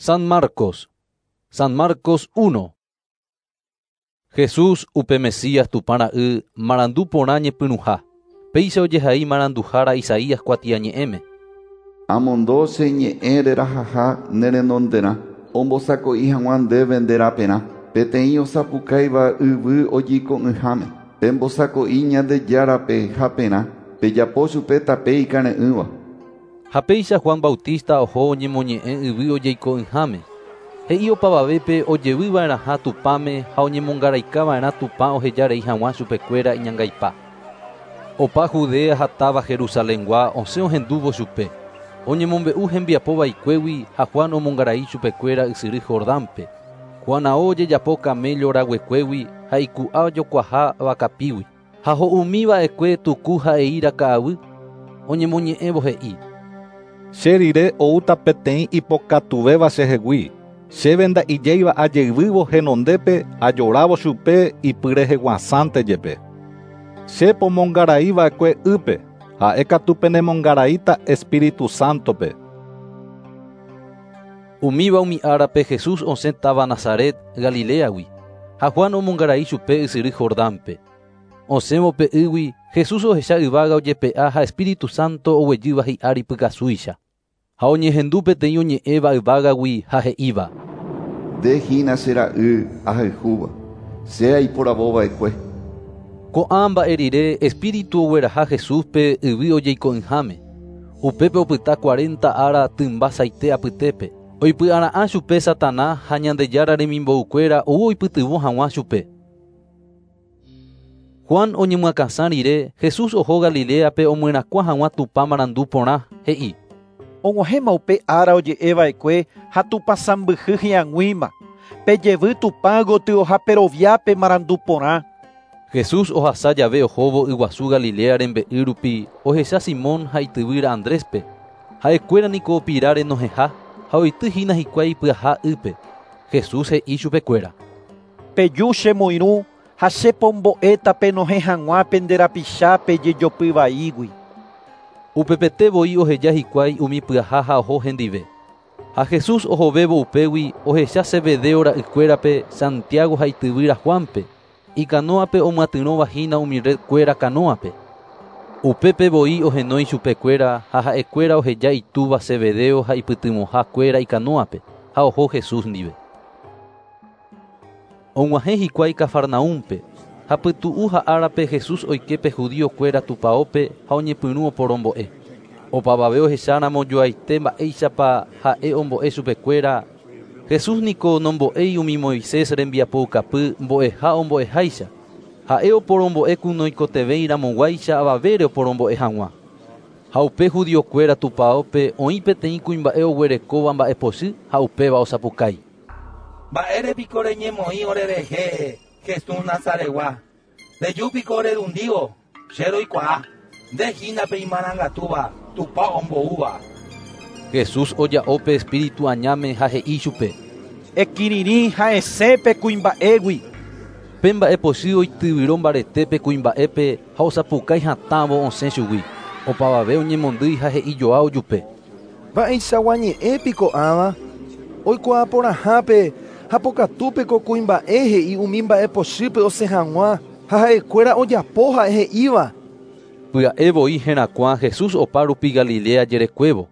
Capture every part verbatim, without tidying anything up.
San Marcos. San Marcos uno. Jesús upe Mesías tupana y marandu porañe pinuja. Peisa oyehai marandujara Isaías cuatiañeeme. Amondose ñe'ẽre rahaha nerenondera. Ombosako ihag̃uande vendera pena. Peteĩ osapukáiva yvy ojiko'ỹháme. Pembosako'i ñandejárape ha pena. Pejapo chupe tape ikare'ỹva. Ha péicha Juan Bautista oho oñemoñe'ẽ yvy ojeiko'ỹháme. He'i opavavépe ojevýva'erãha tupáme ha oñemongaraikava'erã tupã ohejarei hag̃ua chupekuéra iñangaipa. Opa Judea ha táva Jerusaléngua osẽ ohendúvo chupe. Oñemombe'u hembiapo vaikuégui ha Juan omongarai chupekuéra ysyry Jordánpe. Juanao ojejapo camello raguekuégui ha iku'a ojokuaaha vakapígui. Ha ho'umíva'ekue tuku ha'eíra ka'avy. Oñemoñe'ẽvo he'i. Che rire outa peteĩ ipokatuvéva chehegui. Chéve nda'ijéiva ajeývo henondépe ajorávo chupe ipyrehe guasãnte jepe. Che pomongaraíva'ekue ýpe, ha'e katupe nemongaraíta Espíritu Santope. Umíva umi árape Jesús osẽ táva Nazaret, Galileagui, ha Juan omongarai chupe ysyry Jordánpe. Osẽvo pe'ỹgui Jesús ohecha yvága ojepe'a ha Espíritu Santo oguejýva hi'ári pykasúicha. Ha oñehendu peteĩ oñe'ẽva yvágagui ha he'íva. Ndehína che ra'y ahayhúva. Che aiporavova'ekue. Ko'ã mba'e rire Espíritu ogueraha Jesúspe yvy ojeiko'ỹháme. Upépe opyta cuarenta ára tymba saite apytépe. Oipy'ara'ã chupe Satanás ha Ñandejára remimbo'ukuéra ou oipytyvõ hag̃ua chupe. Juan oñemyakãsã rire Jesús oho Galileape omyrakua hag̃ua tupã marandu porã he'i. Og̃uahẽma upe ára oje'eva'ekue ha tupã sãmbyhy hi'ag̃uíma. Pejevy tupã gotyo ha peroviápe marandu porã. Jesús ohasa jave ohóvo yguasu Galilea rembe'y rupi ohecha Simón ha ityvýra Andréspe. Ha'ekuéra niko opiráre noheha ha oityhína hikuái ipyaha ýpe. Jesús he'i chupekuéra. Peju che moirũ ha chepombo'éta pe nohẽ hag̃uápe nde rapichápe jejopy vaígui. Upepetevoi oheja hikuái umi pyaha ha oho hendive. Ha Jesús ohovévo upégui ohecha Zebedeo ra'ykuérape Santiago ha ityvýra Juanpe. Ikanoape omyatyrõvahína umi rekuéra kanóape. Upépevoi ohenói chupekuéra ha ha'ekuéra oheja itúva Zebedeo ha ipytymohakuéra ikanoape ha oho Jesús ndive. Og̃uahẽ hikuái Cafarnaúmpe. Ha pytu'u ha árape Jesús oikepe judíokuéra tupaópe ha oñepyrũ oporombo'e. Opavave ohecharamo joaite mba'éichapa ha'e ombo'e chupekuéra. Jesús niko nombo'éi umi Moisés rembiapokapy mbo'eha ombo'eháicha. Ha'e oporombo'e kunoikotevéiramoguáicha avavére oporombo'e hag̃ua. Ha upe judíokuéra tupaópe oĩ peteĩ kuimba'e oguerekóva mba'epochy ha upéva osapukái. Mba'érepiko reñemoĩ orerehe Jesús Nazaregua. Rejúpiko rerundivo, che roikuaa. Ndehínape imarangatúva, tupa omboúva. Jesús oja'ópe espíritu añáme ha he'i chupe. Ekirirĩ ha'esẽpe kuimba'égui. Pe mba'epochy oityvyrõ mbaretépe kuimba'épe ha osapukái hatãvo osẽ chugui. Opavave oñemondýi ha he'i joao jupe. Mba'eichagua ñe'ẽpiko ava. Oikuaa porãhápe ha pokatúpeko kuimba'e he'i umi mba'epochýpe osẽ hag̃ua ha ha'ekuéra ojapo ha'e he'íva. Pya'evoi herakuã Jesús opa rupi Galilea jerekuévo.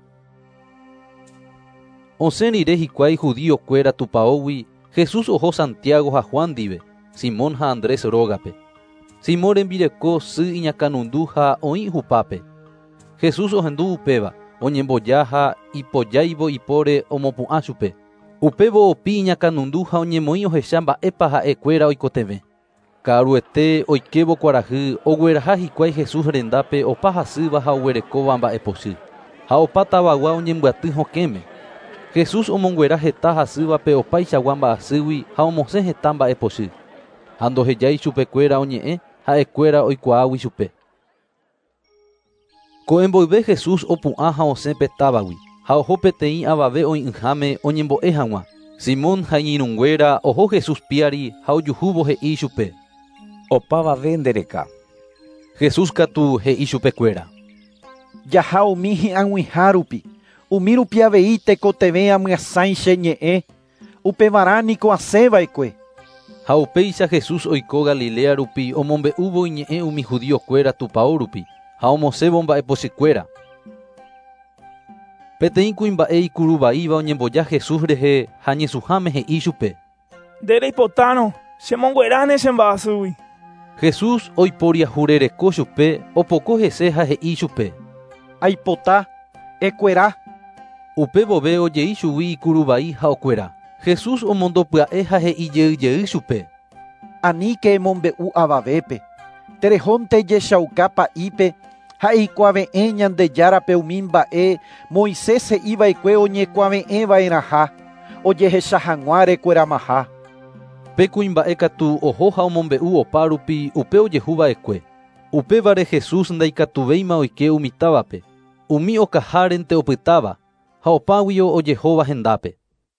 Osẽ rire hikuái judíokuéra tupaógui Jesús oho Santiago ha Juan ndive, Simón ha Andrés rógape. Simón rembireko sy iñakãnundu ha oĩ hupápe. Jesús ohendu upéva, oñemboja ha ipojáivo ipóre omopu'ã chupe. Upévo opi iñakãnundu ha oñemoĩ ohecha mba'épa ha'ekuéra oikotevẽ. Ka'aruete oikevo kuarahy ogueraha hikuái Jesús rendápe opa hasýva ha oguerekóva mba'epochy. Ha opa tavagua oñembyaty hokẽme. Jesús omonguera heta hasývape opaichagua mba'asýgui ha omosẽ heta mba'epochy. Ha ndohejái chupekuéra oñe'ẽ ha'ekuéra oikuaágui chupe. Ko'ẽmboyve Jesús opu'ã ha osẽ pe távagui ha oho peteĩ avave oĩ'ỹháme oñembo'e hag̃ua. Simón ha iñirũnguéra oho Jesús piári ha ojuhúvo he'i chupe. Opavave ndereka. Jesús katu he'i chupekuéra. Jaha umi hi'ag̃uihã rupi. umi rupi avei tekotevẽ amyasãi che ñe'ẽ upevarãniko asẽva'ekue. Ha upéicha Jesús oiko Galilea rupi omombe'úvo iñe'ẽ umi judíokuéra tupão rupi ha omosẽvo mba'epochýkuéra. Peteĩ kuimba'e ikuruvaíva oñemboja Jesús rehe ha ñesuháme he'i chupe: Ndereipotárõ, chemongueráne che mba'asýgui. Jesús oiporiahurereko chupe, opoko hese ha he'i chupe: Aipota, ekuera. Upe vove ojei chugui ikuruvai ha okuera. Jesús omondopya'e ha he'ijey chupe: Aníke emombe'u avavépe. Terehónte jechauka pa'ípe ha eikuaave'ẽ Ñandejárape umi mba'e Moisés he'iva'ekue oñekuaave'ẽva'erãha ojehecha hag̃ua rekueramaha. Pe kuimba'e katu oho ha omombe'u opa rupi upe ojehuva'ekue. Upévare Jesús ndaikatuvéima oike umi távape. Umi okahárente opytáva ha opáguio ojehóva hendápe.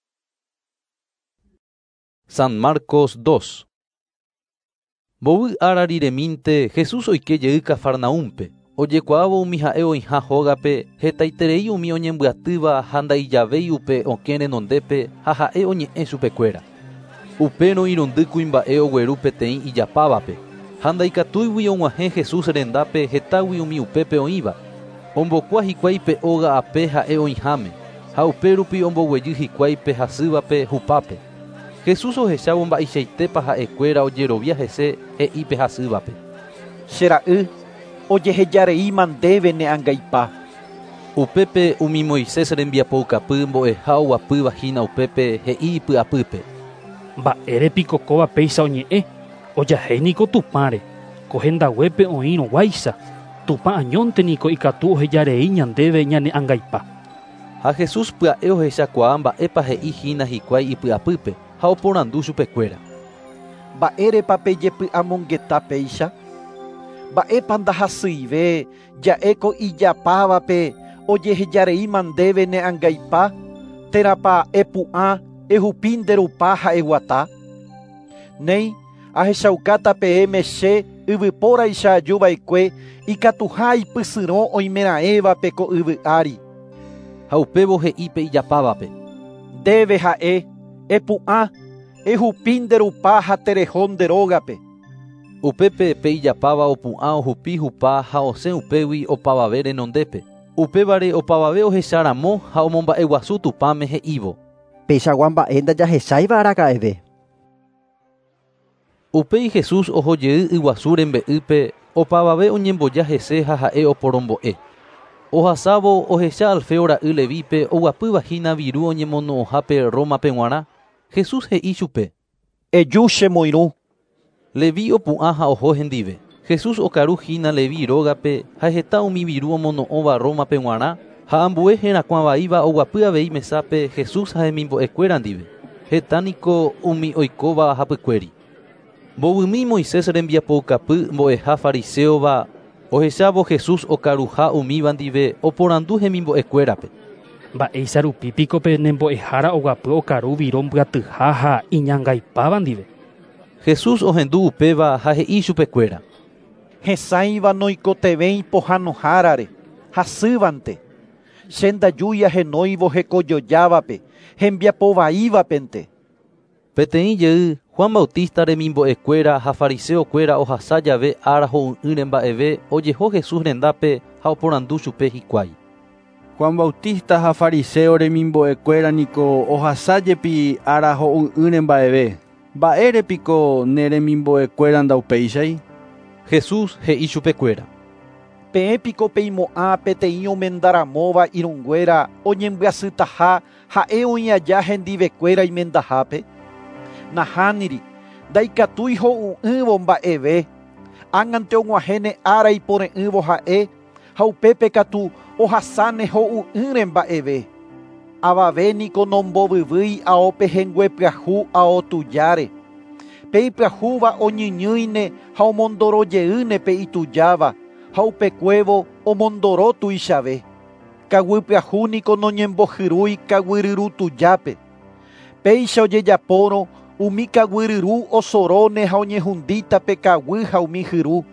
San Marcos dos. Mbovy ára riremínte Jesús oike jey Cafarnaúmpe. Ojekuaávo umi ha'e oĩha hógape hetaiterei umi oñembyatýva ha ndaijavéi upe okẽ renondépe ha ha'e oñe'ẽ chupekuéra. Upérõ irundy kuimba'e ogueru peteĩ ijapávape. Ha ndaikatúigui og̃uahẽ Jesús rendápe hetágui umi upépe oĩva. Ombokua hikuái pe óga ape ha'e oĩháme, ha upérupi omboguejy hikuái pe hasývape hupápe. Jesús ohechávo mba'eichaitépa ha'ekuéra ojerovia hese he'i pe hasývape: Che ra'y ojehejareíma ndéve ne ãngaipa. Upépe umi Moisés rembiapoukapy mbo'eha oguapyvahína upépe he'i ipy'apýpe: Mba'érepiko kóva péicha oñe'ẽ, ojahéniko tupãre, kohendaguépe oĩrõguáicha. Tupã añónteniko ikatu ohejarei ñandéve ñane ãngaipa. Ha Jesús pya'e ohechakuaa mba'épa he'i hína hikuái ipy'apýpe ha oporandu chupekuéra: Mba'érepa pejepy'amongeta péicha? Mba'épa ndahasýive ja'éko ijapávape ojehejareíma ndéve ne ãngaipa térãpa epu'ã ehupi nderupa ha eguata. Néi ahechaukáta peẽ meche yvypóraicha ajuva'ekue ikatuha ipysyrõ oimeraẽvape ko yvy ári. Ha upévo he'ípe ijapávape: Ndéve ha'e, epu'ã, ehupi nderupa ha tereho nderógape. Upépe pe ijapáva opu'ã ohupi hupa ha osẽ upégui opavave renondépe. Upévare opavave ohecharamo ha omomba'eguasu tupãme he'ívo: Péichagua mba'e ndajahecháiva araka'eve. Upéi Jesús ohojey yguasu rembe'ýpe, opavave oñemboja hese ha ha'e oporombo'e. Ohasávo ohecha Alfeo ra'y Levípe oguapyvahína viru oñemono'õhápe Rómape g̃uarã. Jesús he'i chupe: Eju che moirũ. Leví opu'ã ha oho hendive. Jesús okaruhína Leví rógape ha heta umi viru omono'õva Rómape g̃uarã ha ambue herakuã vaíva oguapy avei mesápe Jesús ha hemimbo'ekuéra ndive. Hetániko umi oikóva hapykuéri. Mbovymi Moisés rembiapoukapy mbo'eha fariseova ohechávo Jesús okaruha umíva ndive oporandu hemimbo'ekuérape: Mba'éicha rupípiko pe nembo'ehára oguapy okaru viro mbyatyha ha iñangaipáva ndive. Jesús ohendu upéva ha he'i chupekuéra: Hesãiva noikotevéi pohãnohárare, hasývante. Che ndajúi ahenóivo hekojojávape, hembiapovaívapente. Peteĩ jey Juan Bautista remimbo'ekuéra ha fariseokuéra ohasa jave ára ho'y'ỹre mba'eve ojeho Jesús rendápe ha oporandu chupe hikuái: Juan Bautista ha fariseo remimbo'ekuéra niko ohasájepi ára ho'y'ỹre mba'eve. Mba'érepiko ne remimbo'ekuéra ndaupéichai? Jesús he'i chupekuéra: Peẽpiko peimo'ã peteĩ omendaramóva irũnguéra oñembyasýtaha ha'e oĩaja hendivekuéra imendahápe. Nahániri, ndaikatúi ho'u'ỹvo mba'eve. Ág̃ante og̃uahẽne ára ipore'ỹvo ha'e ha upépe katu ohasáne ho'u'ỹre mba'eve. Avavéniko nombovyvýi aópe henguepyahu ao tujáre. Pe ipyahúva oñyñýine ha omondorojeýne pe itujáva ha upekuévo omondoro tuichave. Kaguýpyahúniko noñembohyrúi kaguýryru tujápe. Péicha ojejapórõ umi kaguýryru osoróne ha oñehundíta pe kaguy ha umi hyru.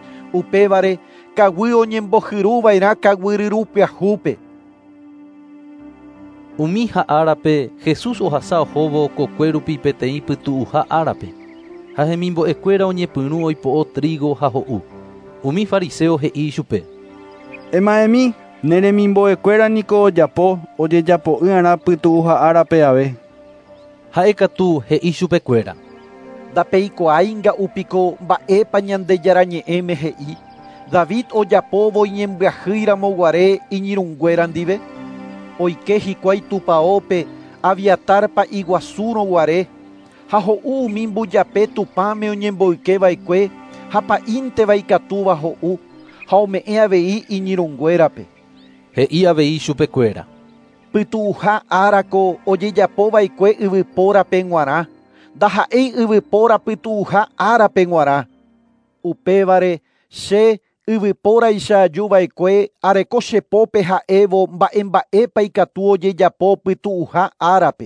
Upévare kaguy oñembohyruva'erã kaguýryru pyahúpe. Umi ha'árape Jesús ohasa ohóvo kokvérupi peteĩ pytu'u árape. Ha hemimbo'ekuéra oñepyrũ oipo'o trigo ha ho'u. Umi fariseo he'i chupe: Ema'ẽmi, neremimbo'ekuéra niko ojapo ojejapo'ỹ'arã pytu'u árape ave. Ha'e katu he'i chupekuéra: Ndapeikuaáinga'upiko mba'épa ñandejarañe'ẽme he'i. David ojapóvo iñembyahýramoguare iñirũnguéra ndive. Oike hikuái tupaópe Aviatárpa iguasúrõguare. Ha ho'u umi mbujape tupãme oñemboykeva'ekue ha pa'ínteva ikatúva ho'u ha ome'ẽ avei iñirũnguérape. He'i avei chupekuéra: Pytu'uha árako ojejapova'ekue yvypórape g̃uarã. Ndaha'éi yvypóra pytu'uha árape g̃uarã. Upévare che yvypóraicha ajuva'ekue areko chepópe ha'évo mba'emba'épa ikatu ojejapo pytu'uha árape.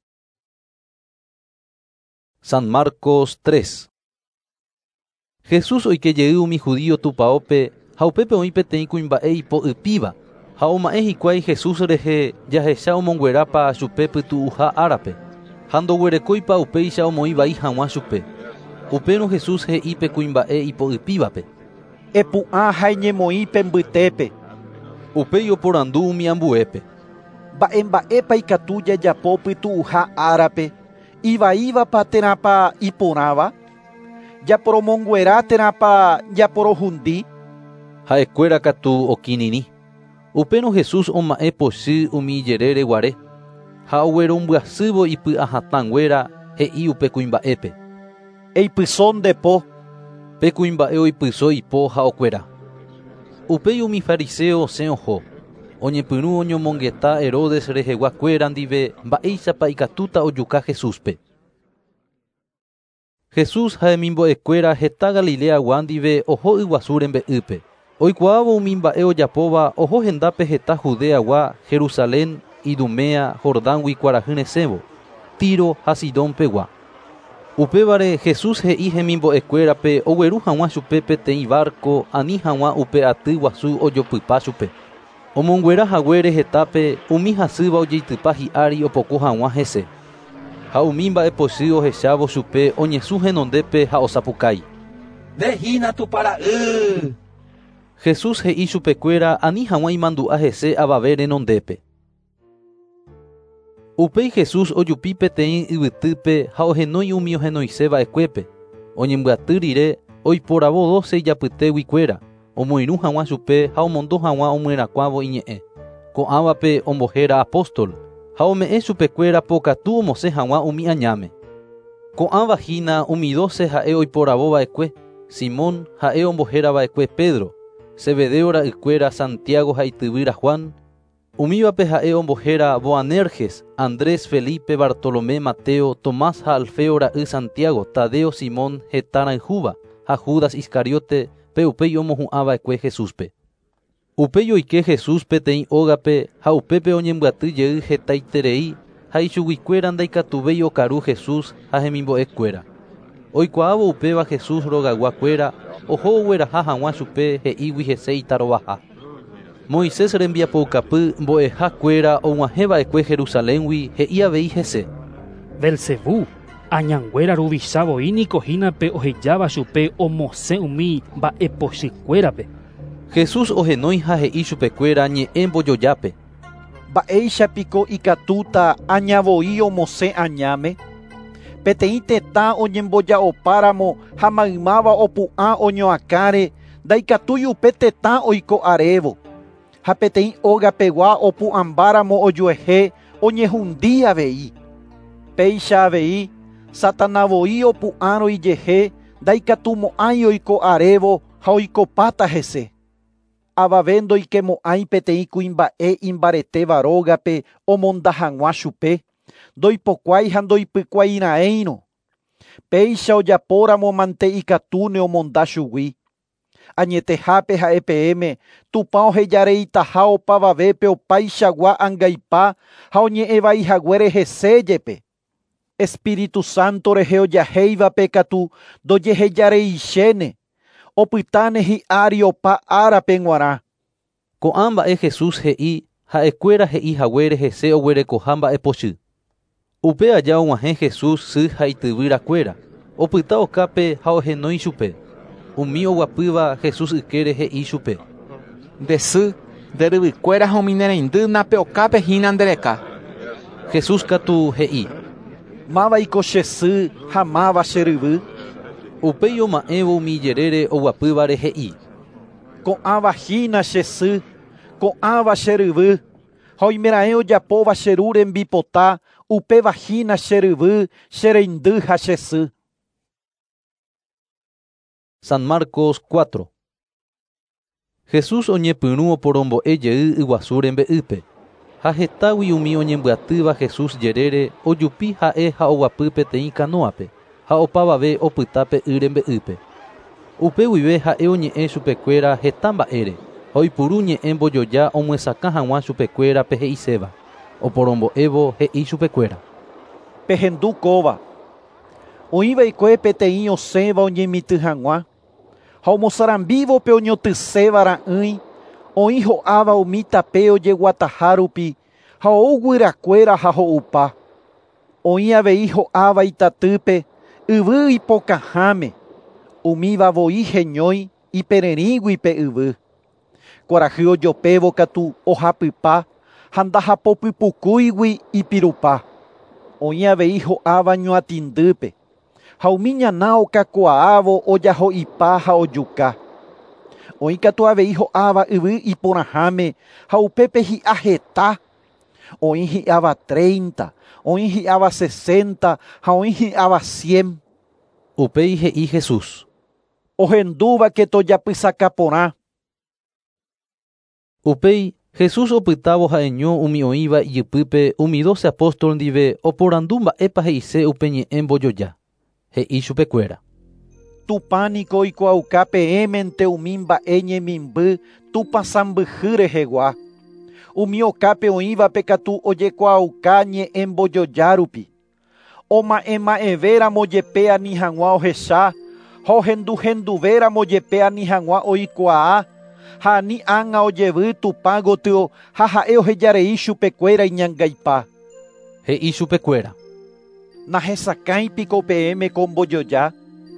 San Marcos tres. Jesús oikejey umi judío tupaópe ha upépe oĩ peteĩ kuimba'e ipo'ypíva ha oma'ẽ hikuái Jesús rehe jahecha omonguerápa chupe pytu'uha árape ha ndoguerekóipa upéicha omoĩ vai hag̃ua chupe. Upérõ Jesús he'ípe kuimba'e ipo'ypívape: Epu'ã ha eñemoĩ pe mbytépe. Upéi oporandu umi ambuépe: Mba'emba'épa ikatu jajapo pytu'uha árape. Ivaíva térãpa iporãva. Japoromonguera térãpa japorohundi. Ha'ekuéra katu okínini. Upérõ Jesús oma'ẽ pochy umi ijerereguare ha oguerombyasývo ipy'ahatãnguéra he'i upe kuimba'épe: Eipyso ndepo. Pe kuimba'e oipyso ipo ha okuera. Upéi umi fariseo osẽ oho. Oñepyrũ oñomongeta Herodes reheguakuéra ndive mba'éichapa ikatúta ojuka Jesúspe. Jesús ha hemimbo'ekuéra heta Galileagua ndive oho yguasu rembe'ýpe. Oikuaávo umi mba'e ojapóva oho hendápe heta Judeagua, Jerusalén, Idumea, Jordãgui kuarahy resẽvo, Tiro ha Sidónpegua. Upévare Jesús he'i hemimbo'ekuérape ogueru hag̃ua chupe peteĩ barco ani hag̃ua upe aty guasu ojopypa chupe. Omonguerahaguére hetápe umi hasýva ojeitypa hi'ári opoko hag̃ua hese. Ha umi mba'epochy ohechávo chupe oñesũ henondépe ha osapukái: Ndehína tupara'y. Jesús he'i chupekuéra ani hag̃ua imandu'a hese avave renondépe. Upéi Jesús ojupi peteĩ yvytýpe ha ohenói umi ohenoiseva'ekuépe. Oñembyaty rire oiporavo doce ijapytéguikuéra. Omoirũ hag̃ua chupe ha omondo hag̃ua omyrakuãvo iñe'ẽ. Ko'ãvape ombohéra apóstol ha ome'ẽ chupekuéra pokatu omosẽ hag̃ua umi añáme. Ko'ãvahína umi doce ha'e oiporavova'ekue: Simón ha'e ombohérava'ekue Pedro, Zebedeo ra'ykuéra Santiago ha ityvýra Juan. Umívape ha'e ombohéra Boanerges, Andrés, Felipe, Bartolomé, Mateo, Tomás ha Alfeo ra'y Santiago, Tadeo, Simón heta rayhúva ha Judas Iscariote pe upéi omohu'ãva'ekue Jesúspe. Upéi oike Jesús peteĩ ógape ha upépe oñembyatyjey hetaiterei ha ichuguikuéra ndaikatuvéi okaru Jesús ha hemimbo'ekuéra. Oikuaávo upéva Jesús rogaguakuéra oho ogueraha hag̃ua chupe he'ígui hese itarovaha. Moisés rembiapoukapy mbo'ehakuéra og̃uahẽva'ekue Jerusaléngui he'i avei hese: Belzebú, añanguéra ruvichavoi nikohínape ohejáva chupe omosẽ umi mba'epochykuérape. Jesús ohenói ha he'i chupekuéra ñe'ẽ mbojojápe: Mba'éichapiko ikatúta añavoi omosẽ añáme. Peteĩ tetã oñemboja'opáramo ha maymáva opu'ã oñoakáre ndaikatúi upe tetã oiko arévo. Ha peteĩ ógapegua opu'ãmbáramo ojuehe oñehundi avei. Péicha avei Satanavoi opu'ãrõ ijehe ndaikatumo'ãi oiko arévo ha oikopáta hese. Avave ndoikemo'ãi peteĩ kuimba'e imbaretéva rógape omonda hag̃ua chupe. Ndoipokuái ha ndoipykuaira'ẽirõ. Péicha ojapóramo mante ikatu neomonda chugui. Añetehápe ha'e peẽme Tupã ohejareitaha opavavépe opaichagua ãngaipa ha oñe'ẽvaihaguére heséjepe. Espíritu Santo rehe ojahéivape katu ndojehejareichéne. Opytáne hi'ári opa árape g̃uarã. Ko'ã mba'e Jesús he'i ha'ekuéra he'i haguére hese oguerekoha mba'epochy. Upe aja og̃uahẽ Jesús sy ha ityvyrakuéra, opyta okápe ha ohenói chupe. Umi oguapýva Jesús ykére he'i chupe: Ndesy, nderyvykuéra ha umi nereindý nape okápe hína ndereka. Jesús katu he'i: Máva'iko che sy ha máva che ryvy. Upéi oma'ẽvo umi jerére oguapývare he'i: Ko'ãvahína che sy, ko'ãva che ryvy. Ha oimeraẽ ojapóva che ru rembipota upevahína che ryvy, che reindy ha che sy. San Marcos cuatro. Jesús oñepyrũ oporombo'e jey yguasu rembe'ýpe. Ha hetágui umi oñembyatýva Jesús jerére ojupi ha'e ha oguapy peteĩ kanóape ha opavave opyta pe y rembe'ýpe. Upe guive ha'e oñe'ẽ chupekuéra heta mba'ére ha oipuru ñe'ẽ mbojoja omyesakã hag̃ua chupekuéra pe he'iséva. Oporombo'évo he'i chupekuéra: Pehendu kóva. Oĩvaikue peteĩ osẽva oñemitỹ hag̃ua. Ha omosarambívo pe oñotysẽva ra'ỹi, oĩ ho'áva umi tape ojeguataha rupi ha ouguyrakuéra ha ho'upa. Oĩ avei ho'áva itatýpe yvy ipokãháme. Umíva voi heñói ipererĩgui pe yvy. Kuarahy ojopévo katu ohapypa ha ndahapopypukúigui ipirupa. Oĩ avei ho'áva ñoatindýpe. Ha umi ñana okakuaávo ojaho'ipa ha ojuka. Oĩ katu avei ho'áva yvy iporãháme ha upépe hi'a heta. Oĩ hi'áva treinta, oĩ hi'áva sesenta ha oĩ hi'áva cien. Upéi he'i Jesús: Ohendúvake tojapysaka porã. Upéi Jesús opytávo ha'eño umi oĩva ijypýpe umi doce apóstol ndive oporandu mba'épa he'ise upe ñe'ẽ mbojoja. He'i chupekuéra: Tupãniko oikuauka peẽmente umi mba'e ñemimby tupãsãmbyhy rehegua. Umi okápe oĩvape katu ojekuaauka ñe'ẽ mbojoja rupi. Oma'ẽma'ẽvéramo jepe ani hag̃ua ohecha ha ohenduhenduvéramo jepe ani hag̃ua oikuaa ha ani ág̃a ojevy Tupã gotyo ha ha'e ohejarei chupekuéra iñangaipa. He'i chupekuéra: Nahesakãipiko peẽme ko mbojoja.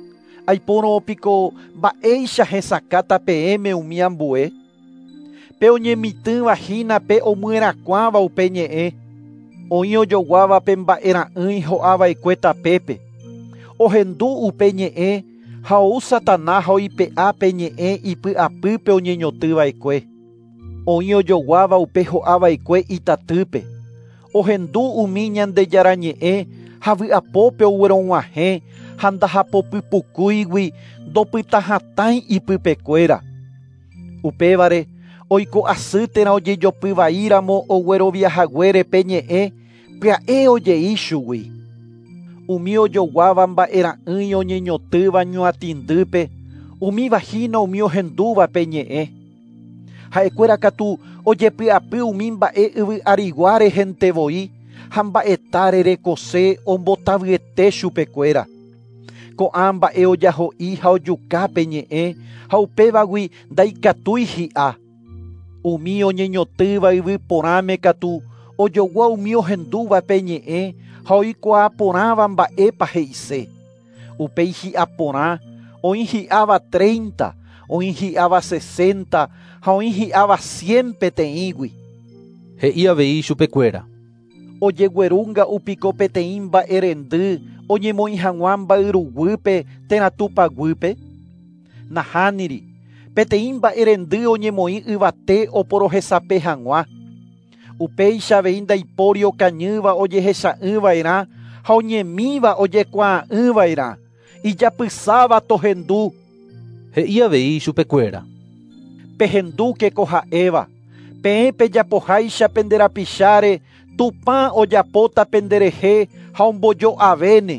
Aiporõpiko mba'éicha hesakáta peẽme umi ambue. Pe oñemitỹvahína pe omyerakuãva upe ñe'ẽ. Oĩ ojoguáva pe mba'erã'ỹi ho'ava'ekue tapépe. Ohendu upe ñe'ẽ ha ou Satanás ha oipe'a pe ñe'ẽ ipy'apýpe oñeñotỹva'ekue. Oĩ ojoguáva upe ho'ava'ekue itatýpe. Ohendu umi ñandejára ñe'ẽ ha vy'apópe oguerõguahẽ ha ndahapopypukúigui ndopytahatãi ipypekuéra. Upévare oiko asy térã ojejopyvaíramo ogueroviahaguére pe ñe'ẽ pya'e ojei chúgui. Umi ojoguáva mba'erã'ỹi oñeñotýva ñoatindýpe umívahína umi ohendúva pe ñe'ẽ. Ha'ekuéra katu ojepy'apy umi mba'e yvy'arigua rehentevoi ha mba'eta rerekose ombotavyete chupekuéra. Ko'ã mba'e ojaho'i ha ojuka pe ñe'ẽ ha upévagui ndaikatúi hi'a. Umi oñeñotýva yvy porãme katu ojogua umi ohendúva pe ñe'ẽ ha oikuaa porãva mba'épa he'ise. Upéi hi'a porã oĩ hi'áva treinta, oĩ hi'áva sesenta ha oĩ hi'áva cien peteĩgui. He'i avei chupekuéra: Ojeguerúnga upiko peteĩ mba'e rendy oñemoĩ hag̃ua mba'yruguýpe térã tupaguýpe. Nahániri, peteĩ mba'e rendy oñemoĩ yvate oporohesape hag̃ua. Upéicha avei ndaipóri okañýva ojehecha'ỹva'erã ha oñemíva ojekuaa'ỹva'erã. Ijapysáva tohendu. He'i avei chupekuéra: Pehendúke ko ha'éva. Peẽ pejapoháicha penderapicháre Tupã ojapóta penderehe ha ombojoavéne.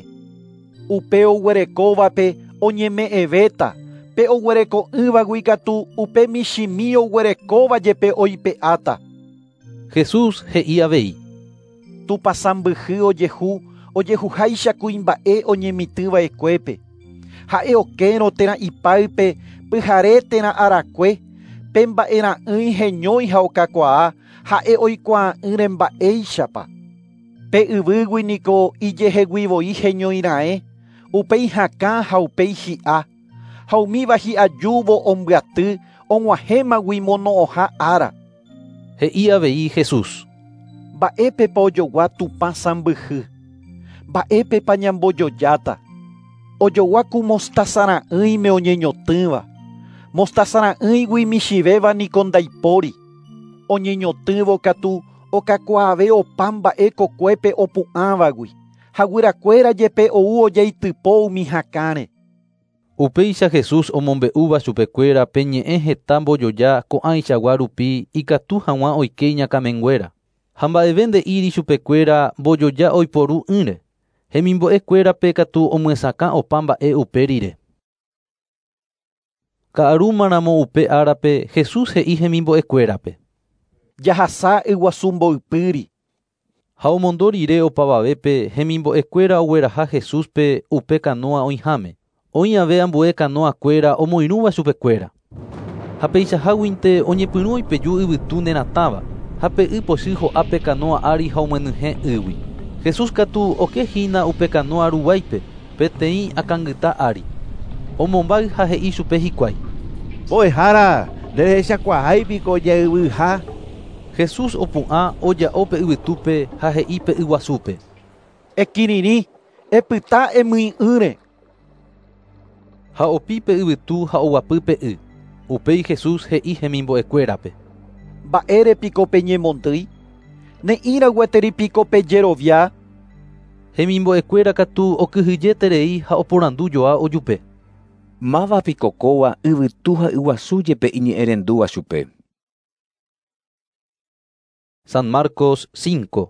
Upe oguerekóvape oñeme'ẽvéta. Pe oguereko'ỹvagui katu upe michimi oguerekóva jepe oipe'áta. Jesús he'i avei: Tupãsãmbyhy ojehu ojehuháicha kuimba'e oñemitỹva'ekuépe. Ha'e okérõ térã ipáype pyhare térã arakue pe mba'erã'ỹi heñói ha okakuaa ha'e oikuaa'ỹre mba'éichapa. Pe yvýgui niko ijeheguivoi heñoiraẽ, upéi hakã ha upéi hi'a. Ha umíva hi'ajúvo ombyaty og̃uahẽmagui mono'õha ára. He'i avei Jesús. Mba'épepa ojogua tupa sãmbyhy. Mba'épepa ñambojojáta. Ojogua ku mostazara'ỹime oñeñotỹva. Mostazara'ỹigui michivéva niko ndaipóri. Oñeñotỹvo katu okakuaave opa mba'e kokuépe opu'ãvagui. Ha guyrakuéra jepe ou ojaitypo umi hakãre. Upéicha Jesús omombe'úva chupekuéra pe ñe'ẽ heta mbojoja ko'ãichagua rupi ikatu hag̃ua oike iñakãmenguéra. Ha mba'eve nde'íri chupekuéra mbojoja oiporu ýre. Hemimbo'ekuérape katu omyesãkã opa mba'e upe rire. Ka'arúmaramo upe árape Jesús he'i hemimbo'ekuérape. Jahasa yguasu mboypýri. Ha omondo rire opavavépe hemimbo'ekuéra ogueraha Jesúspe upe canoa oĩháme. Oĩ ave ambue canoakuéra omoirũva chupekuéra. Ha peichaháguinte oñepyrũ oipeju yvytu neratãva, ha pe y pochy ho'ápe canoa ári ha omyenyhẽ ýgui. Jesús katu okehína upe canoa ruguáipe, peteĩ akãngyta ári. Omombáy ha he'i chupe hikuái. Mbo'ehára, nderehechakuaáipiko ojayvyha. Jesús opu'ã oja'o pe yvytúpe ha he'i pe yguasúpe. Ekirirĩ, epyta emy'ỹre. Ha opi pe yvytu ha oguapy pe y. Upéi Jesús he'i hemimbo'ekuérape. Mba'érepiko peñemondýi? Ne'írã gueteripiko pejerovia? Hemimbo'ekuéra katu okyhyjeterei ha oporandujoa ojupe. Mávapiko kóva yvytu ha yguasújepe iñe'ẽrendúva chupe. San Marcos cinco.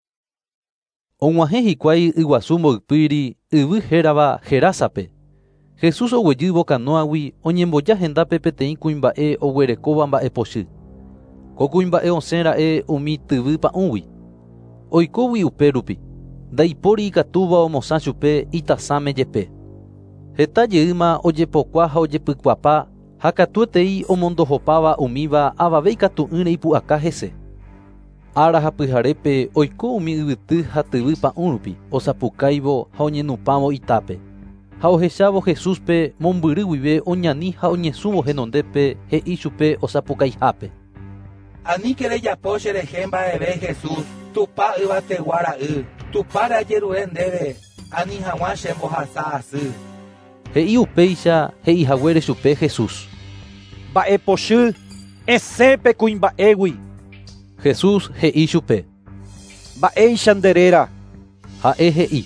Og̃uahẽ hikuái yguasu mboypýri yvy hérava Gerásape. Jesús oguejývo canoagui oñemboja hendápe peteĩ kuimba'e oguerekóva mba'e pochy. Ko kuimba'e osẽra'e umi tyvy pa'ũgui. Oikógui upérupi. Ndaipóri ikatúva omosã chupe itasáme jepe. Heta jeýma ojepokua ha ojepykuapa ha katuetei omondohopáva umíva avave ikatu ýre ipu'aka hese. Ára ha pyharépe oiko umi yvyty ha tyvy pa'ũrupi osapukáivo ha oñenupãvo itápe. Ha ohechávo Jesúspe mombyry guive oñani ha oñesũvo henondépe he'i chupe osapukaihápe. Aníke rejapo cherehe mba'eve Jesús tupa yvateguara'y tupára ajerure ndéve ani hag̃ua chembohasa asy. He'i upéicha he'ihaguére chupe Jesús. Mba'e pochy, esẽpe kuimba'égui. Jesús he'i chupe. Mba'éicha nderéra. Ha'e he'i.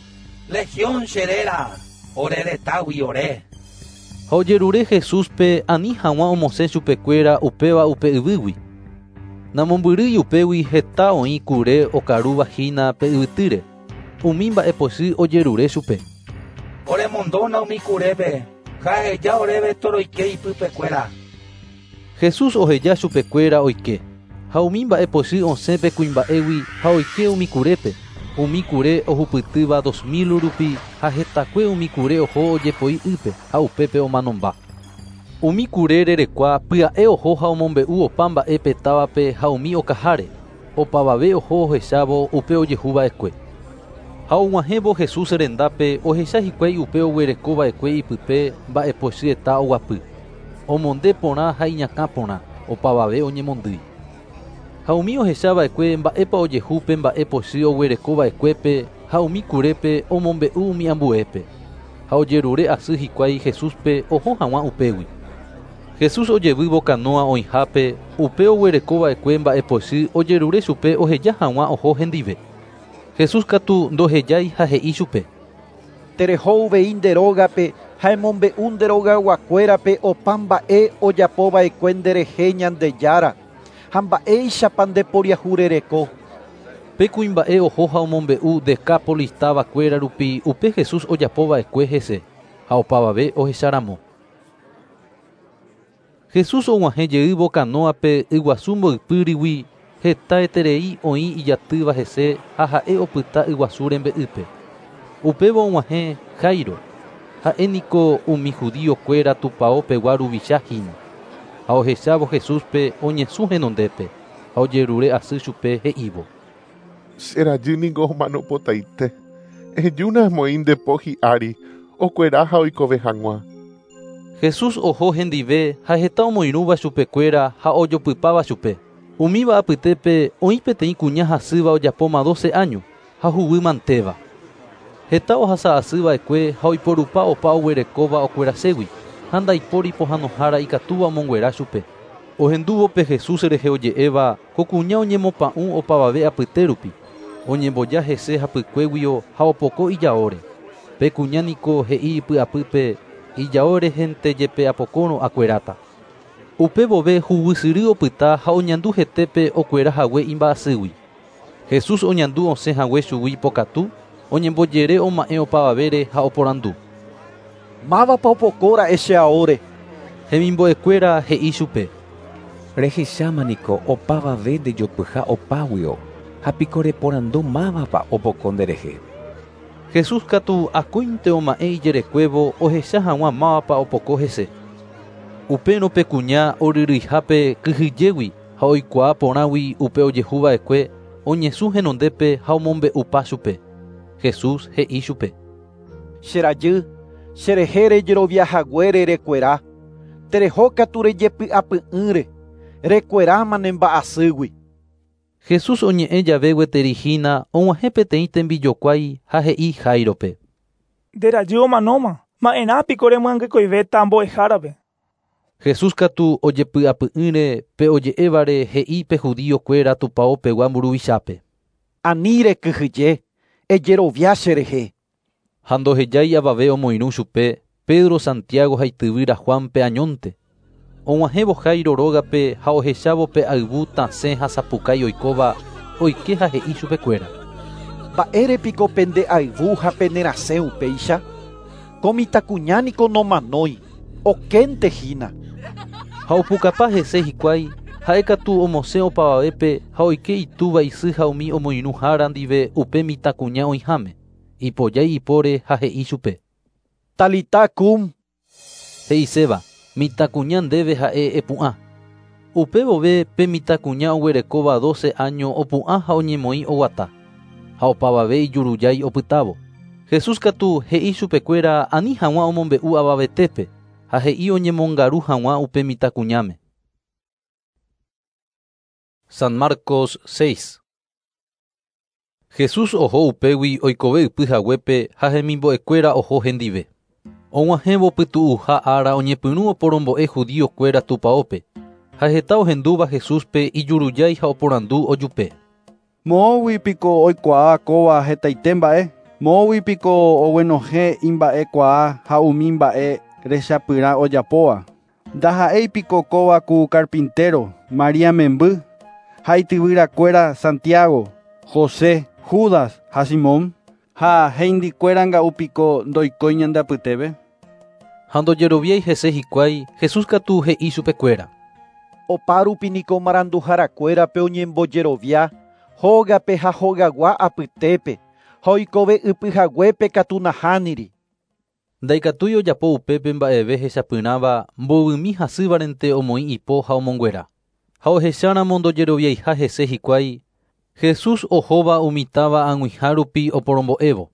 Legión cherera, oreretágui ore. Ha ojerure Jesúspe ani hag̃ua omosẽ chupekuéra upéva upe yvýgui. Namombyry upégui heta oĩ kure okaruvahína pe yvytýre. Umi mba'e pochy ojerure chupe. Oremondóna umi kurépe, ha eheja oréve toroike ipypekuéra. Jesús oheja chupekuéra oike. Ha umi mba'e pochy osẽpe kuimba'égui ha oike umi kurépe. Umi kure ohupytýva dos mil rupi ha hetakue umi kure oho ojepoi ýpe ha upépe omanomba. Umi kure rerekua pya'e oho ha omombe'u opa mba'e petávape ha umi okaháre. Opavave oho ohechávo upe ojehuva'ekue. Ha og̃uahẽvo Jesús rendápe ohecha hikuái upe oguerekova'ekue ipype mba'e pochy eta oguapy. Omonde porã ha iñakã porã, opavave oñemondýi. Ha umi ohechava'ekue mba'épa ojehúpe mba'e pochy oguerekova'ekuépe ha umi kurépe omombe'u umi ambuépe. Ha ojerure asy hikuái Jesúspe oho hag̃ua upégui. Jesús ojevývo canoa oĩhápe upe oguerekova'ekue mba'e pochy ojerure chupe oheja hag̃ua oho hendive. Jesús katu ndohejái ha he'i chupe. Terehóuvei nderógape ha emombe'u nderogaguakuérape opa mba'e ojapova'ekue nderehe Ñandejára. Ha mba'éichapa ndeporiahurereko. Pe kuimba'e oho ha omombe'u Decápolis távakuéra rupi upe Jesús ojapova'ekue hese ha opavave ohecharamo. Jesús og̃uahẽ jeývo canoape yguasu mboypýrigui hetaiterei oĩ ijatýva hese ha ha'e opyta yguasu rembe'ýpe. Upéva og̃uahẽ Jairo. Ha'éniko umi judíokuéra tupãópegua ruvicháhína. Ha ohechávo Jesúspe oñesũ henondépe. ha ojerure asy chupe he'ívo: Cherajy niko omanopotaite. Ejúna moíndepo hi'ári, okuera ha oikove hag̃ua. Jesús oho hendive ha heta omoirũva chupekuéra ha ojopypáva chupe. Umíva apytépe oĩ peteĩ kuña hasýva ojapóma doce años ha huguy mantéva. Heta ohasa asýva'ekue ha oiporupa opa oguerekóva okueraségui ha ndaipóri pohãnohára ikatúva omonguera chupe. Ohendúvope Jesús rehe oje'éva ko kuña oñemopa'ũ opavave apyté rupi, oñemboja hese hapykuéguio ha opoko ijaóre. Pe kuña niko he'i ipy'apýpe: ijao rehente jepe apokórõ akueráta. Upe vove huguisyry opyta ha oñandu hetépe okuerahague imba'asýgui. Jesús oñandu osẽhague chugui ipokatu, oñembojere oma'ẽ opavavére ha oporandu: Mávapa opokóra'e che aóre? Hemimbo'ekuéra he'i chupe: Rehechámaniko opavave ndejopyha opáguio, ha piko reporandu mávapa opoko nderehe. Jesús katu akóinte oma'ẽ ijerekuévo ohecha hag̃ua mávapa opoko hese. Upénope kuña oryrýihápe kyhyjégui ha oikuaa porãgui upe ojehuva'ekue, oñesũ henondépe ha omombe'upa chupe. Jesús he'i chupe: Cherajy, cherehe rejeroviahaguére rekuera, terehókatu rejepy'apy'ỹre, rekueráma ne mba'asýgui. Jesús oñe'ẽ jave gueterihína og̃uahẽ peteĩ tembijokuái ha he'i Jairope: Nderajy omanóma, ma'erãpiko remyangekõivéta mbo'ehárape. Jesús katu ojepy'apy'ỹre pe oje'évare he'i pe judíokuéra tupãópegua mburuvichápe: Ani rekyhyje, ejerovia cherehe. Ha ndohejái avave omoirũ chupe Pedro, Santiago ha ityvýra Juanpe añónte. Og̃uahẽvo Jairo rógape ha ohechávo pe ayvu tasẽ ha sapukái oikóva oike ha he'i chupekuéra: Mba'érepiko pende ayvu ha penerasẽ upéicha? Ko mitãkuñániko nomanói, okénte hína. Ha opukapa hese hikuái ha'e katu omosẽ opavavépe ha oike itúva isy ha umi omoirũhára ndive upe mitãkuña oĩháme. Ipojái ipóre ha he'i chupe: Talita kum. He'iséva: mitãkuña ndéve ha'e epu'ã. Upe vove pe mitãkuña oguerekóva doce años opu'ã ha oñemoĩ oguata. Ha opavave ijurujái opytávo. Jesús katu he'i chupekuéra ani hag̃ua omombe'u avavetépe ha he'i oñemongaru hag̃ua upe mitãkuñáme. San Marcos seis. Jesús oho upégui oikove ipyhaguépe ha hemimbo'ekuéra oho hendive. Og̃uahẽvo pytu'uha ára oñepyrũ oporombo'e judíokuéra tupãópe. Ha heta ohendúva Jesúspe ijurujái ha oporandu ojupe: Moõgui piko oikuaa kóva hetaite mba'e. Moõgui piko oguenohẽ imba'ekuaa ha umi mba'e rechapyrã ojapóva. Ndaha'éipiko kóva ku carpintero, María memby, ha ityvyrakuéra Santiago, José, Judas ha Simón. Ha heindikuéra nga'upiko ndoikói ñande apytépe. Ha ndojeroviái hese hikuái Jesús katu he'i chupekuéra: Opárupi niko maranduharakuérape oñembojerovia hógape ha hógagua apytépe ha oikove ipyhaguépe katu nahániri. Ndaikatúi ojapo upépe mba'eve hechapyrãva mboyvymi hasývarente omoĩ ipo ha omonguera. Ha ohecháramo ndojeroviaiha hese hikuái Jesús ohóva umitáva ag̃uihã rupi oporombo'évo.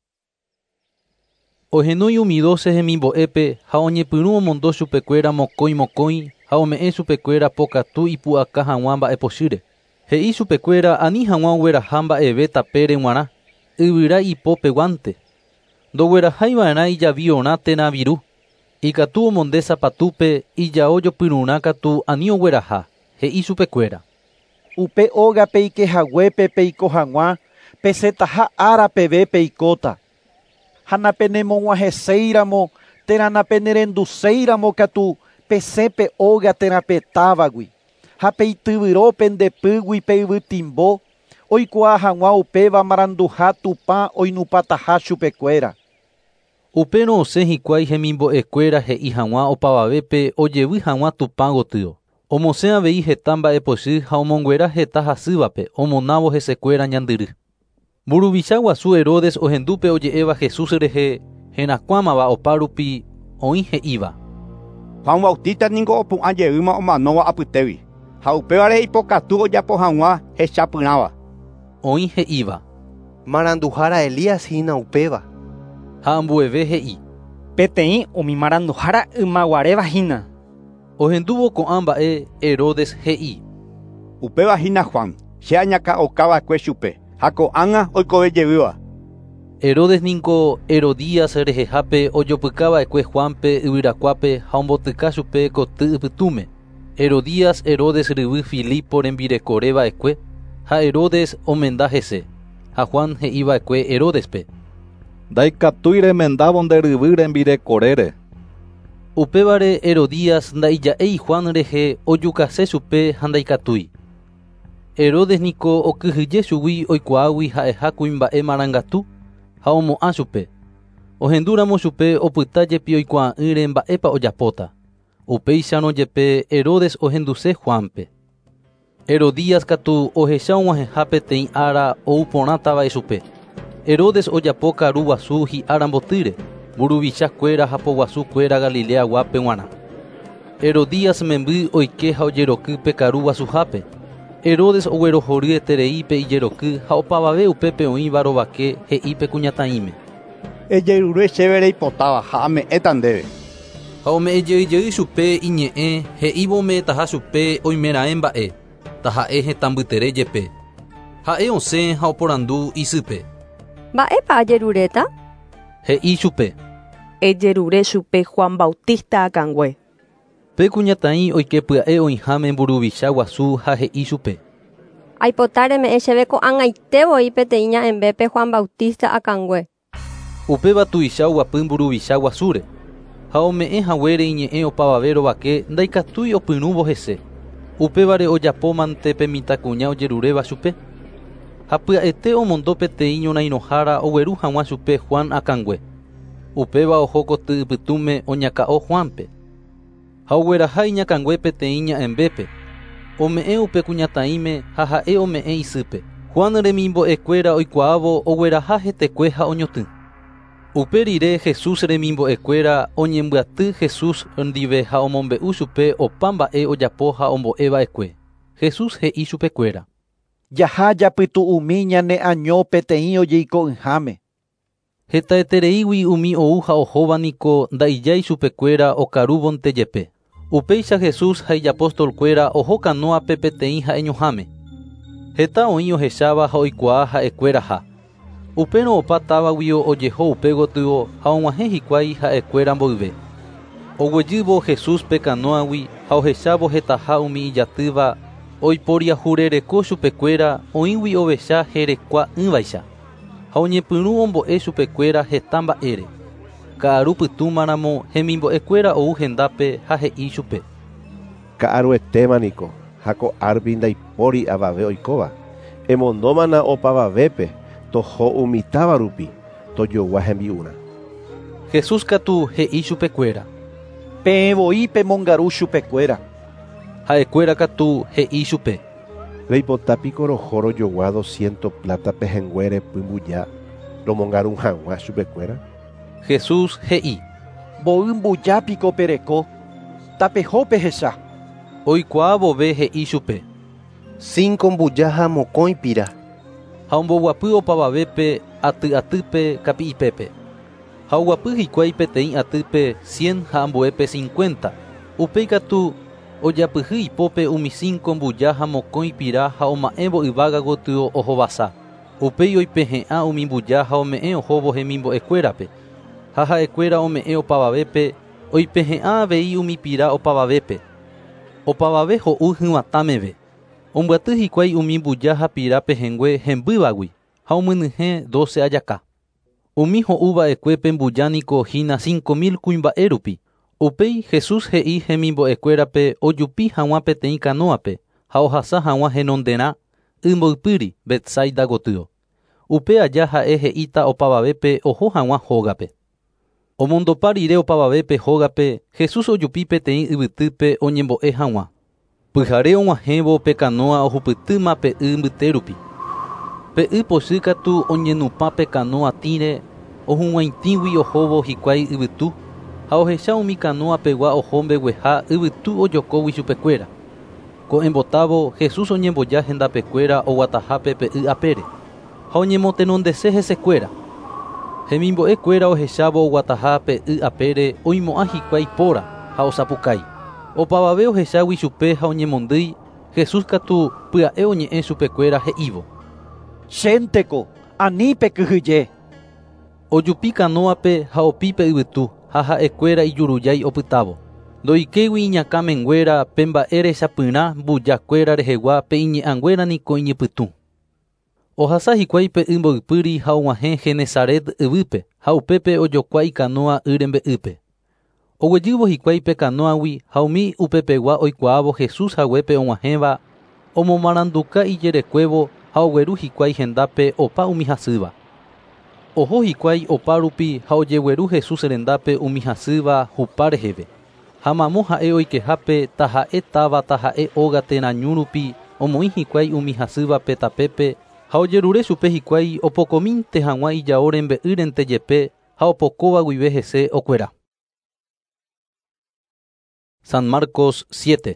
Ohenói umi doce hemimbo'épe ha oñepyrũ omondo chupekuéra mokõi mokõi ha ome'ẽ chupekuéra pokatu ipu'aka hag̃ua mba'epochýre. He'i chupekuéra ani hag̃ua ogueraha mba'eve tapére g̃uarã, yvyra ipopeguánte. Ndogueraháiva'erã ijavi orã térã viru. Ikatu omonde sapatúpe ijao jopyrũrã katu ani ogueraha, he'i chupekuéra: Upe ógape ikehaguépe peiko hag̃ua, pesetaha ára peve peikóta. Ha napenemog̃uahẽséiramo térã napenerenduséiramo katu pesépe óga térãpetávagui. Ha peityvyrópe ndepýgui pe yvytimbo oikuaa hag̃ua upéva maranduha tupã oinupataha chupekuéra. Upérõ osẽ hikuái hemimbo'ekuéra he'i hag̃ua opavavépe ojevy hag̃ua tupã gotyo. Omosẽ avei heta mba'epochy ha omonguera heta hasývape omonávo hesekuéra ñandyry. Mburuvicha guasu Herodes ohendúpe oje'éva Jesús rehe herakuãmava opa rupi oĩ he'íva: Juan Bautista niko opu'ãjeýma omanóva apytévi. ha upévare ipokatu ojapo hag̃ua hechapyrãva. Oĩ he'íva. Maranduhára Elías hína upéva. Ha ambueve he'i. Peteĩ umi maranduhára ymaguaréva hína. Ohendúvo ko'ã mba'e Herodes he'i. Upéva hína Juan, che añaka'okava'ekue chupe, ha ko'ág̃a oikovejeyvýva. Herodes niko Herodías rehehápe ojopykava'ekue Juanpe yvyrakuápe ha ombotyka chupe koty ypytũme. Herodías Herodes ryvy Filipo rembirekoreva'ekue ha Herodes omenda hese. Ha Juan he'iva'ekue Herodespe. Ndaikatúi remendávo nde ryvy rembirekorére. Upévare Herodías ndaija'éi Juan rehe ojukase chupe ha ndaikatúi. Herodes niko okyhyje chugui oikuaágui ha'eha kuimba'e marangatu ha omo'ã chupe. Ohendúramo chupe opytájepi oikuaa'ỹre mba'épa ojapóta. Upéicharõ jepe Herodes ohenduse Juanpe. Herodías katu ohecha og̃uahẽha peteĩ ára ouporãtava'e chupe. Herodes ojapo karu guasu hi'ára mbotýre, mburuvichakuéra ha poguasukuéra Galilea guape g̃uarã. Herodías memby oike ha ojeroky pe karu guasuhápe. Herodes oguerohoryetereí pe ijeroky ha opavave upépe oĩva rovake he'i pe kuñataĩme. Ejerure chéve reipotáva ha ame'ẽta ndéve. Ha ome'ẽjeýjey chupe iñe'ẽ he'ívome taha chupe oimeraẽ mba'e, taha'e hetãmbytere jepe. Ha'e osẽ ha oporandu isýpe. Mba'épa ajeruréta? He'i chupe. Ejerure chupe Juan Bautista akangue. Pe kuñataĩ oike pya'e oĩháme mburuvicha guasu ha he'i chupe. Aipota reme'ẽ chéve ko'ag̃aitevoi peteĩ ña'embépe Juan Bautista akangue. Upéva tuicha oguapy mburuvicha guasúre. Ha ome'ẽ haguére iñe'ẽ opavave rovake ndaikatúi opyrũvo hese. Upévare ojapómante pe mitãkuña ojeruréva chupe. Ha pya'ete omondo peteĩ ñorairõhára ogueru hag̃ua chupe Juan akangue. Upéva oho koty ypytũme oñaka'o Juanpe. Ha ogueraha iñakangue peteĩ ña'embépe. Ome'ẽ upe kuñataĩme ha ha'e ome'ẽ isýpe. Juan remimbo'ekuéra oikuaávo ogueraha hetekue ha oñotỹ. Upe rire Jesús remimbo'ekuéra oñembyaty Jesús ndive ha omombe'u chupe opa mba'e ojapo ha ombo'eva'ekue. Jesús he'i chupekuéra. Jaha japytu'umi ñane año peteĩ ojeiko'yháme. Hetaitereígui umi ou ha ohóva niko ndaijái chupekuéra okarúvonte jepe. Upéicha Jesús ha ijapóstolkuéra oho kanóape peteĩ ha'eñoháme. Heta oĩ ohecháva ha oikuaa ha'ekuéraha. Upérõ opa távaguio ojeho upe gotyo ha og̃uahẽ hikuái ha'ekuéra mboyve. Oguejývo Jesús pe kanóagui ha ohechávo hetaha umi ijatýva oiporiahurereko chupekuéra oĩgui ovecha herekua ỹvaicha. Ha oñepyrũ ombo'e chupekuéra heta mba'ére. Ka'aru pytũmaramo hemimbo'ekuéra ou hendápe ha he'i chupe. Ka'aruetémaniko ha ko'árpi ndaipóri avave oikóva. Emondómana opavavépe toho umitáva rupi tojogua hembi'urã. Jesús katu he'i chupekuéra. Peẽvoi pemongaru chupekuéra. Ha'ekuéra katu he'i chupe. Reipotápiko roho rojogua doscientos plata pehenguére pymbuja romongaru hag̃ua chupekuéra. Jesús he'i. Mbo'y mbujapiko pereko. Tapeho pehecha. Oikuaa vove he'i chupe. Cinco mbuja ha mokõi pira. Ha omboguapy opavavépe aty atýpe kapi'ipépe. Ha oguapy hikuái peteĩ atýpe cien ha ambuépe cincuenta. Upéi katu ojapyhy ipópe umi cinco mbuja ha mokõi pira ha oma'ẽvo yvága gotyo ohovasa. Upéi oipehe'ã umi mbuja ha ome'ẽ ohóvo hemimbo'ekuérape. Ha ha'ekuéra ome'ẽ opavavépe oipehe'ã avei umi pira opavavépe. Opavave ho'u hyvatãmeve. Ombyaty hikuái umi mbuja ha pira pehengue hembývagui ha omynyhẽ doce ajaka. Umi ho'uva'ekue pe mbuja niko hína cinco mil kuimba'e rupi. Upéi Jesús he'i hemimbo'ekuérape ojupi hag̃ua peteĩ kanóape ha ohasa hag̃ua henonderã ymboypýri Betsaida gotyo. Upe aja ha'e he'íta opavavépe oho hag̃ua hógape. Omondopa rire opavavépe hógape Jesús ojupi peteĩ yvytýpe oñembo'e hag̃ua. Pyhare og̃uahẽvo pe kanóa ohupytýma pe y mbytérupi. Pe y pochy katu oñenupã pe kanóa tĩre ohug̃uaitĩgui ohóvo hikuái yvytu ha ohecha umi kanóa pegua oho mbegueha yvytu ojokógui chupekuéra. Ko'ẽmbotavo Jesús oñemboja hendapekuéra oguatahápe pe y apére ha oñemotenondese hesekuéra. Hemimbo'ekuéra ohechávo oguataha pe y apére oimo'ã hikuái póra ha osapukái. Opavave ohechágui chupe ha oñemondýi. Jesús katu pya'e oñe'ẽ chupekuéra he'ívo: Chénteko, anípe kyhyje. Ojupi kanóape ha opípe yvytu ha ha'ekuéra ijurujái opytávo. Ndoikégui iñakãmenguéra pe mba'e rechapyrã mbujakuéra rehegua pe iñe'ãnguéra niko iñipytũ. Ohasa hikuái pe y mboypýri ha og̃uahẽ Genesaret yvýpe ha upépe ojokua ikanoa y rembe'ýpe. Oguejývo hikuái pe kanóagui ha umi upepegua oikuaávo Jesús haguépe og̃uahẽva, omomaranduka ijerekuévo ha ogueru hikuái hendápe opa umi hasýva. Oho hikuái opa rupi ha ojegueru Jesús rendápe umi hasýva hupa reheve. Ha mamo ha'e oikehápe taha'e táva taha'e óga terañu rupi omoĩ hikuái umi hasývape tapépe ha ojerure chupe hikuái opokomínte hag̃ua ijao rembe'ýrente jepe ha opokóva guive hese okuera. San Marcos siete.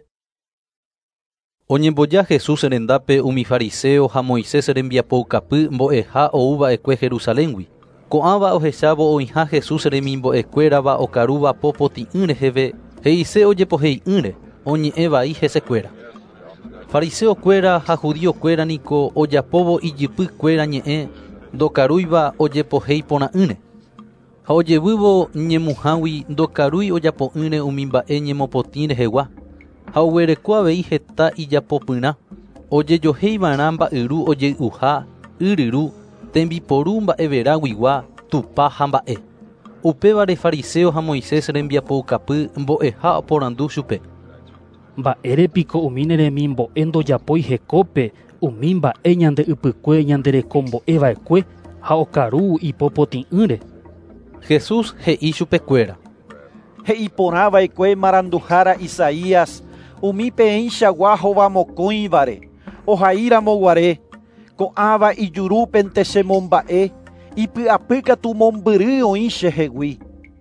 Oñemboja Jesús rendápe umi fariseo ha Moisés rembiapoukapy mbo'eha ouva'ekue Jerusaléngui. Ko'ãva ohechávo oĩha Jesús remimbo'ekuérava okarúva popoti'ỹ reheve he'ise ojepohe'ỹre oñe'ẽ vai hesekuéra. Fariseokuéra ha judíokuéra niko ojapóvo ijypykuéra ñe'ẽ ndokarúiva ojepohéi porã'ỹre. Ha ojevývo ñemuhãgui ndokarúi ojapo'ỹre umi mba'e ñemopotĩ rehegua. Ha oguereko avei heta ijapopyrã. Ojejohéivarã mba'yru ojey'uha, yryru, tembiporu mba'everáguigua, tupa ha mba'e. Upévare fariseo ha Moisés rembiapoukapy mbo'eha oporandu chupe: Mba'érepiko umi neremimbo'e ndojapói hekópe umi mba'e ñande ypykue ñandereko mbo'eva'ekue ha okaru ipopoti'ỹre. Jesús he'i chupekuéra: He'iporãva'ekue maranduhára Isaías umi peẽ chagua hova mokõivare ohaíramoguare ko'ãva ijurúpente chemomba'e ipy'apy katu mombyry oĩ chehegui.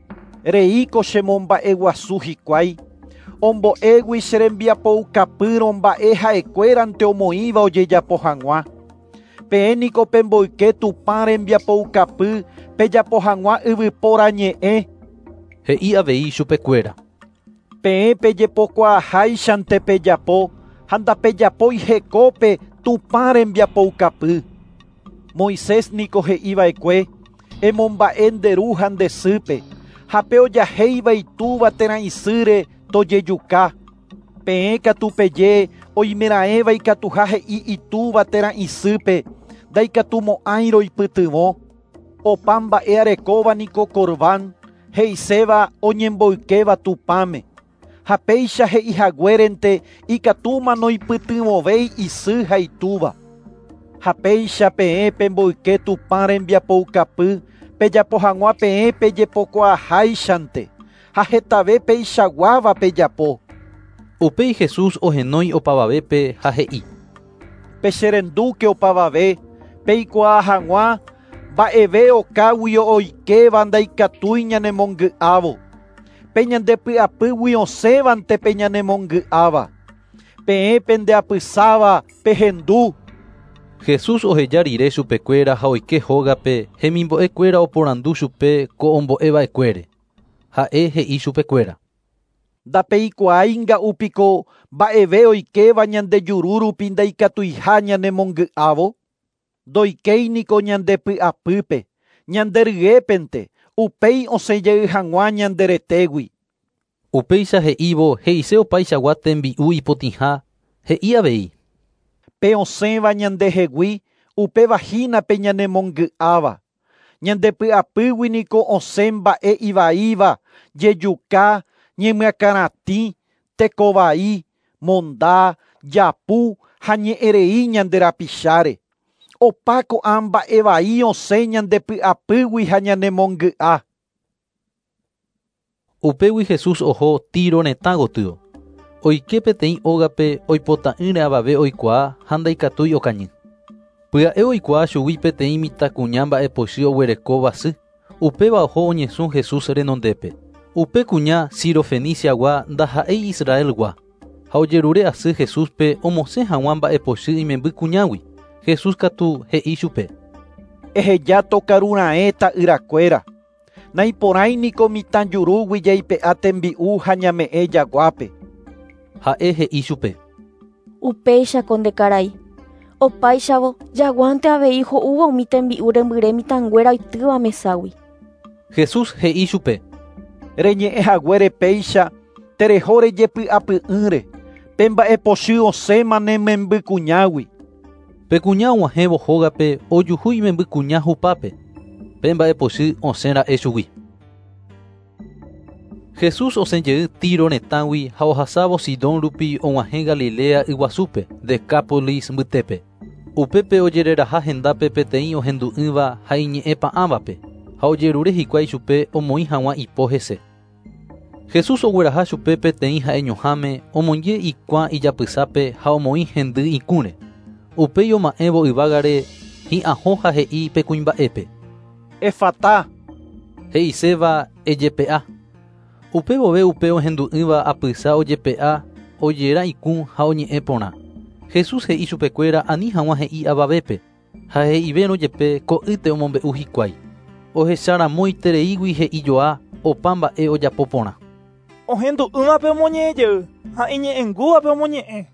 Reíko chemomba'e guasu hikuái ombo'égui che rembiapoukapýro mba'e ha'ekuérante omoĩva ojejapo hag̃ua. Peẽniko pemboyke tupã rembiapoukapy pejapo hag̃ua yvypóra ñe'ẽ. He'i avei chupekuéra: Peẽ pejepokuaaháichante pejapo ha ndapejapói hekópe tupã rembiapoukapy. Moisés niko he'íva'ekue emomba'e nderu ha ndesýpe ha pe ojahéiva itúva térã isýre tojejuka. Peẽ katu peje oimera'ẽva ikatuha he'i itúva térã isýpe ndaikatumo'ãi roipytyvõ. Opa mba'e arekóva niko Korban he'iséva oñemboykéva tupãme. Ha péicha he'ihaguérente ikatúma noipytyvõvéi isy ha itúva. Ha péicha peẽ pemboyke tupã rembiapoukapy pejapo hag̃ua peẽ pejepokuaaháichante ha hetave peichaguáva pejapo. Upéi Jesús ohenói opavavépe ha he'i: Pecherendúke opavave peikuaa hag̃ua mba'eve okágui oikeva ndaikatúi ñanemongy'ávo. Pe ñandepy'apýgui osẽvante pe ñanemongy'áva. Peẽ pendeapysáva pehendu. Jesús oheja rire chupekuéra ha oike hógape hemimbo'ekuéra oporandu chupe ko ombo'eva'ekuére. Ha'e he'i chupekuéra: Ndapeikuaái nga'úpiko mba'eve oikeva ñandejuru rupi ndaikatuiha ñanemongy'ávo. Ndoikéiniko ñandepy'apýpe, ñanderyépente, upéi osẽjey hag̃ua ñanderetégui. Upéicha he'ívo he'ise opaichagua tembi'u ipotĩha, he'i avei: Pe osẽva ñandehegui upevahínape ñanemongy'áva. Ñandepy'apýgui niko osẽ mba'e ivaíva, jejuka, ñemyakaratĩ, tekovai, monda, japu ha ñe'ẽrei ñanderapicháre. Opa ko'ã mba'e vai osẽ ñandepy'apýgui ha ñanemongy'a. Upégui Jesús oho Tiro retã gotyo. Oike peteĩ ógape oipota'ỹre avave oikuaa ha ndaikatúi okañy. Pya'e oikuaa chugui peteĩ mitãkuña mba'epochy oguereko guasy. Upéva oho oñesũ Jesús renondépe. Upe kuña Sirofeniciagua ndaha'éi Israelgua. Ha ojerure asy Jesúspe omosẽ hag̃ua mba'epochy imemby kuñágui. Jesús katu he'i chupe: eheja tokarura'ẽ ta'yrakuéra. Naiporãiniko mitãjurúgui jaipe'a tembi'u ha ñame'ẽ jaguápe. Ha'e he'i chupe: Upéichako ndekarai. Opáichávo jaguánte avei ho'úva umi tembi'u rembyre mitãnguéra oitýva meságui. Jesús he'i chupe: reñe'ẽhaguére péicha tereho rejepy'apy'ỹre pe mba'epochy osẽma ne memby kuñágui. Pe kuña og̃uahẽvo hógape ojuhu imemby kuña hupápe. Pe mba'epochy osẽra'e chugui. Jesús osẽjey Tiro retãgui ha ohasávo Sidón rupi og̃uahẽ Galilea yguasúpe, Decápolis mbytépe. Upépe ojereraha hendápe peteĩ ohendu'ỹva ha iñe'ẽpa'ãvape, ha ojerure hikuái chupe omoĩ hag̃ua ipo hese. Jesús ogueraha chupe peteĩ ha'eñoháme, omonje ikuã ijapysápe ha omoĩ hendy ikũre. Upéi oma'ẽvo yvágare hi'ãho ha he'i pe kuimba'épe: Efatá. He'iséva ejepe'a. Upe vove upe ohendu'ỹva apysa ojepe'a, ojera ikũ ha oñe'ẽ porã. Jesús he'i chupekuéra ani hag̃ua he'i avavépe, ha he'ivérõ jepe ko'ýte omombe'u hikuái. Ohecharãmoitereígui he'ijoa opa mba'e ojapo porã. Ohendu'ỹvape omoñe'ẽjey ha iñe'ẽngúvape omoñe'ẽ.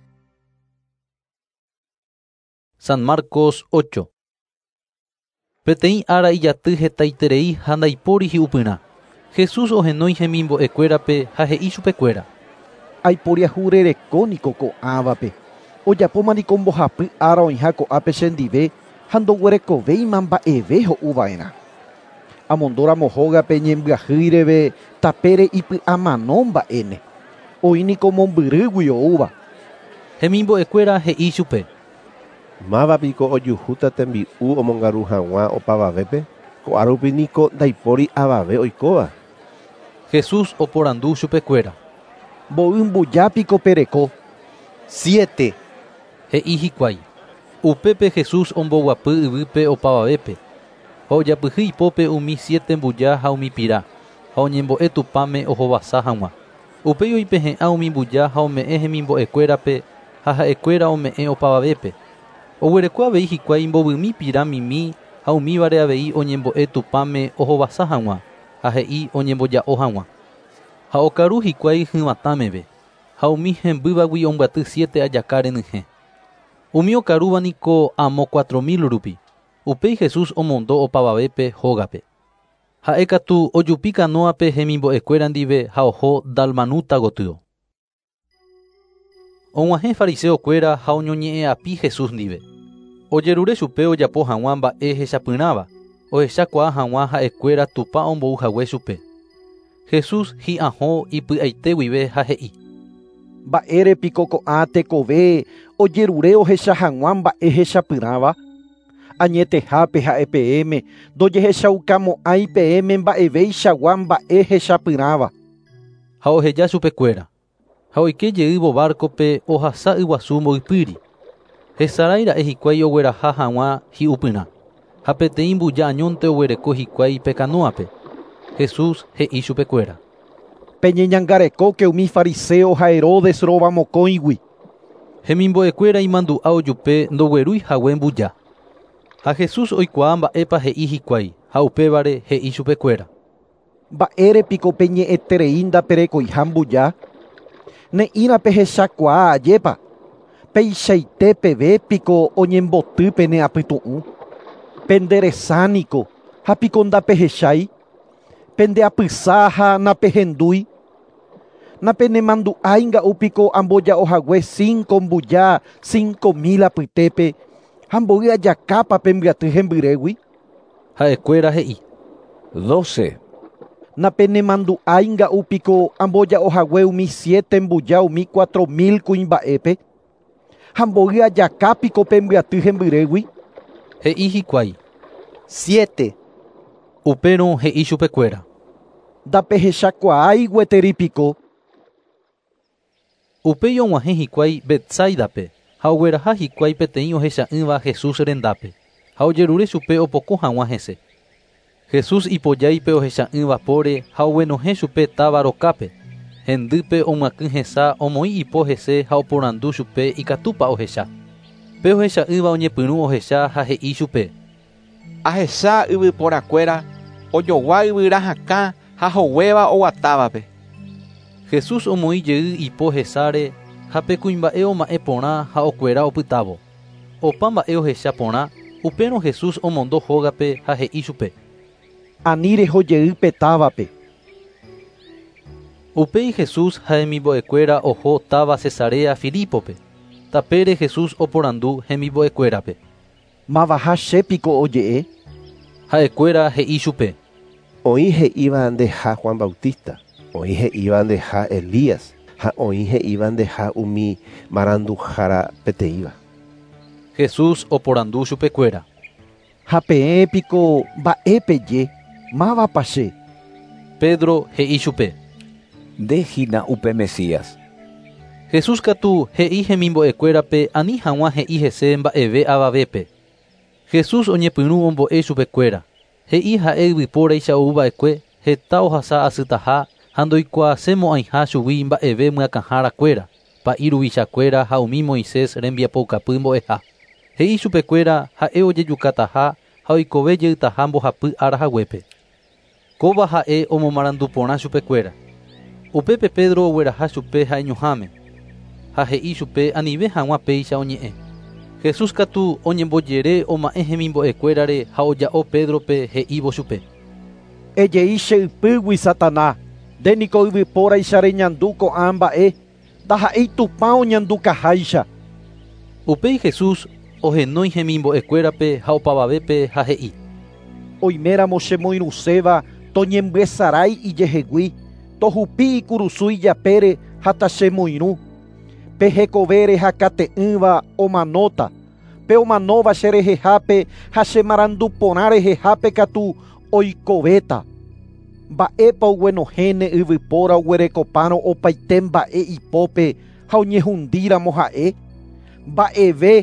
San Marcos ocho. Peteĩ ára ijaty hetaiterei ha ndaipóri hi'upyrã. Jesús ohenói hemimbo'ekuérape ha he'i chupekuéra: aiporiahurerekóniko ko'ãvape. Ojapómaniko mbohapy ára oĩha ko'ápe chendive ha ndoguerekovéima mba'eve ho'uva'erã. Amondóramo hógape ñembyahýreve tapére ipy'amano mba'éne. Oĩniko mombyrýgui oúva. Hemimbo'ekuéra he'i chupe: Mávapiko ojuhúta tembi'u omongaru hag̃ua opavavépe? Ko'árupi niko ndaipóri avave oikóva. Jesús oporandu chupekuéra: mbo'ymbojápiko pereko? Siete. He'i hikuái. Upépe Jesús omboguapy yvýpe opavavépe. Ha ojapyhy ipópe umi siete mbuja ha umi pira, ha oñembo'e tupãme ohovasa hag̃ua. Upéi oipehe'ã umi mbuja ha ome'ẽ hemimbo'ekuérape ha ha'ekuéra ome'ẽ opavavépe. Oguereko avei hikuái mbovymi pira mimi ha umívare avei oñembo'e tupãme ohovasa hag̃ua ha he'i oñemboja'o hag̃ua. Ha okaru hikuái hyvatãmeve, ha umi hembývagui ombyaty siete ajaka renyhẽ. Umi okarúva niko amo cuatro mil rupi. Upéi Jesús omondo opavavépe hógape. Ha'e katu ojupi kanóape hemimbo'ekuéra ndive ha oho Dalmanuta gotyo. Og̃uahẽ fariseokuéra ha oñoñe'ẽapi Jesús ndive. Ojerure chupe ojapo hag̃ua mba'e hechapyrãva, ohechakuaa hag̃ua ha'ekuéra tupa ombouhague chupe. Jesús hi'ãho ipy'aite guive ha he'i: mba'érepiko ko'ã tekove ojerure ohecha hag̃ua mba'e hechapyrãva. Añetehápe ha'e peẽme ndojehechaukamo'ãi peẽme mba'evéichagua mba'e hechapyrãva. Ha oheja chupekuéra. Ha oikejeývo barcope ohasa yguasu mboypýri. Hesarãira'e hikuái ogueraha hag̃ua hi'upyrã. Ha peteĩ mbuja añónte oguereko hikuái pe kanóape. Jesús he'i chupekuéra: peñeñangarekóke umi fariseo ha Herodes róva mokõigui. Hemimbo'ekuéra imandu'a ojupe ndoguerúihague mbuja. Ha Jesús oikuaa mba'épa he'i hikuái ha upévare he'i chupekuéra: mba'érepiko peñe'ẽterei ndaperekoiha mbuja. Ne'írã pehechakuaa ajépa. Peichaite pevépiko oñemboty pene apytu'ũ. Penderesániko ha piko ndapehechái. Pendeapysa ha napehendúi. Napenemandu'ái nga'úpiko amboja'ohague cinco mbuja cinco mil apytépe ha mbo'y ajakápa pembyaty hembyrégui. Ha'ekuéra he'i: doce. Napenemandu'ái nga'úpiko amboja'ohague umi siete mbuja umi cuatro mil kuimba'épe ha mbo'y ajakápiko pembyaty hembyrégui. He'i hikuái: siete. Upérõ he'i chupekuéra: ndapehechakuaái gueterýpiko. Upéi og̃uahẽ hikuái Betsáidape ha ogueraha hikuái peteĩ ohecha'ỹva Jesús rendápe ha ojerure chupe opoko hag̃ua hese. Jesús ipojáipe ohecha'ỹva póre ha oguenohẽ chupe táva rokápe. Hendype omyaky hesa omoĩ ipo hese ha oporandu chupe ikatúpa ohecha. Pe ohecha'ỹva oñepyrũ ohecha ha he'i chupe: ahecha yvyporakuéra ojogua yvyra hakã ha hoguéva oguatávape. Jesús omoĩ jey ipo hesáre ha pe kuimba'e oma'e porã ha okuera opytávo. Opa mba'e ohecha porã, upérõ Jesús omondo hógape ha he'i chupe: ani rehojey pe távape. Upéi Jesús ha hemimbo'ekuéra oho táva Cesarea Filipope. Tapére Jesús oporandu hemimbo'ekuérape: mavaha chépiko oje'e. Ha'ekuéra he'i chupe: oĩ he'íva ndeha Juan Bautista, oĩ he'íva ndeha Elías, ha oĩ he'íva ndeha umi maranduhára peteĩva. Jesús oporandu chupekuéra: ha peẽpiko mba'épeje, mávapa che? Pedro he'i chupe: ndehína upe Mesías. Jesús katu he'i hemimbo'ekuérape ani hag̃ua he'i hese mba'eve avavépe. Jesús oñepyrũ ombo'e chupekuéra. He'i ha'e yvypóraicharãuva'ekue heta ohasa asytaha ha ndoikuaasemo'ãiha chugui mba'eve myakãharakuéra, pa'i ruvichakuéra ha umi Moisés rembiapoukapy mbo'eha. He'i chupekuéra ha'e ojejukataha ha oikove jeýtaha mbohapy arahaguépe. Kóva ha'e omomarandu porã chupekuéra. Upépe Pedro ogueraha chupe ha eñuhãme. Ha he'i chupe anive hag̃ua péicha oñe'ẽ. Jesús katu oñembojere oma'ẽ hemimbo'ekuérare ha oja'o Pedrope he'ívo chupe: ejei che ypýgui Satanás, ndéniko yvypóraicha reñandu ko'ã mba'e, ndaha'éi tupã oñandukaháicha. Upéi Jesús ohenói hemimbo'ekuérape ha opavavépe ha he'i: oiméramo chemoirũséva toñembyesarái ijehegui, tohupi ikurusúi japére ha tachemoirũ. Pe hekovére ha kate'ỹva omanóta, pe omanóva cherehehápe ha chemarandu porã rehehápe katu oikovéta. Mba'épa oguenohéne yvypóra oguerekopárõ opaite mba'e ipópe ha oñehundíramo ha'e. Mba'eve,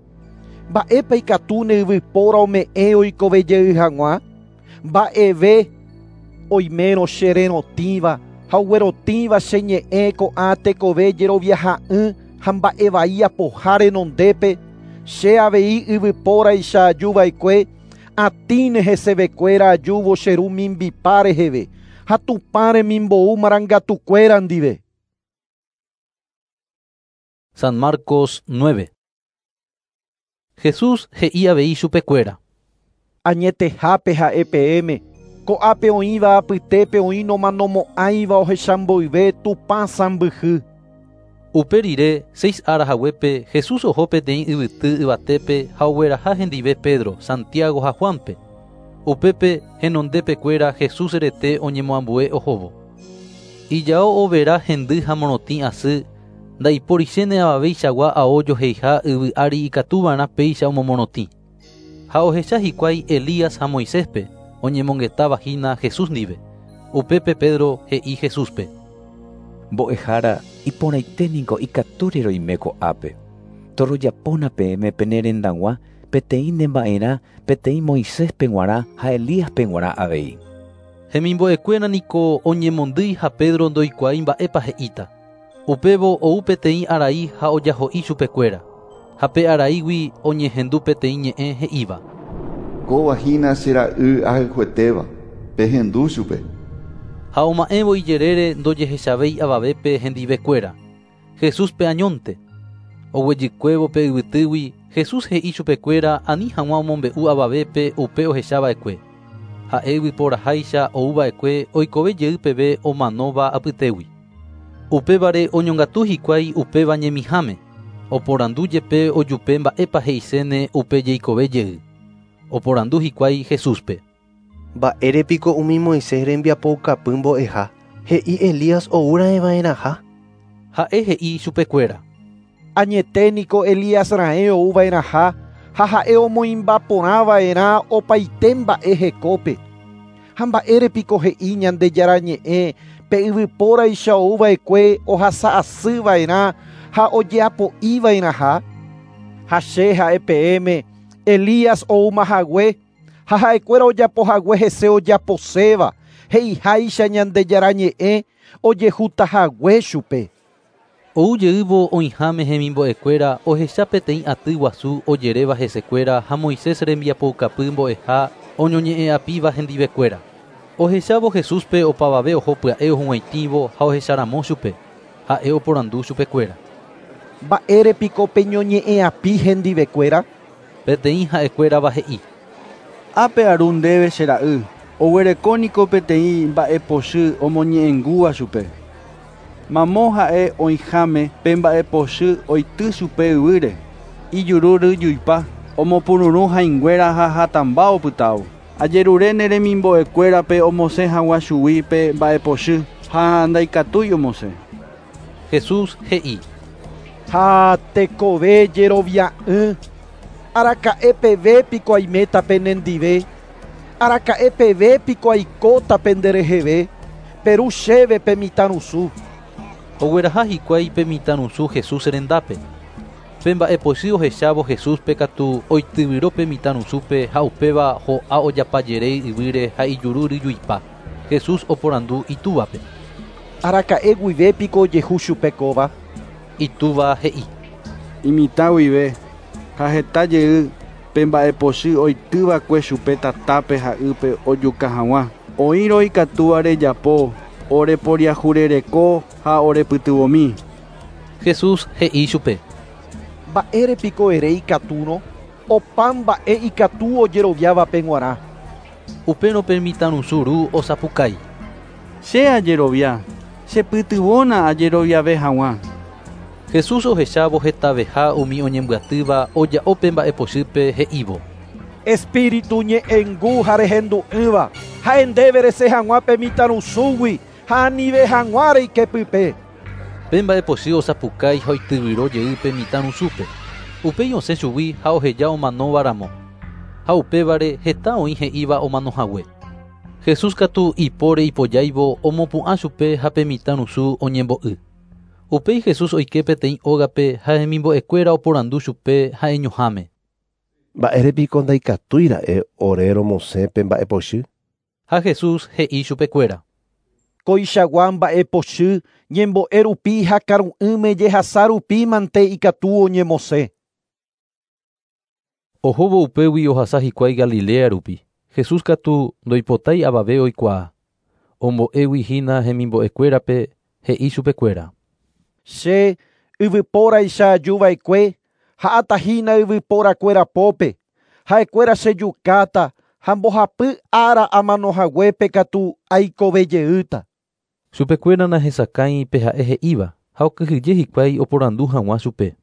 mba'épa ikatu ne yvypóra ome'ẽ oikovejey hag̃ua. Mba'eve oimérõ chererotĩva ha oguerotĩva cheñe'ẽ ko'ã tekove jeroviaha'ỹ ha mba'evai apoha renondépe, che avei yvypóraicha ajúvaikue, atĩne hesevekuéra ajúvo che ru mimbipa reheve ha tupã remimbou marangatukuéra ndive. San Marcos nueve. Jesús he'i avei chupekuéra: añetehápe ha'e peẽme, ko'ápe oĩva apytépe oĩ nomanomo'ãiva ohechamboive tupã sãmbyhy. Upe rire seis arahaguépe Jesús oho peteĩ yvyty yvatépe ha ogueraha hendive Pedro, Santiago ha Juanpe. Upépe henondépekuéra Jesús rete oñemoambue ohóvo. Ijao overa hendy ha morotĩ asy, ndaipórichéne avaveichagua ao joheiha yvy ári ikatúvarã péicha omomorotĩ. Ha ohecha hikuái Elías ha Moiséspe oñemongetavahína Jesús ndive. Upépe Pedro he'i Jesúspe: mbo'ehára iporãiténiko ikatúri roime ko'ápe. Torojapóna peẽme pene rendag̃ua peteĩ nemba'erã peteĩ Moiséspe g̃uarã ha Elíaspe g̃uarã avei. Hemimbo'ekuéra niko oñemondýi ha Pedro ndoikuaái mba'épa he'íta. Upévo ou peteĩ arai ha ojaho'i chupekuéra. Ha pe araígui oñehendu peteĩ ñe'ẽ he'íva: kóvahína che ra'y ahyhuetéva, pehendu chupe. Ha oma'ẽvo ijerére ndojehechavéi avavépe hendivekuéra. Jesús pe añónte. Oguejykuévo pe yvytýgui Jesús he'i chupekuéra ani hag̃ua omombe'u avavépe upe ohechava'ekue. Ha'e yvyporaháicha ouva'ekue oikovejey peve omanóva apytégui. Upévare oñongatu hikuái upéva ñemihãme. Oporandu jepe ojupe mba'épa he'ichéne upe jeikove-jey. Oporandu hikuái Jesúspe: mba'érepiko umi Moisés rembiapoukapy mbo'eha, he'i Elías oúra'eva'erãha. Ha'e he'i chupekuéra: añeténiko Elías ra'ẽ oúva'erãha ha ha'e omoĩmba porãva'erã opaite mba'e hekópe. Ha mba'érepiko he'i Ñandejára ñe'ẽ pe yvypóraicha oúva'ekue ohasa asyva'erã ha ojeapo'íva'erãha. Ha che ha'e peẽme Elías oúmahague ha ha'ekuéra ojapohague hese ojaposéva he'iháicha ñande jarañe'ẽ ojehutahague chupe. Oujeývo oĩháme hemimbo'ekuéra ohecha peteĩ aty guasu ojeréva hesekuéra ha Moisés rembiapokapy mbo'eha oñoñe'ẽ'apíva hendivekuéra. Ohechávo Jesúspe opavave oho pya'e ohug̃uaitĩvo ha ohecharamo chupe. Ha'e oporandu chupekuéra. Mba'érepiko peñoñe'ẽ'api hendivekuéra? Peteĩ ha'ekuérava he'i. Ápe aru ndéve che ra'y. Oguerekóniko peteĩ mba'epochy omoñe'ẽngúva chupe. Mamo ha'e oĩháme pe mba'epochy oity chupe yvýre. Ijuru ryjuipa omopururũ ha'ĩnguéra ha hatãmba opytávo. Ajerure neremimbo'ekuérape omosẽ hag̃ua chugui pe mba'epochy ha ndaikatúi omosẽ. Jesús he'i. Ha tekove jerovia'ỹ. Araka'e pevépiko aiméta penendive. Araka'e pevépiko aikóta pendereheve. Peru chéve pe mitãrusu. Ogueraha hikuái pe mitãrusu Jesús rendápe. Pe mba'epochy ohechávo Jesús pe katu oityvyro pe mitãrusúpe ha upéva ho'a ojapajerei yvýre ha ijuru ryjuipa. Jesús oporandu itúvape. Araka'e guivépiko ojehu chupe kóva. Itúva he'i. Imitã guive ha heta jey pe mba'epochy oitývakue chupe tatápe ha y'pe ojuka hag̃ua. Oĩro ikatúva rejapo oreporiahurereko ha orepytyvomi. Jesús he'i chupe. Mba'érepiko ere ikatúrõ opa mba'e ikatu ojeroviáva pe g̃uarã. Upénope mitãrusuru osapukái. Che ajerovia. Chepytyvõna ajeroviave hag̃ua. Jesús ohechávo hetaveha umi oñembyatýva oja'o pe mba'epochýpe he'ívo. Espíritu ñe'ẽngu ha rehendu'ỹva ha'endéve rese hag̃ua pe mitãrusúgui ha anive hag̃ua reikepype. Pe mba'epochy osapukái ha oityvyro jey pe mitãrusúpe. Upéi osẽ chugui ha oheja omanóvaramo. Ha upévare heta oĩ he'íva omanohague. Jesús katu ipóre ipojáivo omopu'ã chupe ha pe mitãrusu oñembo'y. Upéi Jesús oike peteĩ ógape ha hemimbo'ekuéra oporandu chupe ha eñoháme. Mba'érepiko ndaikatúira'e ore romosẽ pe mba'epochy. Ha Jesús he'i chupekuéra. Koichagua mba'epochy ñembo'e rupi ha karu'ỹme jehasa rupi mante ikatu oñemosẽ. Ohóvo upégui ohasa hikuái Galilea rupi. Jesús katu ndoipotái avave oikuaa. Ombo'égui hína hemimbo'ekuérape he'i chupekuéra. Che yvypóraicha ajuva'ekue ha atahína yvypórakuéra pópe. Ha'ekuéra chejukáta ha mbohapy ára amanohaguépe katu aikovejeýta. Chupekuéra nahesakãi pe ha'e he'íva ha okyhyje hikuái oporandu hag̃ua chupe.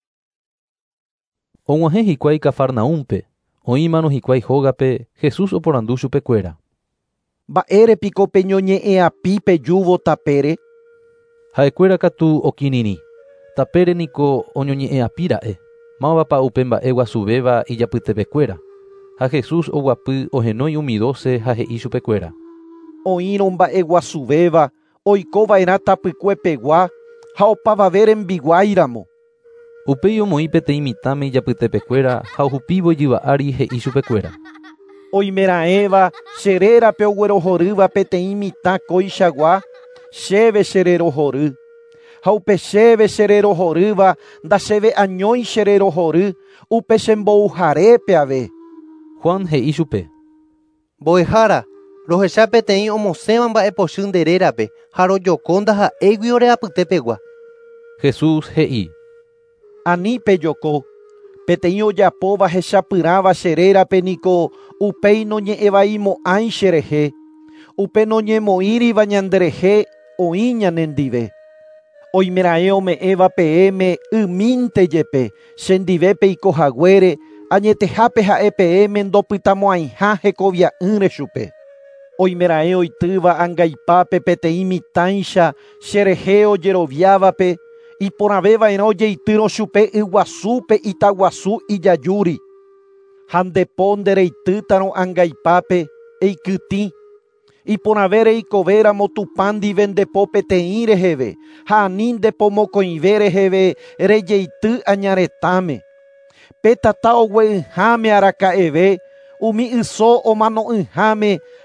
Og̃uahẽ hikuái Kafarnaúmpe. Oĩmano hikuái hógape Jesús oporandu chupekuéra. Mba'érepiko peñoñe'ẽapi pejúvo tapére. Ha'ekuéra katu okirirĩ. Tapére niko oñoñe'ẽapíra'e. Mávapa upe mba'e guasuvéva ijapytepekuéra. Ha Jesús oguapy ohenói umi doce ha he'i chupekuéra. Oĩrõ mba'e guasuvéva oikova'erã tapykuepegua ha opavave rembiguáiramo. Upéi omoĩ peteĩ mitãme ijapytepekuéra ha ohupívo ijyva'ári he'i chupekuéra. Oimera'ẽva cherérape oguerohorýva peteĩ mitã koichagua chéve chererohory. Ha upe chéve chererohorýva ndachéve añói chererohory upe chembouharépe ave. Juan he'i chupe. Mbo'ehára, rohecha peteĩ omosẽva mba'epochy nderérape ha rojokónda ha'égui oreapytépegua. Jesús he'i. Ani pejoko. Peteĩ ojapóva hechapyrãva cherérape niko upéi noñe'ẽvaimo'ãi cherehe. Upe noñemoĩriva ñanderehe oĩ ñanendive. Oimera'ẽ ome'ẽva peẽme ymínte jepe chendivépe ikohaguére añetehápe ha'e peẽme ndopytamo'ãiha hekovia'ỹre chupe. Oimera'ẽ oitýva angaipápe peteĩ mitãicha cherehe ojeroviávape iporãveva'erã ojeitýro chupe yguasúpe Itaguasu ijajúri. Ha ndepo ndereitýtarõ angaipápe eikytĩ. Iporãve reikovéramo Tupã ndive ndepo peteĩ reheve ha ani ndepo mokõive reheve rejeity añaretãme. Pe tata oguey'ỹháme araka'eve umi yso omano'ỹháme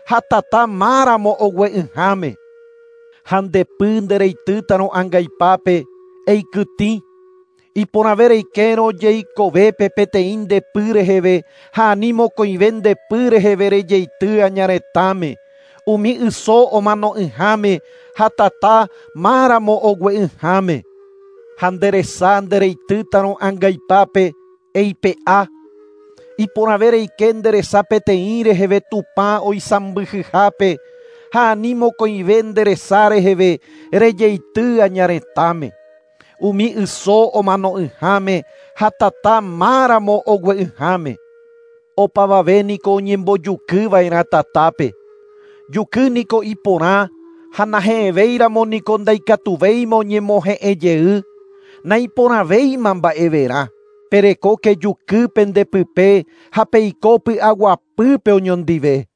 ha tata máramo ogue'yháme. Ha ndepy ndereitýtaro angaipápe eikytĩ. Iporãve reikérõ jeikovépe peteĩ ndepy reheve ha ani mokõive ndepy reheve rejeity añaretãme. Umi yso omano'ỹháme ha tata máramo ogue'yháme. Ha nderesa ndereitýtaro angaipápe eipe'a. Iporãve reike nderesa peteĩ reheve tupã oisãmbyhyhápe ha ani mokõive nderesa reheve rejeity añaretãme. Umi yso omano'ỹháme ha tata máramo ogue'yháme. Opavavéniko oñembojukýva'erã tatápe. Jukýniko iporã ha nahe'ẽvéiramonniko ndaikatuvéima oñemohe'ẽjey. Naiporãvéima mba'everã. Perekóke jukýpe ndepype ha peiko py'aguapýpe oñondive.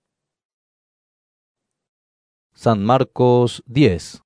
San Marcos diez.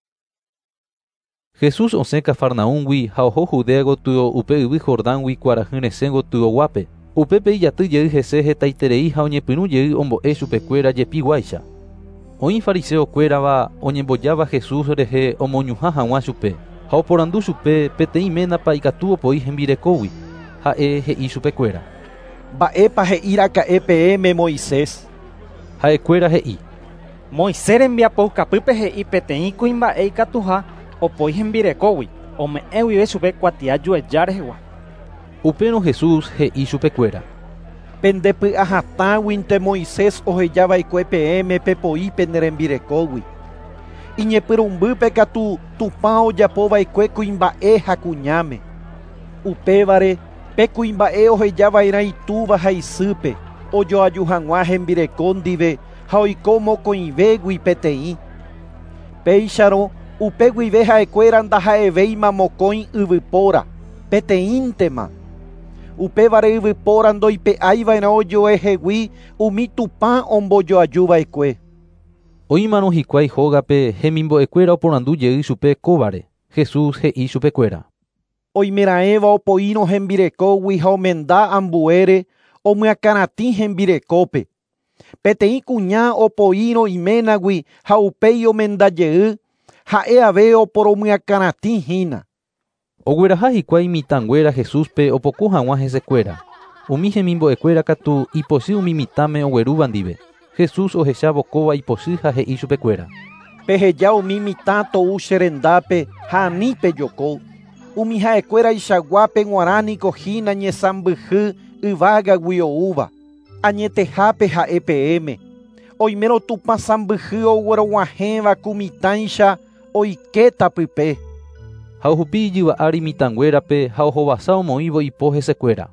Jesús osẽ Cafarnaúmgui ha oho Judea gotyo upe yvy Jordángui kuarahy resẽ gotyo guápe. Upépe ijatyjey hese hetaiterei ha oñepyrũjey ombo'e chupekuéra jepiguáicha. Oĩ fariseokuérava oñembojáva Jesús rehe omoñuhã hag̃ua chupe ha oporandu chupe peteĩ ménapa ikatu opoi hembirekógui. Ha'e he'i chupekuéra: mba'épa he'íraka'e peẽme Moisés. Ha'ekuéra he'i: Moisés rembiapokapýpe he'i peteĩ kuimba'e ikatuha opoi hembirekógui ome'ẽ guive chupe kuatia jueja rehegua. Upérõ Jesús he'i chupekuéra: pendepy'ahatãguinte Moisés ohejava'ekue peẽme pepo'i nerembirekógui. Iñepyrumbýpe katu Tupã ojapova'ekue kuimba'e ha kuñáme. Upévare pe kuimba'e ohejava'erã itúva ha isýpe, ojoaju hag̃ua hembirekó ndive ha oiko mokõivégui peteĩ. Péicharõ upe guive ha'ekuéra ndaha'evéima mokõi yvypóra, peteĩntema. Upévare yvypóra ndoipe'áiva'erã ojoehegui umi Tupã ombojoajuva'ekue. Oĩmarõ hikuái hógape hemimbo'ekuéra oporandujey chupe kóvare. Jesús he'i chupekuéra: oimeraẽva opoírõ hembirekógui ha omenda ambuére omyakaratĩ hembirekópe. Peteĩ kuña opoírõ iménagui ha upéi omendajey, ha'e ave oporomyakaratĩ hína. Ogueraha hikuái mitãnguéra Jesúspe opoku hag̃ua hesekuéra. Umi hemimbo'ekuéra katu ipochy umi mitãme oguerúva ndive. Jesús ohecha vokóva ipochy ha he'i chupekuéra: peheja umi mitã tou cherendápe ha anípe joko. Umi ha'ekuéra ichaguápe guarániko hína ñesãmbyhy yvágagui oúva. Añetehápe ha'e peẽme. Oimérõ Tupã sãmbyhy oguerog̃uahẽva ku mitãicha oiketa pype. Ha ohupi ijyva'ári mitãnguérape ha ohovasa omoĩvo ipo hesekuéra.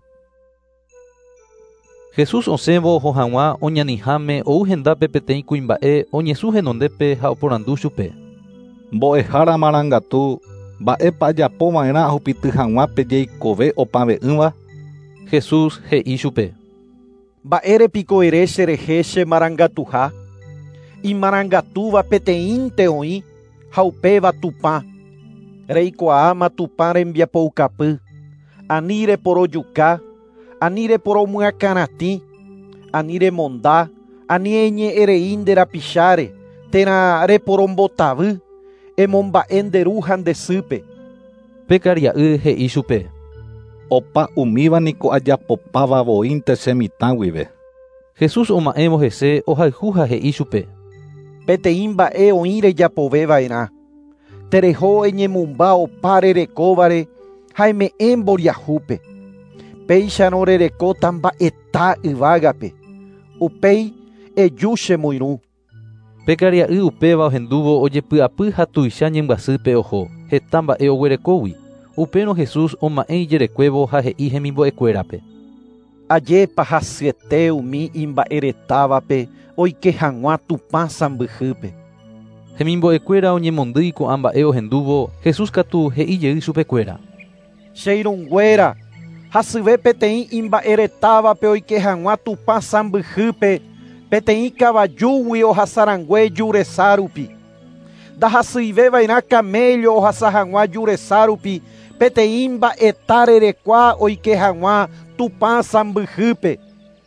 Jesús osẽvo oho hag̃ua oñaniháme ou hendápe peteĩ kuimba'e oñesũ henondépe ha oporandu chupe: Mbo'ehára marangatu, mba'épa ajapova'erã ahupity hag̃uápe jeikove opavẽ'ỹva. Jesús he'i chupe: mba'érepiko ere cherehe chemarangatuha. Imarangatúva peteĩnte oĩ ha upéva Tupã. Reikuaáma Tupã rembiapoukapy. Ani reporojuka, ani reporomyakaratĩ, ani remonda, ani eñe'ẽrei nde rapicháre, térã reporombotavy, emomba'e nderúha ndesýpe. Pekaria'y he'i chupe: opa umíva niko ajapopávavoínte che mitã guive. Jesús oma'ẽvo hese ohayhu ha he'i chupe: peteĩ mba'e oĩ rejapoveva'erã. Tereho eñemumba opa rerekóvare ha eme'ẽ mboriahúpe. Péicharõ rerekóta mba'eta yvágape. Upéi eju chemoirũ. Pekaria'y upéva ohendúvo ojepy'apy ha tuicha ñembyasýpe oho, heta mba'e oguerekógui. Upérõ Jesús oma'ẽ ijerekuévo ha he'i hemimbo'ekuérape: ajépa hasyete umi imba'eretávape oike hag̃ua Tupã sãmbyhýpe. Hemimbo'ekuéra oñemondýi ko'ã mba'e ohendúvo, Jesús katu he'ijey chupekuéra: cheirũnguéra, hasyve peteĩ imba'eretávape oike hag̃ua Tupã sãmbyhýpe peteĩ kavajúgui ohasarangue juresa rupi. Ndahasýiveva'erã camello ohasa hag̃ua juresa rupi peteĩ mba'eta rerekua oike hag̃ua Tupã sãmbyhýpe.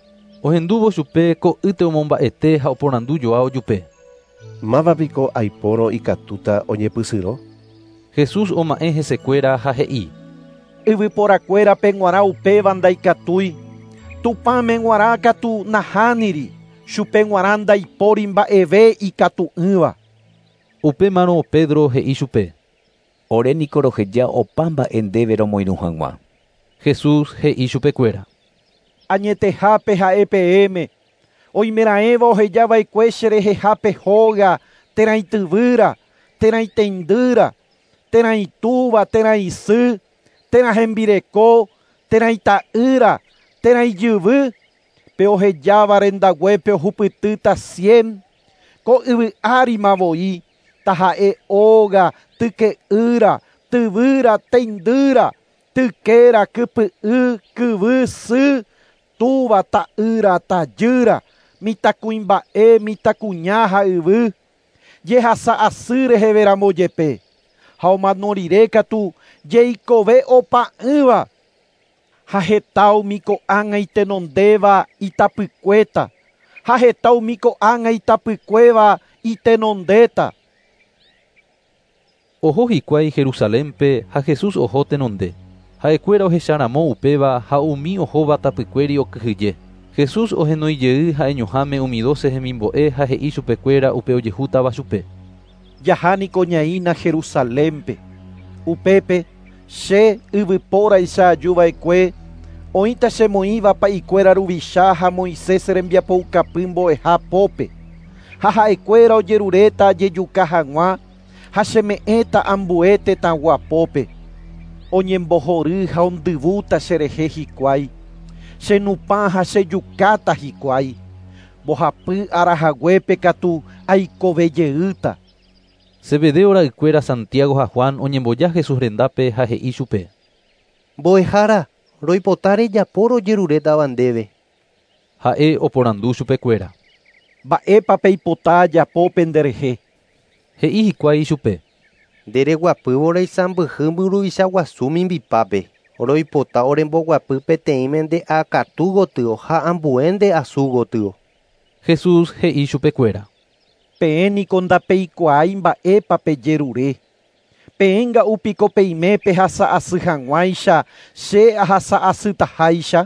Ohendúvo chupe ko'ýte omomba'ete ha oporandu joao jupe. Mávapiko aipórõ ikatúta oñepysyro? Jesús oma'ẽ hesekuéra ha he'i. Yvyporakuéra pe g̃uarã upéva ndaikatúi. Tupãme g̃uarã katu nahániri. Chupe g̃uarã ndaipóri mba'eve ikatu'ỹva. Upémarõ Pedro he'i chupe. Oréniko roheja opa mba'e ndéve romoirũ hag̃ua. Jesús he'i chupekuéra. Añetehápe ha'e peẽme. Oimeraẽva ohejava'ekue cherehehápe hóga, térãityvýra, térãitendýra, térãitúva, térãisy, térãhembireko, térãita'ýra, térãijyvy. Pe ohejáva rendaguépe ohupytýta cien. Ko yvy'árima ta ha'e óga, tyke'ýra, tyvýra, tendýra, tykéra, kypy'y, kyvy, sy, túva, ta'ýra, tajýra, mitãkuimba'e, mitãkuña ha yvy. Jehasa asy reheveramojepe. Ha omanorire katu jeikove opa'ỹva. Ha heta umi ko'ág̃a itenondéva itapykuéta. Ha heta umi ko'ág̃a itapykuéva itenondéta. Oho hikuái Jerusalémpe ha Jesús oho tenonde. Ha'ekuéra ohecharamo upéva ha umi ohóva tapykuéri okyhyje. Jesús ohenoijey ha'eñoháme umi doce hemimbo'e ha he'i chupekuéra upe ojehútava chupe. Jahániko ñaína Jerusalémpe. Upépe che yvypóraicha ajúva'ekue oĩta chemoĩva pa'ikuéra ruvicha ha Moisés rembiapoukapy mbo'eha pópe. Ha ha'ekuéra ojeruréta ajejuka hag̃ua ha cheme'ẽta ambue tetãgua pópe. Oñembohory ha ondyvúta cherehe hikuái. Chenupã ha chejukáta hikuái. Mbohapy arahaguépe katu aikovejeýta. Zebedeo ra'ykuéra Santiago ha Juan oñemboja Jesús rendápe ha he'i chupe. Mbo'ehára, roipota rejapo rojerurétava ndéve. Ha'e oporandu chupekuéra. Mba'épa peipota ajapópe nderehe. He'i hikuái chupe. Ndereguapývo reisãmbyhy mburuvicha guasu mimbipápe. Roipota oremboguapy peteĩme nde akatu gotyo ha ambue nde asu gotyo. Jesús he'i chupekuéra. Peẽniko ndapeikuaái mba'épa pejerure. Peẽnga upiko peimépe hasa'asy hag̃uáicha che ahasa'asýtaháicha.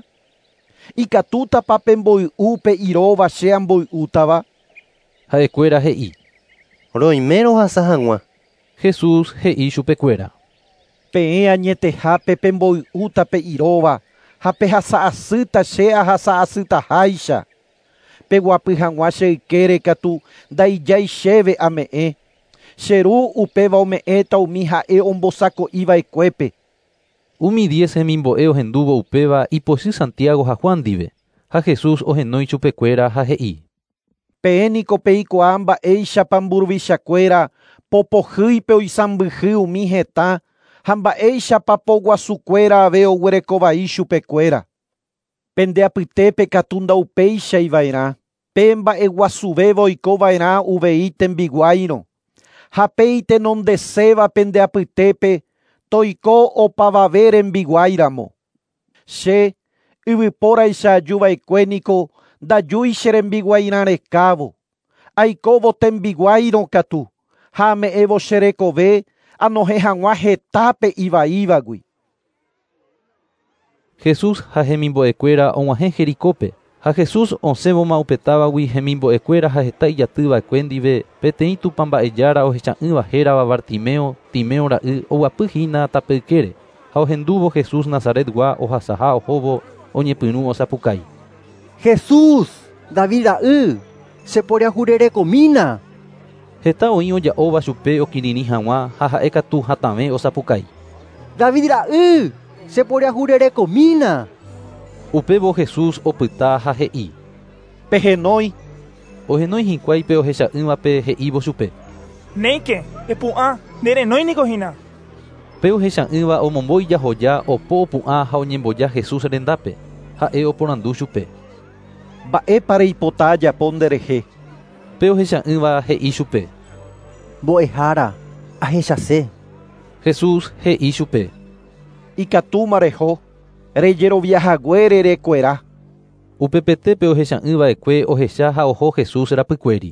Ikatútapa pemboy'úpe iróva che amboy'útava. Ha'ekuéra he'i. Roimérõ hasa hag̃ua. Jesús he'i chupekuéra. Peẽ añetehápe pemboy'úta pe iróva ha pehasa'asýta che ahasa'asýtaháicha. Peguapy hag̃ua che ykére katu ndaijái chéve ame'ẽ. Cheru upéva ome'ẽta umi ha'e ombosako'iva'ekuépe. Umi diez hemimbo'e ohendúvo upéva ipochy Santiago ha Juan ndive. Ha Jesús ohenói chupekuéra ha he'i. Peẽniko peikuaa mba'éichapa mburuvichakuéra popohýipe oisãmbyhy umi hetã ha mba'éichapa poguasukuéra ave oguerekovai chupekuéra. Pendeapytépe katu ndaupéichaiva'erã. Pe mba'eguasuvéva oikova'erã uvei tembiguáirõ. Ha peitenondecéva pendeapytépe toiko opavave rembiguáiramo. Che yvypóraicha ajúva'ekuéniko ndajúi che rembiguairã rekávo. Aikóvo tembiguáirõ katu ha ame'ẽvo cherekove anohẽ hag̃ua hetápe ivaívagui. Jesús ha hemimbo'ekuéra og̃uahẽ Jericópe. Ha Jesús osẽvoma upetávagui hemimbo'ekuéra ha heta ijatýva'ekue ndive peteĩ tupãmba'ejára ohecha'ỹva hérava Bartimeo, Timeo ra'y oguapyhína tapykére. Ha ohendúvo Jesús Nazaretgua ohasa ha ohóvo oñepyrũ osapukái. Jesús, David ra'y, cheporiahurerekomína. Heta oĩ oja'óva chupe okirirĩ hag̃ua ha ha'e katu hatãve osapukái. David ra'y, cheporiahurerekomína. Upévo Jesús opyta ha he'i. Pehenói. Ohenói hikuái pe ohecha'ỹvape he'ívo chupe. Néike, epu'ã, nerenóiniko hína. Pe ohecha'ỹva omombói jahoja opo opu'ã ha oñemboja Jesús rendápe. Ha'e oporandu chupe. Mba'épa reipota ajapo nderehe. Pe ohecha'ỹva he'i chupe. Mbo'ehára, ahechase. Jesús he'i chupe. Ikatúma reho. Rejeroviahaguére rekuera. Upepetépe ohecha'ỹva'ekue ohecha ha oho Jesús rapykuéri.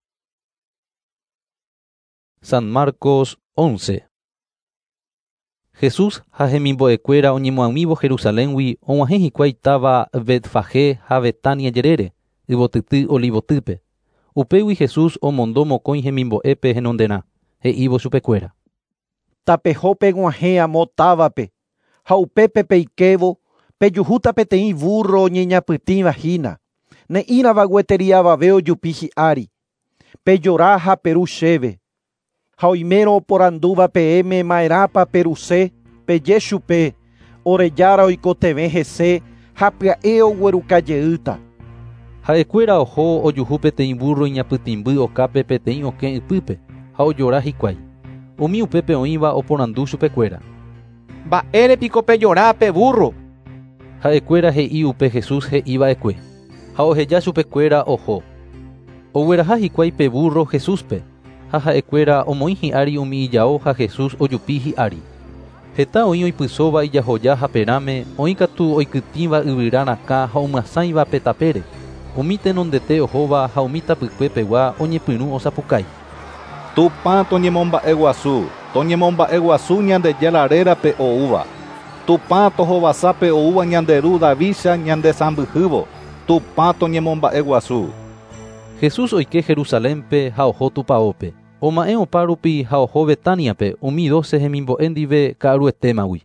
San Marcos once. Jesús ha hemimbo'ekuéra oñemoamívo Jerusaléngui og̃uahẽ hikuái táva Betfagé ha Betania jerére, yvotyty Olivotýpe. Upégui Jesús omondo mokõi hemimbo'épe henonderã, he'ívo chupekuéra. Tapeho peg̃uahẽ amo távape, ha upépe peikévo, pejuhúta peteĩ burro ñeñapytĩvahína, ne'írãva gueteriavave ojupi hi'ári, pejora ha peru chéve. Ha oimérõ oporandúva peẽme ma'erãpa peruse, peje chupe, orejára oikotevẽ hese ha pya'e oguerukajeýta. Ha'ekuéra oho ojuhu peteĩ burro iñapytĩmby okápe peteĩ okẽ ypýpe ha ojora hikuái. Umi upépe oĩva oporandu chupekuéra. Mba'érepiko pejora pe burro. Ha'ekuéra he'i upe Jesús he'íva'ekue. Ha oheja chupekuéra oho. Ogueraha hikuái pe burro Jesúspe. Ha ha'ekuéra omoĩ hi'ári umi ijao ha Jesús ojupi hi'ári. Heta oĩ oipysóva ijahoja haperãme, oĩ katu oikytĩva yvyrarakã ha omyasãiva pe tapére. Umi tenondete ohóva ha umi tapykue pegua oñepyrũ osapukái. Tupã toñemomba'eguasu, toñemomba'eguasu ñandeja larérape oúva. Tupã tohovasápe oúva ñanderu Davícha ñandesãmbyhývo. Tupã toñemomba'eguasu. Jesús oike Jerusalénpe ha oho tupãópe. Oma'ẽ opa rupi ha oho Betániape umi doce hemimbo'e ndive ka'aruetémagui.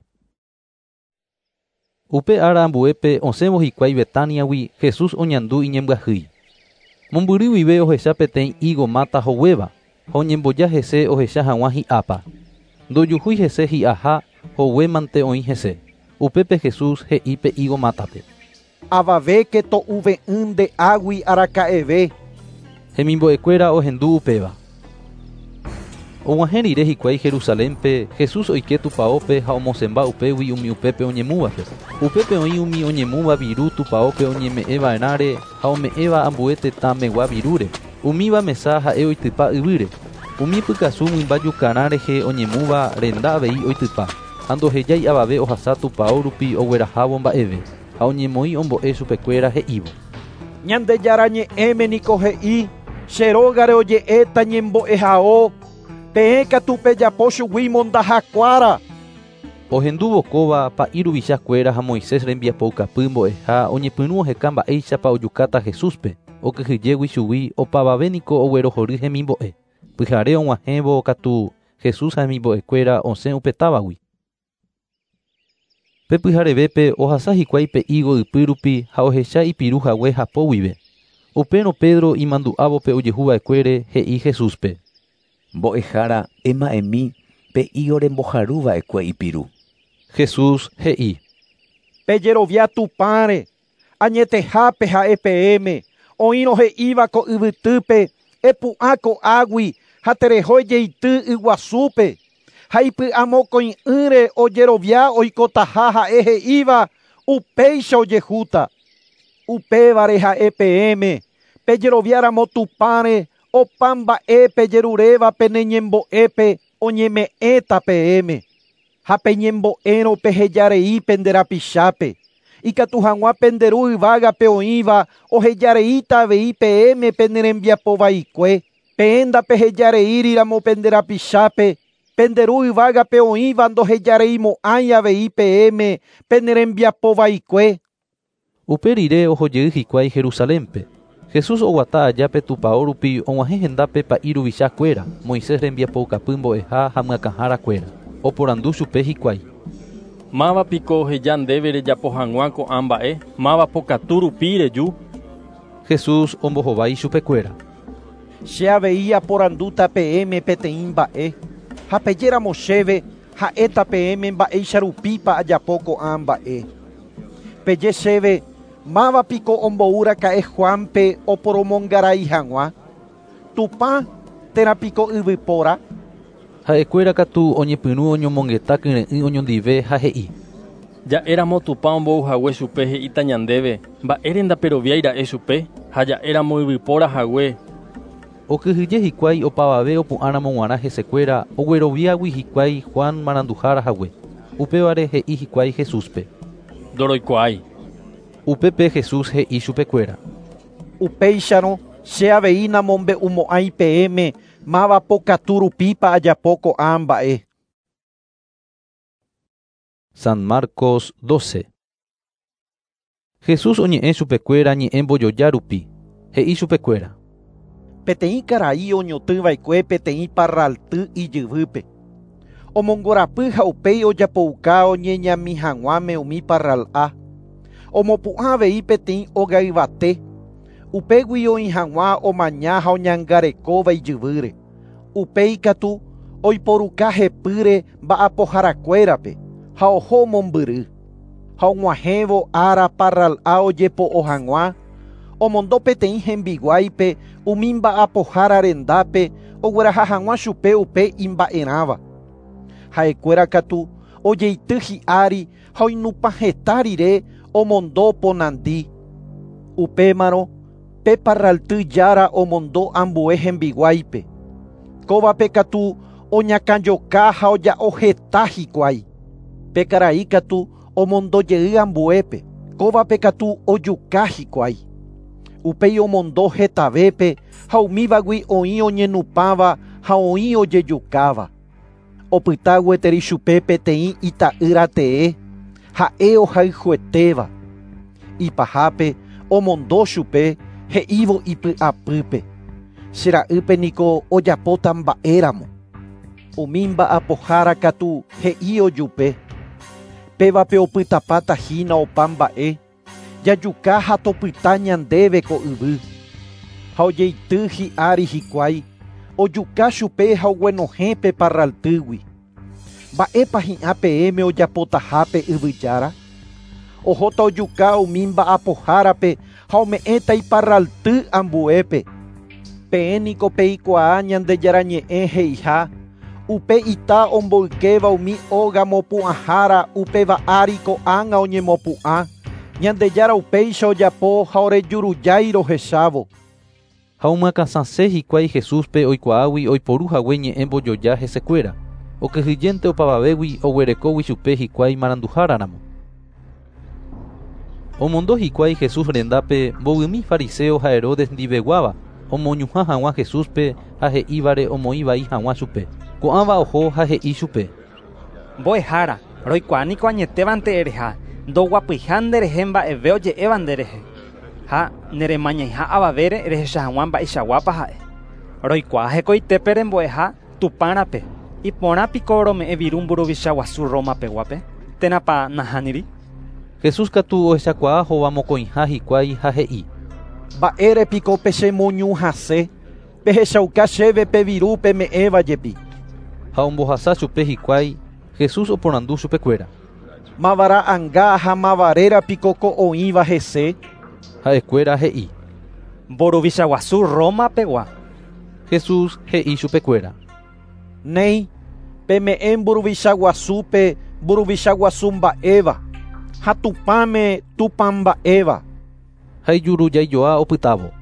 Upe ára ambuépe osẽvo hikuái Betániagui Jesús oñandu iñembyahýi. Mombyry guive ohecha peteĩ higo mata hoguéva, ha oñemboja hese ohecha hag̃ua hi'ápa. Ndojuhúi hese hi'aha hoguémante oĩ hese. Upépe Jesús he'i pe higo mátape. Avave ke to'uve'ỹ nde águi araka'eve. Hemimbo'ekuéra ohendu upéva. Og̃uahẽ rire hikuái Jerusalénpe, Jesús oike tupãópe ha omosẽmba upégui umi upépe oñemúvape. Upépe oĩ umi oñemúva viru tupãópe oñeme'ẽva'erãre ha ome'ẽva ambue tetã megua virúre. Umíva mesa ha'e oitypa yvýre. Umi pykasu mymba jukarã rehe oñemúva renda avei oitypa. Ha ndohejái avave ohasa tupão rupi oguerahávo mba'eve. Ha oñemoĩ ombo'e chupekuéra he'ívo. Ñandejára ñe'ẽme niko he'i, che rógare oje'éta ñembo'ehao. Peẽ katu pejapo chugui mondahakuára. Ohendu vokóva pa'i ruvichakuéra ha Moisés rembiapokapy mbo'eha oñepyrũ oheka mba'éichapa ojukáta Jesúspe. Okyhyjégui chugui opavavéniko oguerohory hemimbo'e. Pyhare og̃uahẽvo katu Jesús ha hemimbo'ekuéra osẽ upe távagui. Pe pyharevépe ohasa hikuái pe higo ypy rupi ha ohecha ipiruhague hapo guive. Upérõ Pedro imandu'ávope ojehuva'ekuére he'i Jesúspe. Mbo'ehára ema'ẽmi pe higo remboharuva'ekue ipiru. Jesús he'i. Pejerovia tupãre, añetehápe ha'e peẽme, oĩrõ he'íva ko yvytýpe, epu'ã ko águi ha tereho jeity yguasúpe. Ha ipy'amokõi'ỹre ojerovia oikotaha ha'e he'íva, upéicha ojehúta. Upévare ha'e peẽme, pejeroviáramo tupãre, opa mba'e pejeruréva pene ñembo'épe oñeme'ẽta peẽme. Ha peñembo'érõ pehejarei penderapichápe. Ikatu hag̃ua penderu yvágape oĩva ohejareíta avei peẽme pene rembiapo vaikue. Peẽ ndapehejareíramo penderapichápe. Penderu yvágape oĩva ndohejareimo'ãi avei peẽme pene rembiapo vaikue. Upe rire ohojey hikuái Jerusalénpe. Jesús oguata ajápe tupão rupi og̃uahẽ hendápe pa'i ruvichakuéra, Moisés rembiapokapy mbo'eha ha myakãharakuéra. Oporandu chupe hikuái. Mávapiko oheja ndéve rejapo hag̃ua ko'ã mba'e, mávapo katu rupi reju. Jesús ombohovái chupekuéra. Che avei aporandúta peẽme peteĩ mba'e. Ha pejéramo chéve ha'éta peẽme mba'éicha rupípa ajapo ko'ã mba'e. Peje chéve mávapiko ombouraka'e Juanpe oporomongarai hag̃ua. Tupã térãpiko yvypóra. Ha'ekuéra katu oñepyrũ oñomongeta kyre'ỹ oñondive ha he'i. Ja'éramo Tupã ombouhague chupe he'íta ñandéve, mba'ére ndaperoviáira'e chupe, ha ja'éramo yvypórahague. Okyhyje hikuái opavave opu'ãramo g̃uarã hesekuéra ogueroviágui hikuái Juan maranduhárahague. Upévare he'i hikuái Jesúspe. Ndoroikuaái. Upépe Jesús he'i chupekuéra. Upéicharõ che avei namombe'umo'ãi peẽme mávapa katu rupípa ajapo ko'ã mba'e. San Marcos doce. Jesús oñe'ẽ chupekuéra ñe'ẽ mbojoja rupi. He'i chupekuéra. Peteĩ karai oñotỹva'ekue peteĩ parralty ijyvýpe. Omongorapy ha upéi ojapouka oñeñami hag̃uáme umi parral'a. Omopu'ã avei peteĩ ogayvate. Upégui oĩ hag̃ua omaña ha oñangarekóva ijyvýre. Upéi katu oiporuka hepýre mba'apoharakuérape ha oho omombyry. Ha og̃uahẽvo ára parral'a ojepo'o hag̃ua. Omondo peteĩ hembiguáipe umi mba'apohára rendápe ogueraha hag̃ua chupe upe imba'eráva. Ha'ekuéra katu ojeity hi'ári ha oinúpa heta rire omondo ponandi. Upémarõ pe parralty jára omondo ambue hembiguáipe. Kóvape katu oñakãjoka ha oja'o heta hikuái. Pe karai katu omondojey ambuépe. Kóvape katu ojuka hikuái. Upéi omondo hetavépe ha umívagui oĩ oñenupãva ha oĩ ojejukáva. Opyta gueteri chupe peteĩ ita'ýra tee ha'e ohayhuetéva. Ipahápe omondo chupe he'ívo ipy'apýpe. Che ra'ýpe niko ojapóta mba'éramo. Umi mba'apohára katu he'i ojupe. Pévape opytapatahína opa mba'e. Jajuka ha topyta ñandéve ko yvy. Ha ojeity hi'ári hikuái. Ojuka chupe ha oguenohẽpe parraltýgui. Mba'épa hi'ã peẽme ojapotahápe yvyjára. Ohóta ojuka umi mba'apohárape ha ome'ẽta iparralty ambuépe. Peẽniko peikuaa ñandejarañe'ẽ heiha. Upe ita omboykéva umi óga mopu'ãhára upe va'ári ko'ág̃a oñemopu'ã. Ñandejára upéicha ojapo ha orejurujái rohechávo. Ha omyakasãse hikuái Jesúspe oikuaágui oiporuhague ñe'ẽ mbojoja hesekuéra. Okyhyjénte opavavégui oguerekógui chupe hikuái marandujáraramo. Omondo hikuái Jesús rendápe mbovymi fariseo ha Herodes ndiveguáva. Omoñuhã hag̃ua Jesúspe ha he'ívare omoĩ vai hag̃ua chupe. Ko'ãva oho ha he'i chupe. Mbo'ehára, roikuaániko añetévante ereha. Ndoguapyha nderehe mba'eve oje'éva nderehe. Ha neremañaĩha avavére rehecha hag̃ua mba'eichaguápa ha'e. Roikuaa hekoitépe rembo'eha Tupãrape. Iporãpiko rome'ẽ viru mburuvicha guasu Roma peguápe. Ténapa nahániri. Jesús katu ohechakuaa hova mokõiha hikuái ha he'i. Mba'érepiko pechemoñu hasẽ. Pehechauka chéve pe viru peme'ẽvajepi. Ha ombohasa chupe hikuái, Jesús oporandu chupekuéra. Mavara anga ha mavarérapiko ko oĩva hese. Ha'ekuéra he'i. Mburuvicha guasu Roma pegua. Jesús he'i chupekuéra. Néi, peme'ẽ mburuvicha guasúpe mburuvicha guasu mba'éva. Ha tupãme tupã mba'éva. Ha ijurujaijoa opytávo.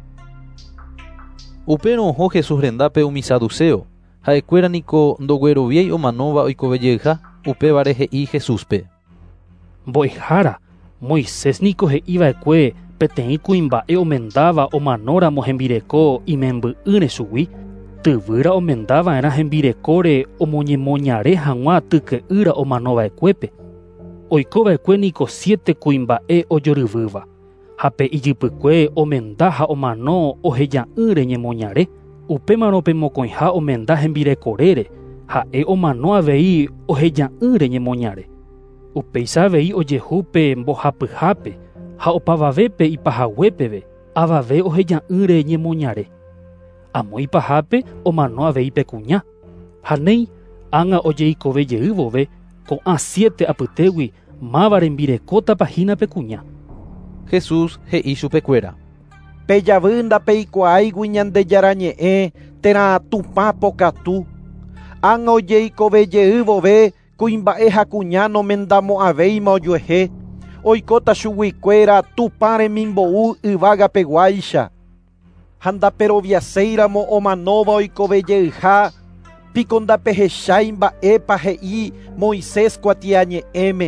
Upérõ oho Jesús rendápe umi saduceo. Ha'ekuéra niko ndogueroviái omanóva oikovejeyha upévare he'i Jesúspe. Mbo'ehára, Moisés niko he'íva'ekue peteĩ kuimba'e omendáva omanóramo hembireko imemby'ýre chugui. Tyvýra omendava'erã hembirekóre omoñemoñare hag̃ua tyke'ýra omanova'ekuépe. Oikova'ekue niko siete kuimba'e ojoryvýva. Ha pe ijypykue omenda ha omano oheja'ỹre ñemoñare. Upémarõ pe mokõiha omenda hembirekórére. Ha'e omano avei oheja'ỹre ñemoñare. Upéicha avei ojehu pe mbohapyhápe ha opavavépe ipahaguépeve avave oheja'ỹre ñemoñare. Amo ipahápe omano avei pe kuña. Ha néi ág̃a ojeikove vove ko'ã siete apytégui mávare rembirekóta pahína pe kuña. Jesús he'i chupekuéra. Pejavy ndapeikuaáigui ñandejarañe'ẽ térã tupã pokatu. Ág̃a ojeikove vove kuimba'e ha kuña nomendamo'ãvéima ojuehe. Oikóta chuguikuéra tupã remimbou yvágapeguáicha. Ha ndaperoviaséiramo omanóva oikovejeyha piko ndapehechái mba'épa he'i Moisés kuatiañe'ẽme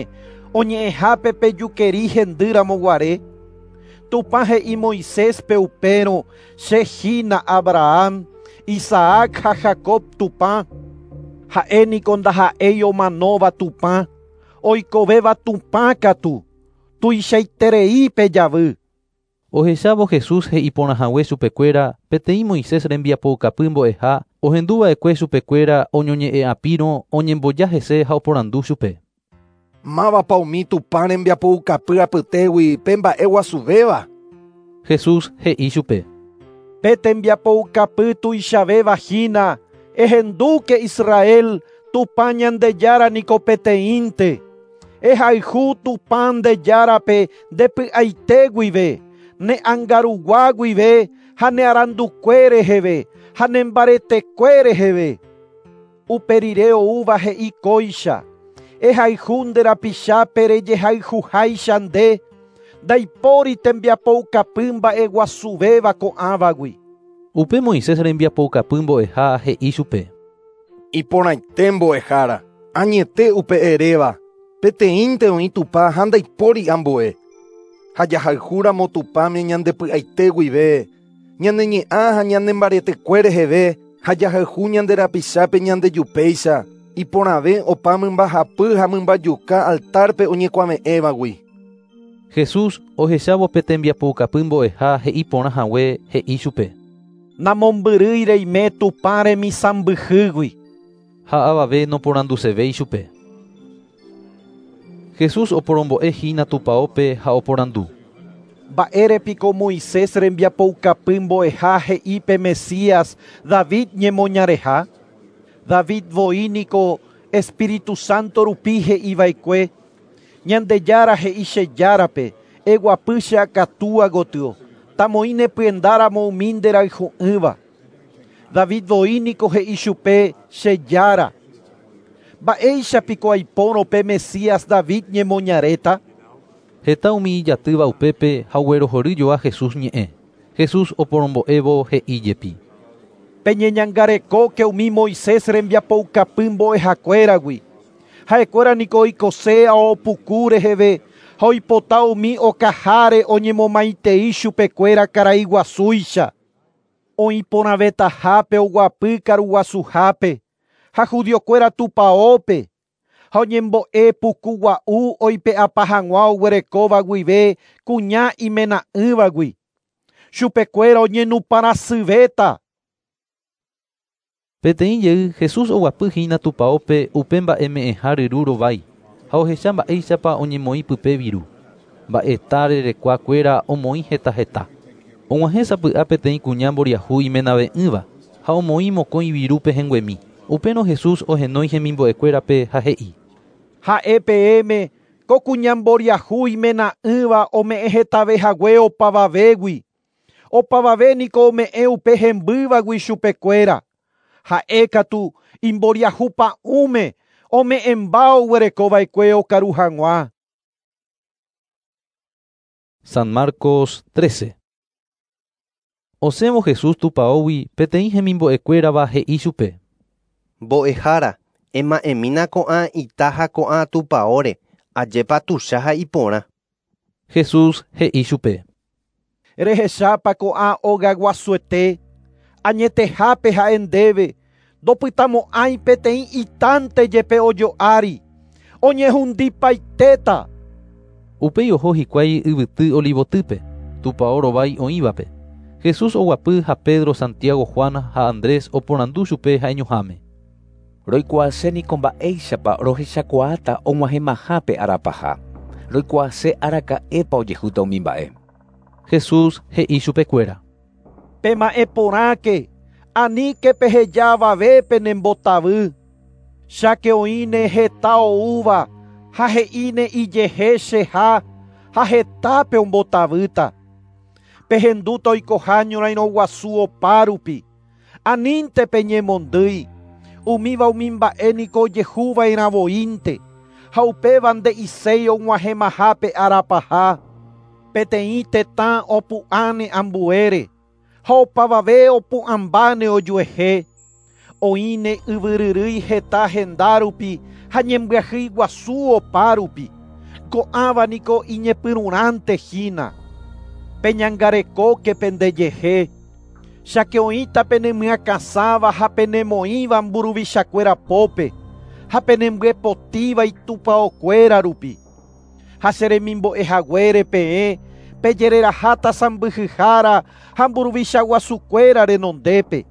oñe'ẽhápe pe jukeri hendýramo guare. Tupã he'i Moisés pe upérõ chehína Abraham, Isaac ha Jacob tupã. Ha'éniko ndaha'éi omanóva tupã, oikovéva tupã katu, tuichaiterei pe javy. Ohechávo Jesús he'iporãhague chupekuéra peteĩ Moisés rembiapokapy mbo'eha ohenduva'ekue chupekuéra oñoñe'ẽ'apírõ oñemboja hese ha oporandu chupe. Mávapa umi tupã rembiapoukapy apytégui pe mba'e guasuvéva? Jesús he'i chupe. Pe tembiapoukapy tuichavévahína ehendúke Israel tupã ñandejára niko peteĩnte. Ehayhu tupã ndejárape ndepy'aitéguive, ne angaruguáguive ha nearandukué reheve ha nembaretekue reheve. Uperire oúva he'i kóicha. Ehayhu nderapichápe rejehayhuháicha nde, ndaipóri tembiapoukapy mba'e guasuvéva ko'ãvagui. Upe Moisés rembiapoukapy mbo'eha he'i chupe. Iporãite mbo'ehára, añete upe eréva, peteĩnte oĩ tupã ha ndaipóri ambu'e. Ha jahayhúramo tupãme ñandepy'aite guive, ñaneñe'ã ha ñanembaretekue reheve, ha jahayhu ñanderapichápe ñandejupéicha, iporãve opa mymbahapy ha mymbajuka altarpe oñekuaame'ẽvagui. Jesús ohechávo pe tembiapoukapy mbo'eha he'iporãhague he'i chupe. Namombyry reime tupã remisãmbyhýgui. Ha avave noporandusevéi chupe. Jesús oporombo'ehína tupãópe ha oporandu. Mba'érepiko Moisés rembiapoukapy mbo'eha he'ípe Mesías David ñemoñareha. David voíniko Espíritu Santo rupi he'iva'ekue. Ñandejára he'i che járape, eguapy che akatúva gotyo, tamoĩ nepyendáramo umi nderayhu'ỹva. David voíniko he'i chupe che jára. Mba'éichapiko aipórõ pe Mesías David ñemoñaréta. Heta umi ijatýva upépe ha guerohoryjoa Jesús ñe'ẽ. Jesús oporombo'évo he'íjepi. Peñeñangarekóke umi Moisés rembiapoukapy mbo'ehakuéragui. Ha'ekuéra niko oikose ao opuku reheve ha oipota umi okaháre oñemomaitei chupekuéra karai guasúicha. Oĩporãvetahápe oguapy karuguasuhápe ha judiokuéra tupãópe ha oñembo'e puku gua'u oipe'apa hag̃ua oguerekóva guive kuña imena'ỹvagui. Chupekuéra oñenuparasýveta. Peteĩ jey Jesús oguapyhína tupãópe upe mba'e me'ẽha ryru rovái ha ohecha mba'éichapa oñemoĩ pype viru. Mba'eta rerekuakuéra omoĩ heta heta. Og̃uahẽ sapy'a peteĩ kuña mboriahu imenave'ỹva ha omoĩ mokõi virúpe henguemi. Upérõ Jesús ohenói hemimbo'ekuérape ha he'i. Ha'e peẽme ko kuña mboriahu imena'ỹva ome'ẽ hetavehague opavavégui. Opavave niko ome'ẽ upe hembývagui chupekuéra. Ha'e katu imboriahupa'ũme ome'ẽmba oguerekova'ekue okaru hag̃ua. San Marcos trece. Osẽvo Jesús tupãógui peteĩ hemimbo'ekuérava he'i chupe. Mbo'ehára, ema'ẽmína ko'ã ita ha ko'ã tupãóre, ajépa tuicha ha iporã. Jesús he'i chupe. Rehechápa ko'ã ogaguasuete, añetehápe ha'e ndéve, ndopytamo'ãi peteĩ itánte jepe ojo'ári, oñehundipaitéta. Upéi oho hikuái yvyty Olivotýpe, tupão rovái oĩvape. Jesús oguapy ha Pedro, Santiago, Juan ha Andrés oporandu chupe ha'eñuháme. Roikuaaséniko mba'éichapa rohechakuaáta og̃uahẽmahápe arapaha. Roikuaase araka'épa ojehúta umi mba'e. Jesús he'i chupekuéra. Pema'ẽporãke, aníke peheja avavépe nembotavy. Cháke oĩne heta oúva ha he'íne ijehe cheha ha hetápe ombotavýta. Pehendúta oikoha ñorairõ guasu opárupi. Anínte peñemondýi. Umíva umi mba'e niko ojehuva'erãvoínte. Ha upéva nde'isei og̃uahẽmahápe arapaha. Peteĩ tetã opu'ãne ambuére. Ha opavave opu'ãmbáne ojuehe. Oĩne yvyryrýi heta hendárupi ha ñembyahýi guasu opárupi. ko'ãvaniko iñepyrũrãnte hína. Peñangarekóke pendejehe. Cháke oĩta penemyakãsáva ha penemoĩva mburuvichakuérapópe ha penembyepotĩva itupaokuéra rupi. Ha che remimbo'ehaguére peẽ pejereraháta sãmbyhyhára ha mburuvichaguasukuéra renondépe.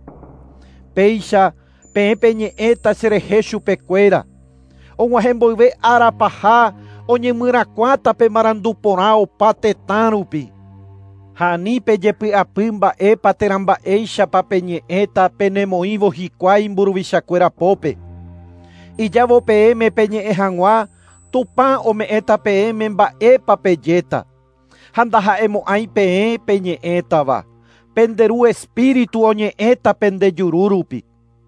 Péicha peẽ peñe'ẽta cherehe chupekuéra. Og̃uahẽmboyve árapaha oñemyrakuãta pe marandu porã opa tetã rupi. Ha ani pejepy'apy mba'épa teramba'éichapa peñe'ẽta penemoĩvo hikuái mburuvichakuérapópe. Ijavo peẽme peñe'ẽ hag̃ua Tupã ome'ẽta peẽme mba'épa pejéta. Ha ndaha'emo'ãi peẽ peñe'ẽtava. Penderu espíritu oñe'ẽta pendejuru rupi.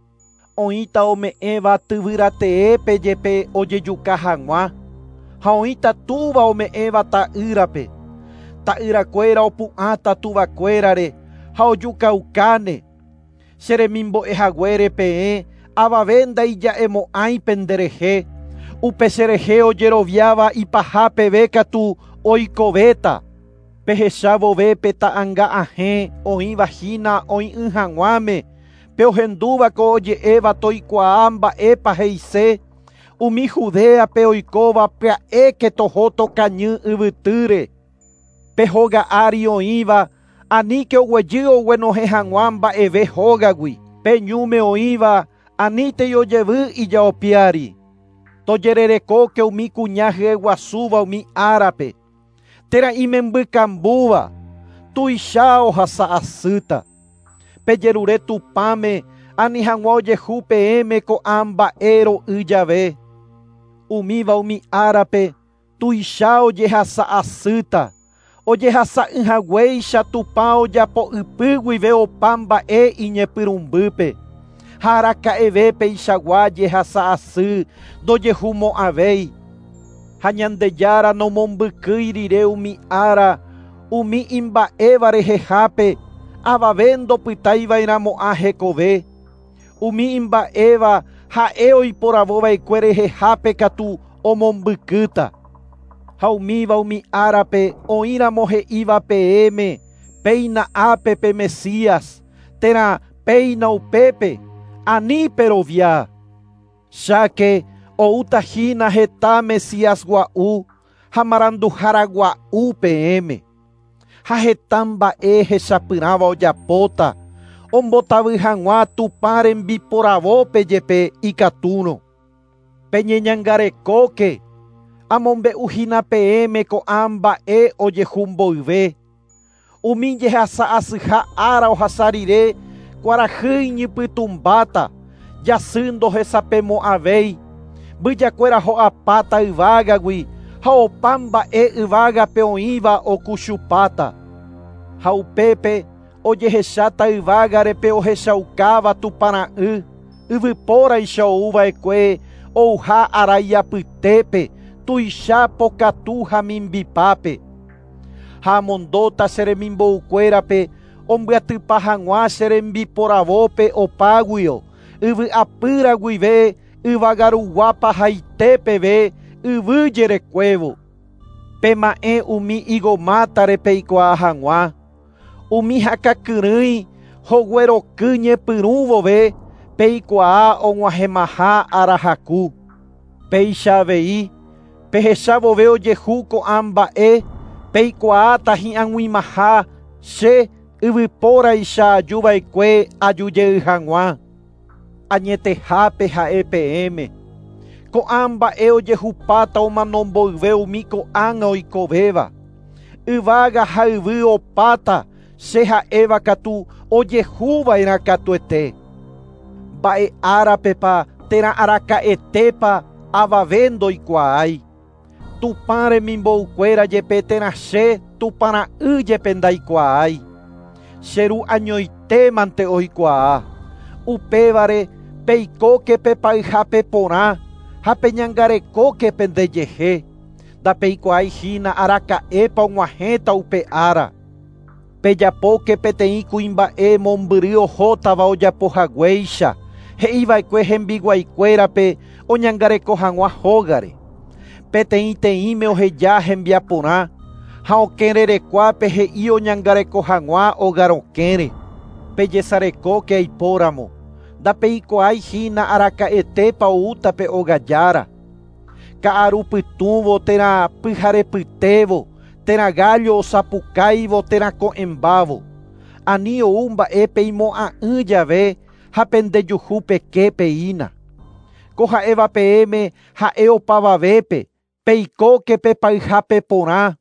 Oĩta ome'ẽva tyvyrate'e pejepe ojejuka hag̃ua. Ha oĩta túva ome'ẽva ta'ýrape. Ta'yrakuéra opu'ãta tuvakuérare ha ojukaukáne. Che remimbo'ehaguére peẽ avave ndaija'emo'ãi penderehe. Upe cherehe ojeroviáva ipaha peve katu oikovéta. Pehecha vove pe ta'ãnga ahẽ oĩvahína oĩ'ỹ hag̃uáme. Pe ohendúvako oje'éva toikuaa mba'épa he'ise. Umi Judéape oikóva pya'éke toho tokañy yvytýre. Pe hóga ári oĩva aníke oguejy oguenohẽ hag̃ua mba'eve hógagui. Pe ñúme oĩva aníte ojevy ijaopiári. Tojererekóke umi kuña hyeguasúva umi árape. Térã imembykambúva. Tuicha ohasa asýta. Pejerure tupãme ani hag̃ua ojehu peẽme ko'ã mba'e ro'y jave. Umíva umi árape tuicha ojehasa asýta. Ojehasa'ỹhaguéicha tupã ojapo'ypy guive opa mba'e iñepyrumbýpe. Ha araka'eve peichagua jehasa asy ndojehumo'ãvéi. Ha Ñandejára nomombykýi rire umi ára umi imba'éva rehehápe avave ndopytaivairamo'ã hekove. Umi imba'éva ha'e oiporavova'ekue rehehápe katu omombykýta. Ha umíva umi árape oĩramo he'íva peẽme péina ápe pe Mesías, térã péina upépe, anípe rovia. Cháke oútahína heta Mesías gua'u ha maranduhára gua'u peẽme. Ha heta mba'e hechapyrãva ojapóta ombotavy hag̃ua Tupã rembiporavópe jepe ikatúrõ. Peñeñangarekóke amombe'uhína peẽme ko'ã mba'e ojehu mboyve. Umi jehasa asyha ára ohasa rire kuarahy iñipytumbáta jasy ndohesapemo'ãvéi. Mbyjakuéra ho'apáta yvágagui ha opa mba'e yvágape oĩva okuchupáta. Ha upépe ojehecháta yvágarepe ohechaukáva tupara'ỹ yvypóraicha ouva'ekue ouha araijapytépe tuicha pokatu ha mimbipápe. Ha amondóta che remimbo'ukuérape ombyatypa hag̃ua che rembiporavópe opáguio yvy'apýra guive yvagaruguápa haitépeve yvyjerekuévo. Pema'ẽ umi igomátare peikuaa hag̃ua. Umi hakakyrỹi hogueroky ñepyrũ vove peikuaa og̃uahẽmaha arahaku. Péicha avei pehecha vove ojehu ko'ã mba'e peikuaáta hi'ag̃uimaha che yvypóraicha ajuva'ekue ajujey hag̃ua. Añetehápe ha'e peẽme. Ko'ã mba'e ojehupáta omanomboyve umi ko'ág̃a oikovéva. Yvága ha yvy opáta che ha'éva katu ojehúvaira katuete. Mba'e árapepa térã araka'etépa avave ndoikuaái. Tupã remimbo'ukuéra jepe térã che tupara'ỹ jepe ndaikuaái. Cheru añoitérãmante oikuaa. Upévare peikóke pepayhápe porã ha peñangarekóke pendejehe. Ndapeikuaahína araka'épa og̃uahẽta upe ára. Pejapóke peteĩ kuimba'e mombyry ohótava ojapohaguéicha he'íva'ekue hembiguaikuérape oñangareko hag̃ua hógare. Peteĩ teĩme oheja hembiaporã ha okererekóape he'i oñangareko hag̃ua ogarokére. Pejesarekóke aipóramo. Ndapeikuaái hína araka'etépa oútape ogajára. Ka'arupytũvo térã pyharepytévo, térã gallo osapukáivo térã ko'ẽmbávo. Ani ou mba'épe imo'ã'ỹ jave ha pendejuhu peképeína. Ko ha'éva peẽme ha'e opavavépe, peikóke pepayhápe porã.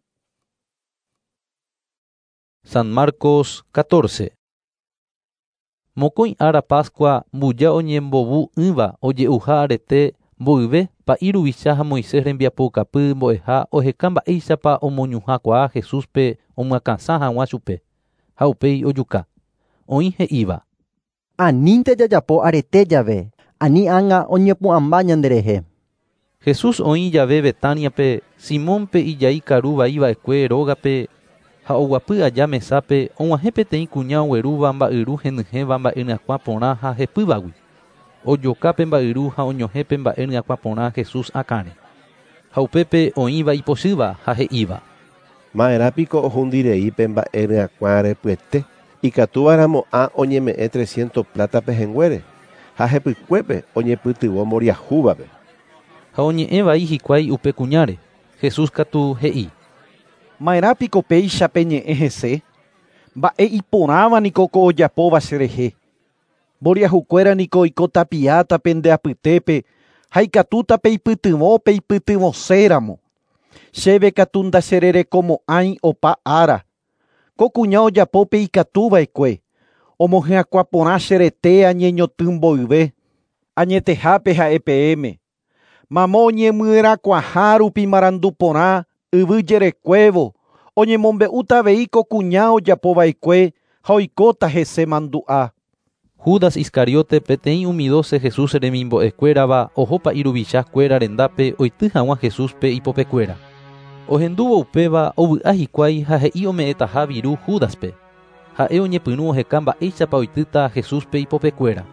San Marcos catorce. Mokõi ára Pascua mbuja oñembovu'ỹva oje'uha arete mboyve Pa'iruvicha ha Moisés rembiapokapy mbo'eha oheka mba'éichapa omoñuhãkuaa Jesúspe omyakãsã hag̃ua chupe. Ha upéi ojuka. Oĩ he'íva: Anínte jajapo arete jave, ani ág̃a oñepu'ãmba ñanderehe. Jesús oĩ jave Betániape, Simónpe ijai karu vaiva'ekue rógape, ha oguapy aja mesápe og̃uahẽ peteĩ kuña oguerúva mba'yru henyhẽva mba'e ryakuã porã ha hepývagui. Ojoka pe mba'yru ha oñohẽ pe mba'e ryakuã porã Jesús akãre. Ha upépe oĩva ipochýva ha he'íva: Ma'erãpiko ohundirei pe mba'e ryakuã repyete. Ikatúvaramo ã oñeme'ẽ trescientos plata pehenguére ha hepykuépe oñepytyvõ mboriahúvape. Ha oñe'ẽ vai hikuái upe kuñáre. Jesús katu he'i: Ma'erãpiko péicha peñe'ẽ hese. Mba'e iporãva niko ko ojapóva cherehe. Mboriahukuéra niko oiko tapiáta pe ndeapytépe ha ikatúta peipytyvõ peipytyvõséramo. Chéve katu ndachererekomo'ãi opa ára. Ko kuña ojapópe ikatúva'ekue. Omohyakuaa porã cherete añeñotỹ mboyve. Añetehápe ha'e peẽme. Mamó oñemy'ẽrakuãha rupi marandu porã yvyjerekuévo oñemombe'útavei ko kuña ojapova'ekue ha oikóta hese mandu'a. Judas Iscariote peteĩ umi doce Jesús remimbo'ekuérava oho pa'iruvichakuéra rendápe oity hag̃ua Jesúspe ipopekuéra. Ohendúvo upéva ovy'a hikuái ha he'i ome'ẽtaha viru Judaspe. Ha'e oñepyrũ oheka mba'éichapa oitýta Jesúspe ipopekuéra.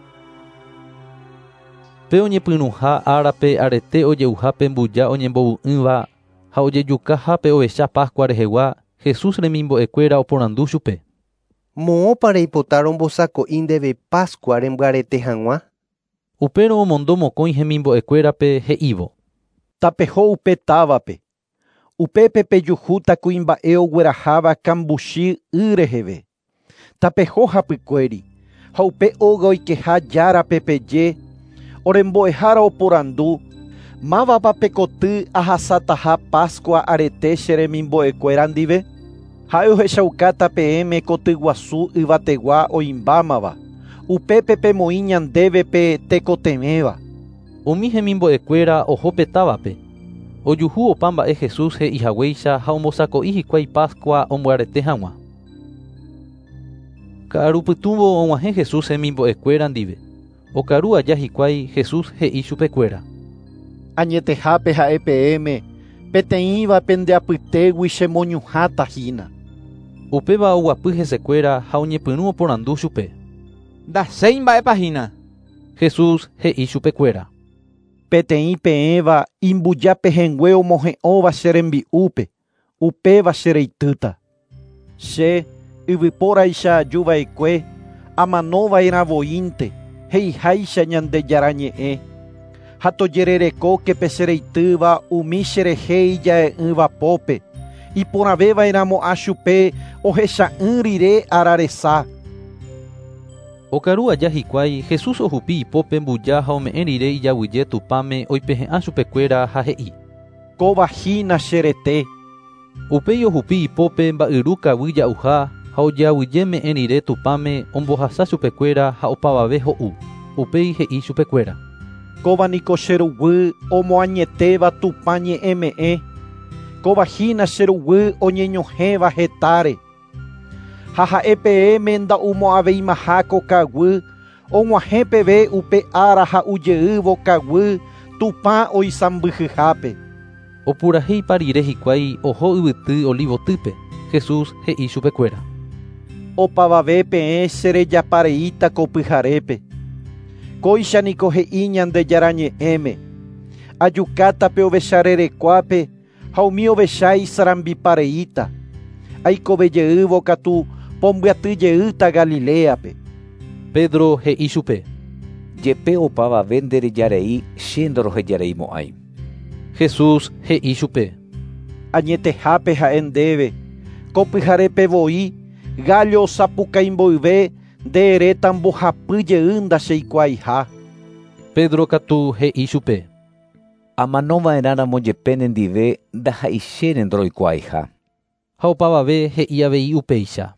Pe oñepyrũha árape arete ojeuhápe mbuja oñembovy'ỹva ha ojejukahápe ovecha Pascua rehegua, Jesús remimbo'ekuéra oporandu chupe: Moõpa reipota rombosako'i ndeve Pascua rembyarete hag̃ua. Upérõ omondo mokõi hemimbo'ekuérape he'ívo: Tapeho upe távape. Upépe pejuhúta kuimba'e ogueraháva kambuchi y reheve. Tapeho hapykuéri ha upe óga oikeha járape peje orembo'ehára oporandu. Mávapa pekoty ahasátaha Pascua arete che remimbo'ekuéra ndive. Ha'e ohechaukáta peẽme koty guasu yvategua oimbámava. Upépe pemoĩ ñandéve pe tekoteméva. Umi hemimbo'ekuéra oho pe távape. Ojuhu opa mba'e Jesús he'ihaguéicha ha ombosako'i hikuái Pascua ombyarete hag̃ua. Ka'arupytũvo og̃uahẽ Jesús hemimbo'ekuéra ndive. Okaru aja hikuái Jesús he'i chupekuéra: Añetehápe ha'e peẽme peteĩva pendeapytégui chemoñuhãtahína. Upéva oguapy hesekuéra ha oñepyrũ oporandu chupe: Ndaséi mba'épahína. Jesús he'i chupekuéra: Peteĩ peẽva imbuja pehengue omohe'õva che rembi'úpe, upéva che reitýta. Che yvypóraicha ajuva'ekue amanóvairãvoínte heiháicha ñande jarañe'ẽ. Ha tojererekóke pe che reitýva umi cherehe ijae'ỹvapópe. Iporãvévairamo'ã chupe ohecha'ỹ rire araresa. Okaru aja hikuái Jesús ohupi ipópe mbuja ha ome'ẽ rire ijavyje tupãme oipehe'ã chupekuéra ha he'i: Kovahína cherete. Upéi ohupi ipópe mba'yru kavy ja'uha ha ojeavyje me'ẽ rire tupãme ombohasa chupekuéra ha opavave ho'u. Upéi he'i chupekuéra: Kóvaniko cheruguy omoañetéva tupã ñe'ẽme'ẽ. Kovahína cheruguy oñeñohẽva hetáre. Ha ha'e peẽme nda'umo'ãveimaha ko kaguy og̃uahẽ peve upe ára ha ujeývo kaguy tupã oisãmbyhyhápe. Opurahéipa rire hikuái oho yvyty Olivotýpe. Jesús he'i chupekuéra: Opavave peẽ cherejapareíta ko pyharépe. Kóichaniko he'i ñande jarañe'ẽme. Ajukáta pe ovecharerekuápe ha umi ovechái sarambipareíta. Aikovejeývo katu pombyatyjeýta Galileape. Pedro he'i chupe: jepe opáva venderejarei chéngo rohejareimo'ãi. Jesús he'i chupe: añetehápe ha'e ndéve ko pyharepevoi gallo osapukãimboyve ndeeréta mbohapyjeýnda cheikuaaha. Pedro katu he'i chupe: amanova'erãramo jepe nendive ndaha'ichere ndoroikuaaha. Ha opavave he'i avei upéicha.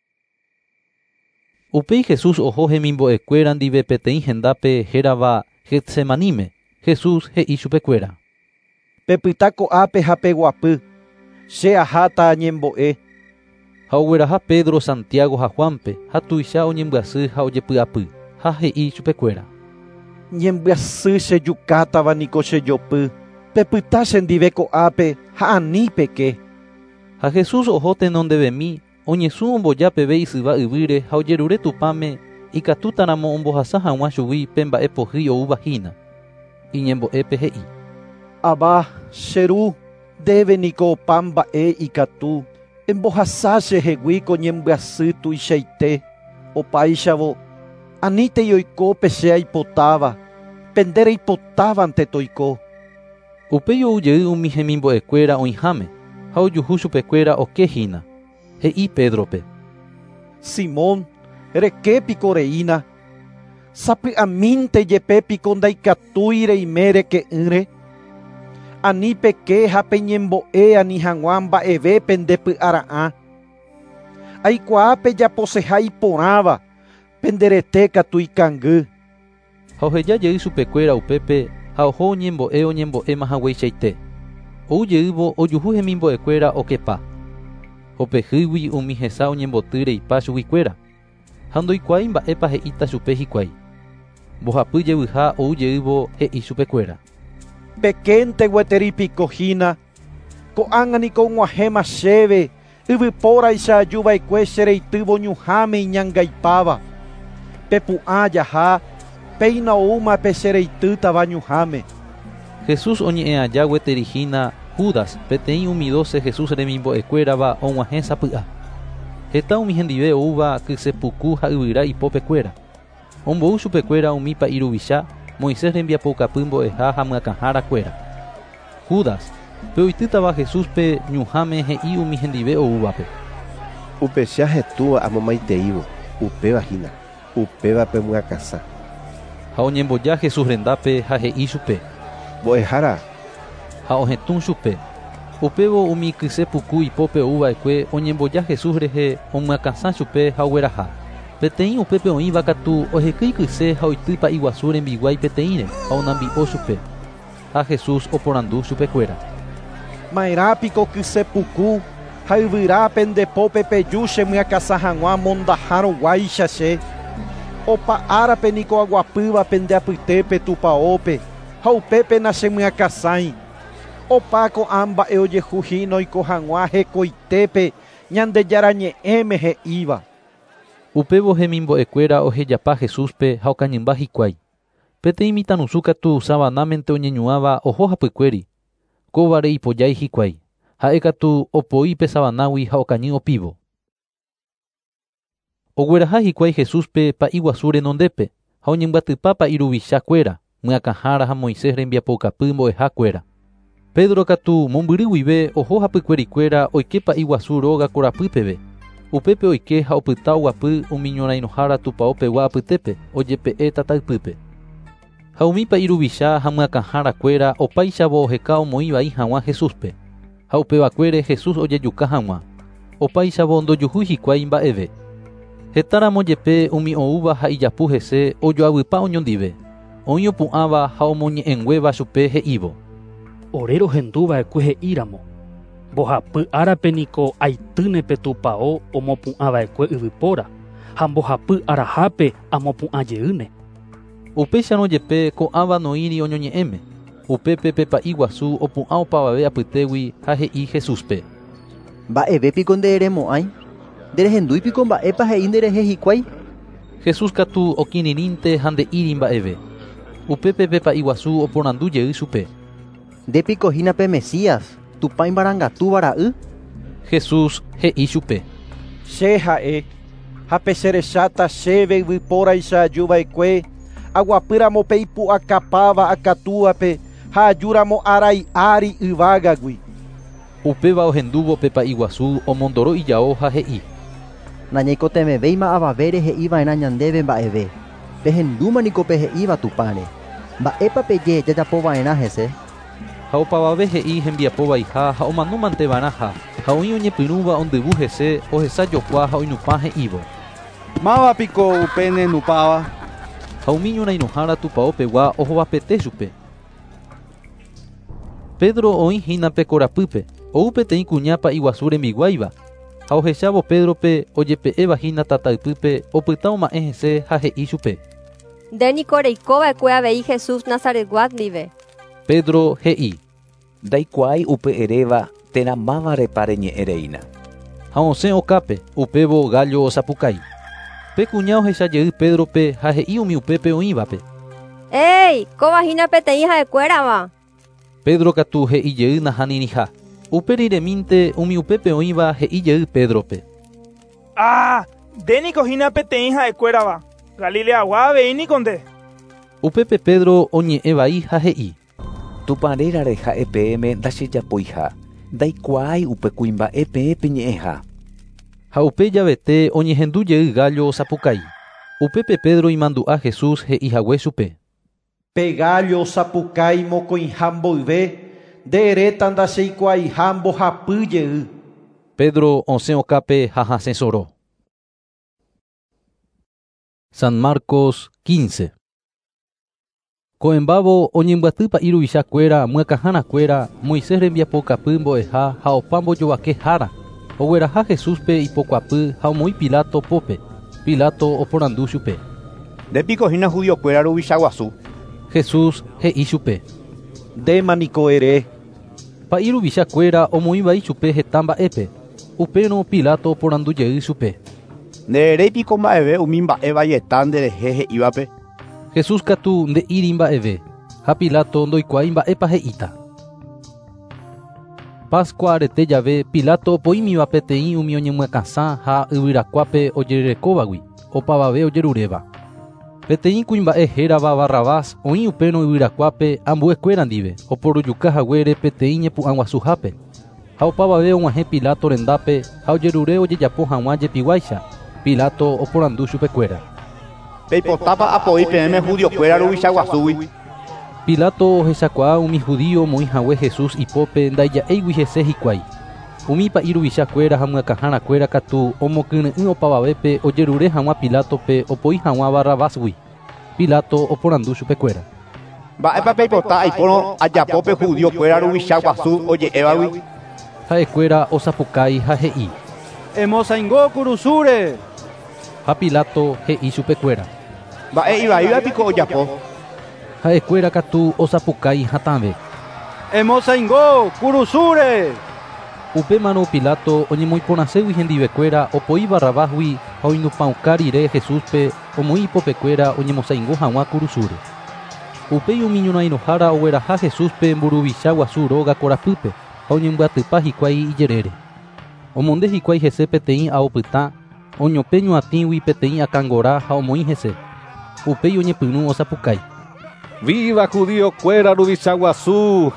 Upéi Jesús oho hemimbo'ekuéra ndive peteĩ hendápe hérava Getsemaníme. Jesús he'i chupekuéra: pepyta ko'ápe ha peguapy, che aháta añembo'e. Ha ogueraha Pedro, Santiago ha Juanpe, ha tuicha oñembyasy ha ojepy'apy, ha he'i chupekuéra: ñembyasy chejukátava niko chejopy, pepyta chendive ko'ápe ha ani peke. Ha Jesús oho tenondevemi oñesũ omboja peve isyva yvýre ha ojerure tupãme ikatútaramo ombohasa hag̃ua chugui pe mba'e pohỹ ouvahína. Iñembo'épe he'i: ava, cheru, ndéve niko opa mba'e ikatu embohasa chehegui ko ñembyasy tuichaite. Opáichavo aníntei oiko peche aipotáva, pende reipotávante toiko. Upéi oujey umi hemimbo'ekuéra oĩháme ha ojuhu chupekuéra okehína. He'i Pedrope: Simón, reképiko reína. Sapy'amínte jepépiko ndaikatúi reime reke'ỹre. Ani peke ha peñembo'e ani hag̃ua mba'evépe ndepy'ara'ã. Aikuaa pejaposeha iporãva penderete katu ikangy. Ha ohejajey chupekuéra upépe ha oho oñembo'e oñembo'e mahag̃uichaite. Oujeývo ojuhu hemimbo'ekuéra okepa. Opehýgui umi hesa oñemboty reipa chuguikuéra. Ha ndoikuaái mba'épa he'íta chupe hikuái. Mbohapy jevyha oujeývo he'i chupekuéra: pekénte gueteripikohína, ko'ág̃a niko og̃uahẽma chéve yvypóraicha ajuva'ekue che reitývo ñuhãme iñangaipáva. Pepu'ã jaha péina oúmape che reitýtava ñuhãme. Jesús oñe'ẽaja gueterihína Judas peteĩ umi doce Jesús remimbo'ekuérava og̃uahẽ sapy'a. Heta umi hendive oúva kysepuku ha yvyra ipopekuéra. Ombou chupekuéra umi pa'iruvicha Moisés rembiapokapy mbo'eha ha myakãhárakuéra. Judas pe oitýtava Jesúspe ñuhãme he'i umi hendive oúvape: upecha hetúva amomaiteívo upevahína upévape myakãsa. Ha oñemboja Jesús rendápe ha he'i chupe: mbo'ehára. Ha ohetũ chupe. Upévo umi kysepuku ipópe oúva'ekue oñemboja Jesús rehe omyakãsa chupe ha ogueraha. Peteĩ upépe oĩva katu ohekýi kyse ha oity pa'iguasu rembiguái peteĩre ha onambi'o chupe. Ha Jesús oporandu chupekuéra: ma'erãpiko kysepuku ha yvyrápe ndepópe peju chemyakãsa hag̃ua mondaharõguáicha che. Opa árape niko aguapýva pendeapytépe tupaópe ha upépe na chemyakãsãi. Opa ko'ã mba'e ojehuhína oiko hag̃ua hekoitépe ñandejarañe'ẽme he'íva. Upévo hemimbo'ekuéra ohejapa Jesúspe ha okañymba hikuái. Peteĩ mitãnusu katu savanámente oñeñuãva oho hapykuéri. Kóvare ipojái hikuái. Ha'e katu opoi pe savanágui ha okañy opívo. Ogueraha hikuái Jesúspe pa'iguasu renondépe ha oñembatypa pa'iruvichakuéra myakãhára ha Moisés rembiapokapy mbo'ehakuéra. Pedro katu mombyry guive oho hapykuérikuéra oike pa'iguasu róga korapýpeve. Upépe oike ha opyta oguapy umi ñorairõhára tupaopegua apytépe ojepe'e tataypýpe. Ha umi pa'iruvicha ha myakãhárakuéra opáichavo oheka omoĩ vai hag̃ua Jesúspe. Ha upevakuére Jesús ojejuka hag̃ua. Opáichavo ndojuhu hikuái mba'eve. Hetáramo jepe umi oúva ha ijapu hese ojoavypa oñondive. Oĩ opu'ãva ha omoñe'ẽnguéva chupe he'ívo: ore rohenduva'ekue he'íramo. Mbohapy árape niko aitýnepe tupao omopu'ãva'ekue yvypóra ha mbohapy arahápe amopu'ãjeýne. Upéicharõ jepe ko'ãva noíri oñoñe'ẽme. Upépe pe pa'iguasu opu'ã opavave apytégui ha he'i Jesúspe: mba'evépiko nderemo'ãi. Nderehendúipiko mba'épa he'i nderehe hikuái. Jesús katu okirirĩnte ha nde'íri mba'eve. Upépe pe pa'iguasu oporandu jey chupe: Ndepikohína pe Mesías, tupa imbarangatu vara'y. Jesús he'i chupe. Che ha'e, ha pecherecháta chéve yvypóraicha ajuva'ekue, aguapýramo pe ipu'akapáva akatúvape ha ajúramo arai ári yvágagui. Upéva ohendúvo pe Pa'i Guasu omondoro ijao ha he'i. Nañaikotemevéima avavére he'íva'erã ñandéve mba'eve. Pehendúmaniko pe he'íva tupáre. Mba'épa peje jajapova'erã hese. Ha opavave he'i hembiapovaiha ha omanumanteva'erãha ha oĩ oñepyrũva ondyvu hese ohesajokua ha oinupã he'ívo. Mávapiko upéne nupáva. Ha umi ñorairõhára tupaopegua ohovapete chupe. Pedro oĩ hína pe korapýpe, ou peteĩ kuña Pa'i Guasu rembiguáiva. Ha ohechávo Pedrope ojepe'éva hína tataypýpe opyta oma'ẽ hese ha he'i chupe. Ndéniko reikova'ekue avei Jesús Nazaretguad ndive. Pedro he'i. Ndaikuaái upe eréva térã mávarepa reñe'ẽreína. Ha osẽ okápe upévo gallo osapukái. Pe kuña ohechajey Pedrope ha he'i umi upépe oĩvape. ¡Ey! Kovahína peteĩ ha'ekuérava. Pedro katu he'ijey nahániriha. Uperiremínte umi upépe oĩva he'ijey Pedrope. ¡Ah! Ndénikohína peteĩ ha'ekuérava. Galileagua aveíniko nde. Upépe Pedro oñe'ẽ ha he'i. Tuparérare ha'epeéme ndachejapóiha. Ndaikuaái upe kuimba'e peẽpe ñe'ẽha. Ha upe javete oñehendujey gallo osapukái. Upépe Pedro imandu'a Jesús he'ihague chupe. Pe gallo osapukái mokõiha mboyve, nderéta ndacheikuaaha mbohapyjey. Pedro osẽ okápe ha hasẽsorõ. San Marcos quince. Ko'ẽmbávo oñembyatý Pa'i ruvichakuéra myakahãrakuéra Moisés rembiapokapy mbo'eha ha opa mbojovake hára. Ogueraha Jesúspe ipokuapy ha omoĩ Pilato pópe. Pilato oporandu chupe. Ndépikohína judiokuéra ruvicha guasu. Jesús he'i chupe. Ndémaniko ere. Pa'i ruvichakuéra omoĩ vai chupe heta mba'épe. Upérõ Pilato oporandujey chupe. Ndereipiko mba'eve umi mba'e vaieta nderehe he'ívape. Jesús katu nde'íri mba'eve ha Pilato ndoikuaái mba'épa he'íta. Pascua arete jave Pilato opoímiva peteĩ umi oñemyakãsã ha yvyrakuápe ojererekóvagui opavave ojeruréva. Peteĩ kuimba'e hérava Barrabás oĩ upérõ yvyrakuápe ambuekuéra ndive oporojukahaguére peteĩ ñepu'ã guasuhápe. Ha opavave og̃uahẽ Pilato rendápe ha ojerure ojejapo hag̃ua jepiguáicha. Pilato oporandu chupekuéra. Peipotápa apoi peẽme judiokuéra ruvicha guasúgui. Pilato ohechakuaa umi judío moĩhague Jesús ipópe ndaija'éigui hese hikuái. Umi Pa'i ruvichakuéra ha myakahãrakuéra katu omokyrý'ỹ opavavépe ojerure hag̃ua Pilátope opoi hag̃ua Barrabásgui. Pilato oporandu chupekuéra. Mba'épa peipota aipórõ ajapópe judiokuéra ruvicha guasu oje'évagui. Ha'ekuéra osapukái ha he'i. Emosãingo kurusúre. Ha Pilato he'i chupekuéra. Mba'e ivaíva-piko ojapo. Ha'ekuéra katu osapukái hatãve. Emosãingo kurusúre. Upémarõ Pilato oñemoiporãségui hendivekuéra opoi Barrabásgui ha oinupãuka rire Jesúspe omoĩ ipopekuéra oñemosãingo hag̃ua kurusúre. Upéi umi ñorairõhára ogueraha Jesúspe mburuvicha guasu róga korapýpe ha oñembyatýpa hikuái ijerére. Omonde hikuái hese peteĩ aopytã, oñope ñuatĩgui peteĩ akãngora ha omoĩ hese. Upéi oñepyrũ osapukái. ¡Viva judiokuéra ruvicha guasu!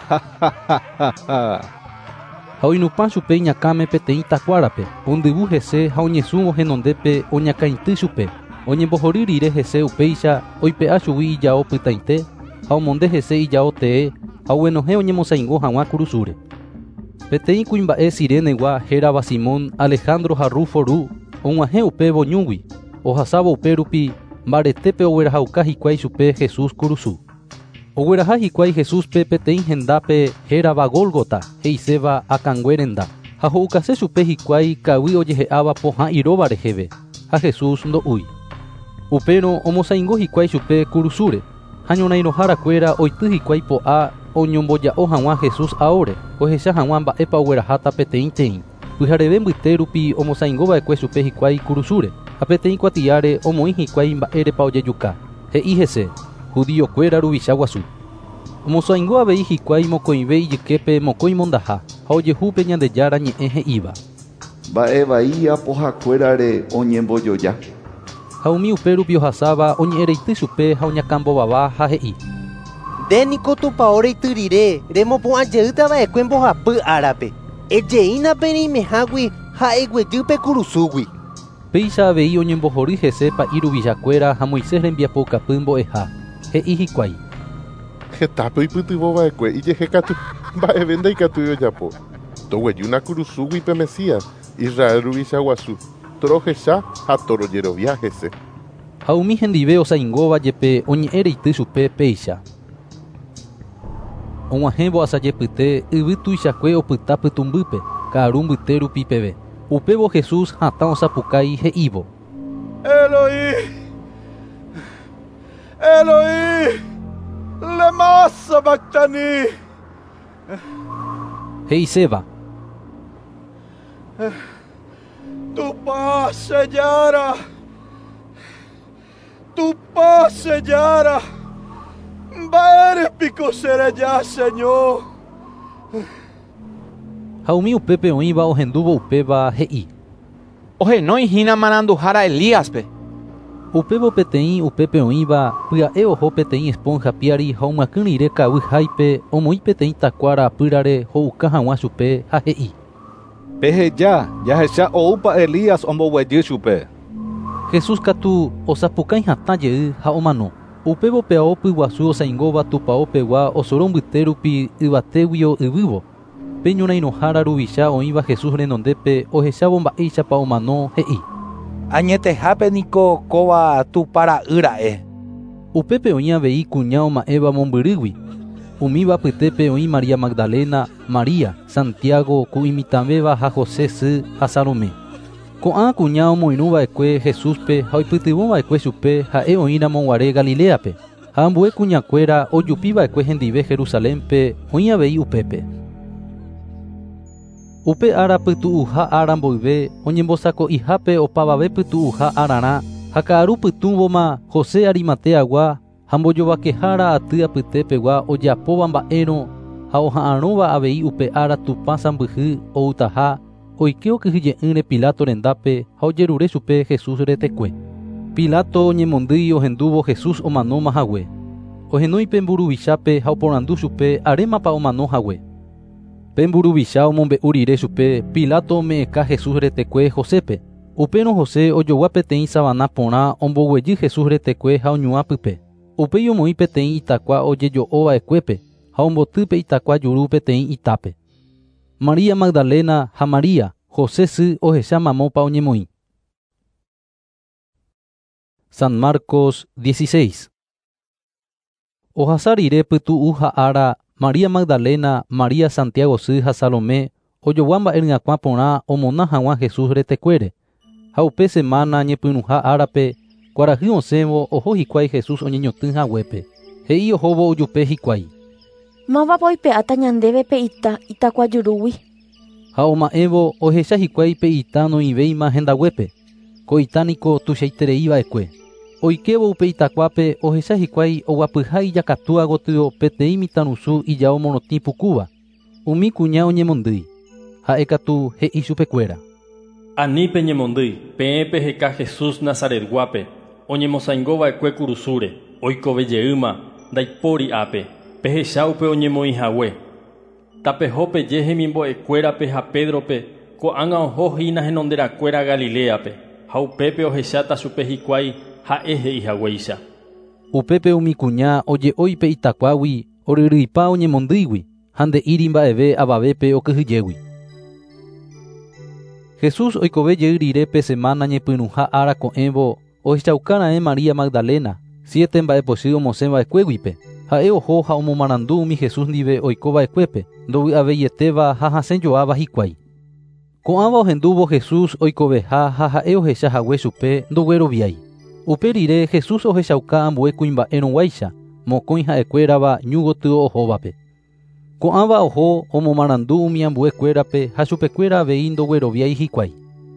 Ha oinupã chupe iñakãme peteĩ takuárape, ondyvu hese ha oñesũvo henondépe oñakãity chupe. Oñembohory rire hese upéicha oipe'a chugui ijao pytaite ha omonde hese ijao tee ha oguenohẽ oñemosãingo hag̃ua kurusúre. Peteĩ kuimba'e Cirenegua hérava Simón, Alejandro ha Rúfo og̃uahẽ upe voñúgui. Ohasávo upe rupi mbaretépe oguerahauka hikuái chupe Jesús kurusu. Ogueraha hikuái Jesúspe peteĩ hendápe hérava Gólgota heiséva akãnguérenda. Ha ho'ukase chupe hikuái kavy ojehe'áva pohã iróva reheve. Ha Jesús ndo'úi. Upérõ omosãingo hikuái chupe kurusúre. Ha ñorairõharakuéra oity hikuái po'a oñomboja'o hag̃ua Jesús aóre. Ohecha hag̃ua mba'épa ogueraháta peteĩ teĩ. Pyhareve mbyte rupi omosãingova'ekue chupe hikuái kurusúre. Ha peteĩ kuatiáre omoĩ hikuái mba'érepa ojejuka. He'i hese, judiokuéra ruvicha guasu. Omosoaingo avei hikuái mokõive ijyképe mokõi mondaha ha ojehúpe Ñandejára ñe'ẽ he'íva. Mba'e vai apohakuérare oñembojoja. Ha umi upe rupi ohasáva oñe'ẽreity chupe ha oñakãmbovava ha he'i. Ndéniko tupão reity rire remopu'ãjeýtava'ekue mbohapy árape. Ejeínape reimehágui ha eguejýpe kurusúgui. Péicha avei oñembohory hese pa'i ruvichakuéra ha Moisés rembiapo okapy mbo'eha. He'i hikuái. Hetápe oipytyvova'ekue ijehekatu mba'eve ndaikatúi ojapo. Toguejýna kurusúguipe Mesías, Israel ruvichaguasu, torohecha ha torojerovia hese. Ha umi hendive osãingóva jepe oñe'ẽreity chupe péicha. Og̃uahẽvo asajepyte yvy tuichakue opyta pytumbýpe, ka'aru mbyte rupi peve. Upévo Jesús hatã osapukái he'ívo. Eloi, Eloi, lema sabachthani. He'iséva. Tu paz sellara, tu paz sellara. Mba'érepiko chereja, Señor. Ha umi upépe oĩva ohendúvo upéva he'i. Ohenóihína maranduhára Elíaspe. Upévo peteĩ upépe oĩva pya'e oho peteĩ esponja piári ha omyakỹ rire kavy háipe omoĩ peteĩ takuára apýrare ho'uka hag̃ua chupe ha he'i. Peheja, jahecha oúpa Elías omboguejy chupe. Jesús katu osapukãi hatã jey ha omano. Upévo peao pyguasu osãingóva tupão pegua osorombýte rupi yvatégui yvývo. Pe ñorairõhára ruvicha oĩva Jesús renondépe ohechávo mba'éichapa omano he'i. Añetehápe niko kóva tupara'ýra'e. Upépe oĩ avei kuña oma'ẽva mombyrýgui. Umíva pytépe oĩ Maria Magdalena, Maria, Santiago ku imitãvéva ha José sy ha Salomé. Ko'ã kuña omoirũva'ekue Jesúspe ha oipytyvõva'ekue chupe ha'e oĩramo guare Galileape. Ha ambue kuñakuéra ojupiva'ekue hendive Jerusalénpe oĩ avei upépe. Upe ára pytu'uha ára mboyve oñembosako'ihápe opavave pytu'uha árarã ha ka'aru pytũvoma José Arimateagua ha mbojovakehára aty apytépegua ojapóva mba'érõ ha oha'ãrõva avei upe ára tupã sãmbyhy outaha oike okyhyje'ỹre Pilato rendápe ha ojerure chupe Jesús retekue. Pilato oñemondýi ohendúvo Jesús omanómahague. Ohenói pe mburuvichápe ha oporandu chupe arémapa omanohague. Pe mburuvicha omombe'u rire chupe Pilato ome'ẽka Jesús retekue Josépe. Upérõ José ojogua peteĩ savana porã omboguejy Jesús retekue ha oñuã pype. Upéi omoĩ peteĩ itakua ojejo'ova'ekuépe ha omboty pe itakua juru peteĩ itápe. Maria Magdalena ha Maria, José sy ohecha mamópa oñemoĩ. San Marcos dieciséis. Ohasa rire pytu'u ha ára Maria Magdalena, Maria Santiago sy ha Salomé ojogua mba'yry'akua porã omona hag̃ua Jesús retekuére. Ha upe semana ñepyrũha árape kuarahy osẽvo oho hikuái Jesús oñeñotỹ haguépe. He'i ohóvo ojupe hikuái. Mávapa oipe'áta ñandéve pe ita itakuajurúgui. Ha oma'ẽvo ohecha hikuái pe ita noĩvéima hendaguépe. Ko ita niko tuichaitereíva'ekue. Oikevo upe itakuápe ohecha hikuái oguapyha ijakatúa gotyo peteĩ mitãrusu ijao morotĩ pukúva. Umi kuña oñemondýi. Ha'e katu he'i chupekuéra. Ani peñemondýi peẽpe heka Jesús Nazaretguápe oñemosãingova'ekue kurusúre oikovejeýma ndaipóri ápe pehecha upe oñemoĩhague. Tapeho peje hemimbo'ekuérape ha Pedrope ko'ág̃a ohohína henonderakuéra Galileape ha upépe ohecháta chupe hikuái ha'e he'ihaguéicha. Upépe umi kuña oje'ói pe itakuágui oryrýipa oñemondýigui ha nde'íri mba'eve avavépe okyhyjégui. Jesús oikove rire pe semana ñepyrũha ára ko'ẽvo ohechaukara'e Maria Magdalena siete mba'epochy omosẽva'ekuéguipe. Ha'e oho ha omomarandu umi Jesús ndive oikova'ekuépe ndovy'aveietéva ha hasẽjoáva hikuái. Ko'ãva ohendúvo Jesús oikoveha ha ha'e ohechahague chupe ndogueroviái. Upe rire Jesús ohechauka ambue kuimba'érõguáicha mokõi ha'ekuérava ñu gotyo ohóvape. Ko'ãva oho omomarandu umi ambuekuérape ha chupekuéra avei ndogueroviái hikuái.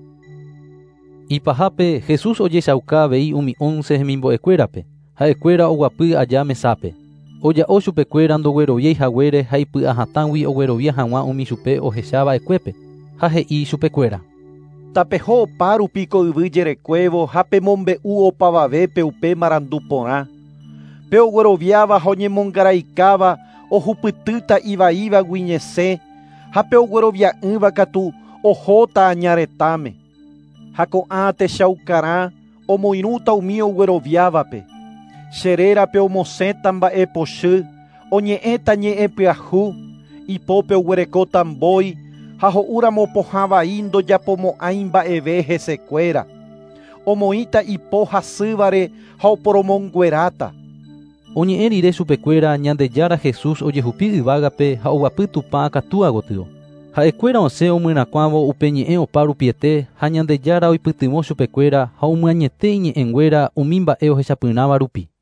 Ipahápe Jesús ojechauka avei umi once hemimbo'ekuérape ha'ekuéra oguapy aja mesápe. Oja'o chupekuéra ndogueroviái haguére ha ipy'a hatãgui oguerovia hag̃ua umi chupe ohechava'ekuépe ha he'i chupekuéra: Tapeho opa rupiko yvy jerekuévo ha pemombe'u opavavépe upe marandu porã. Pe ogueroviáva ha oñemongara'ikáva ohupytýta ivaíva guiñesẽ ha pe oguerovia'ỹva katu ohóta añaretáme. Ha ko'ã techaukarã omoirũta umi ogueroviávape. Cherérape omosẽta mba'e pochy, oñe'ẽta ñe'ẽ pyahu, ipópe oguereko tambói ha ho'úramo pohãvai ndojapomo'ãi mba'eve hesekuéra. Omoĩta ipo hasývare ha oporomongueráta. Oñe'ẽ rire chupekuéra Ñandejára Jesús ojehupi yvágape ha oguapy tupã katu gotyo. Ha'ekuéra osẽ omyrakuãvo upe ñe'ẽ opa rupiete ha Ñandejára oipytyvõ chupekuéra ha omyañete iñe'ẽnguéra umi mba'e ohechapyrãva rupi.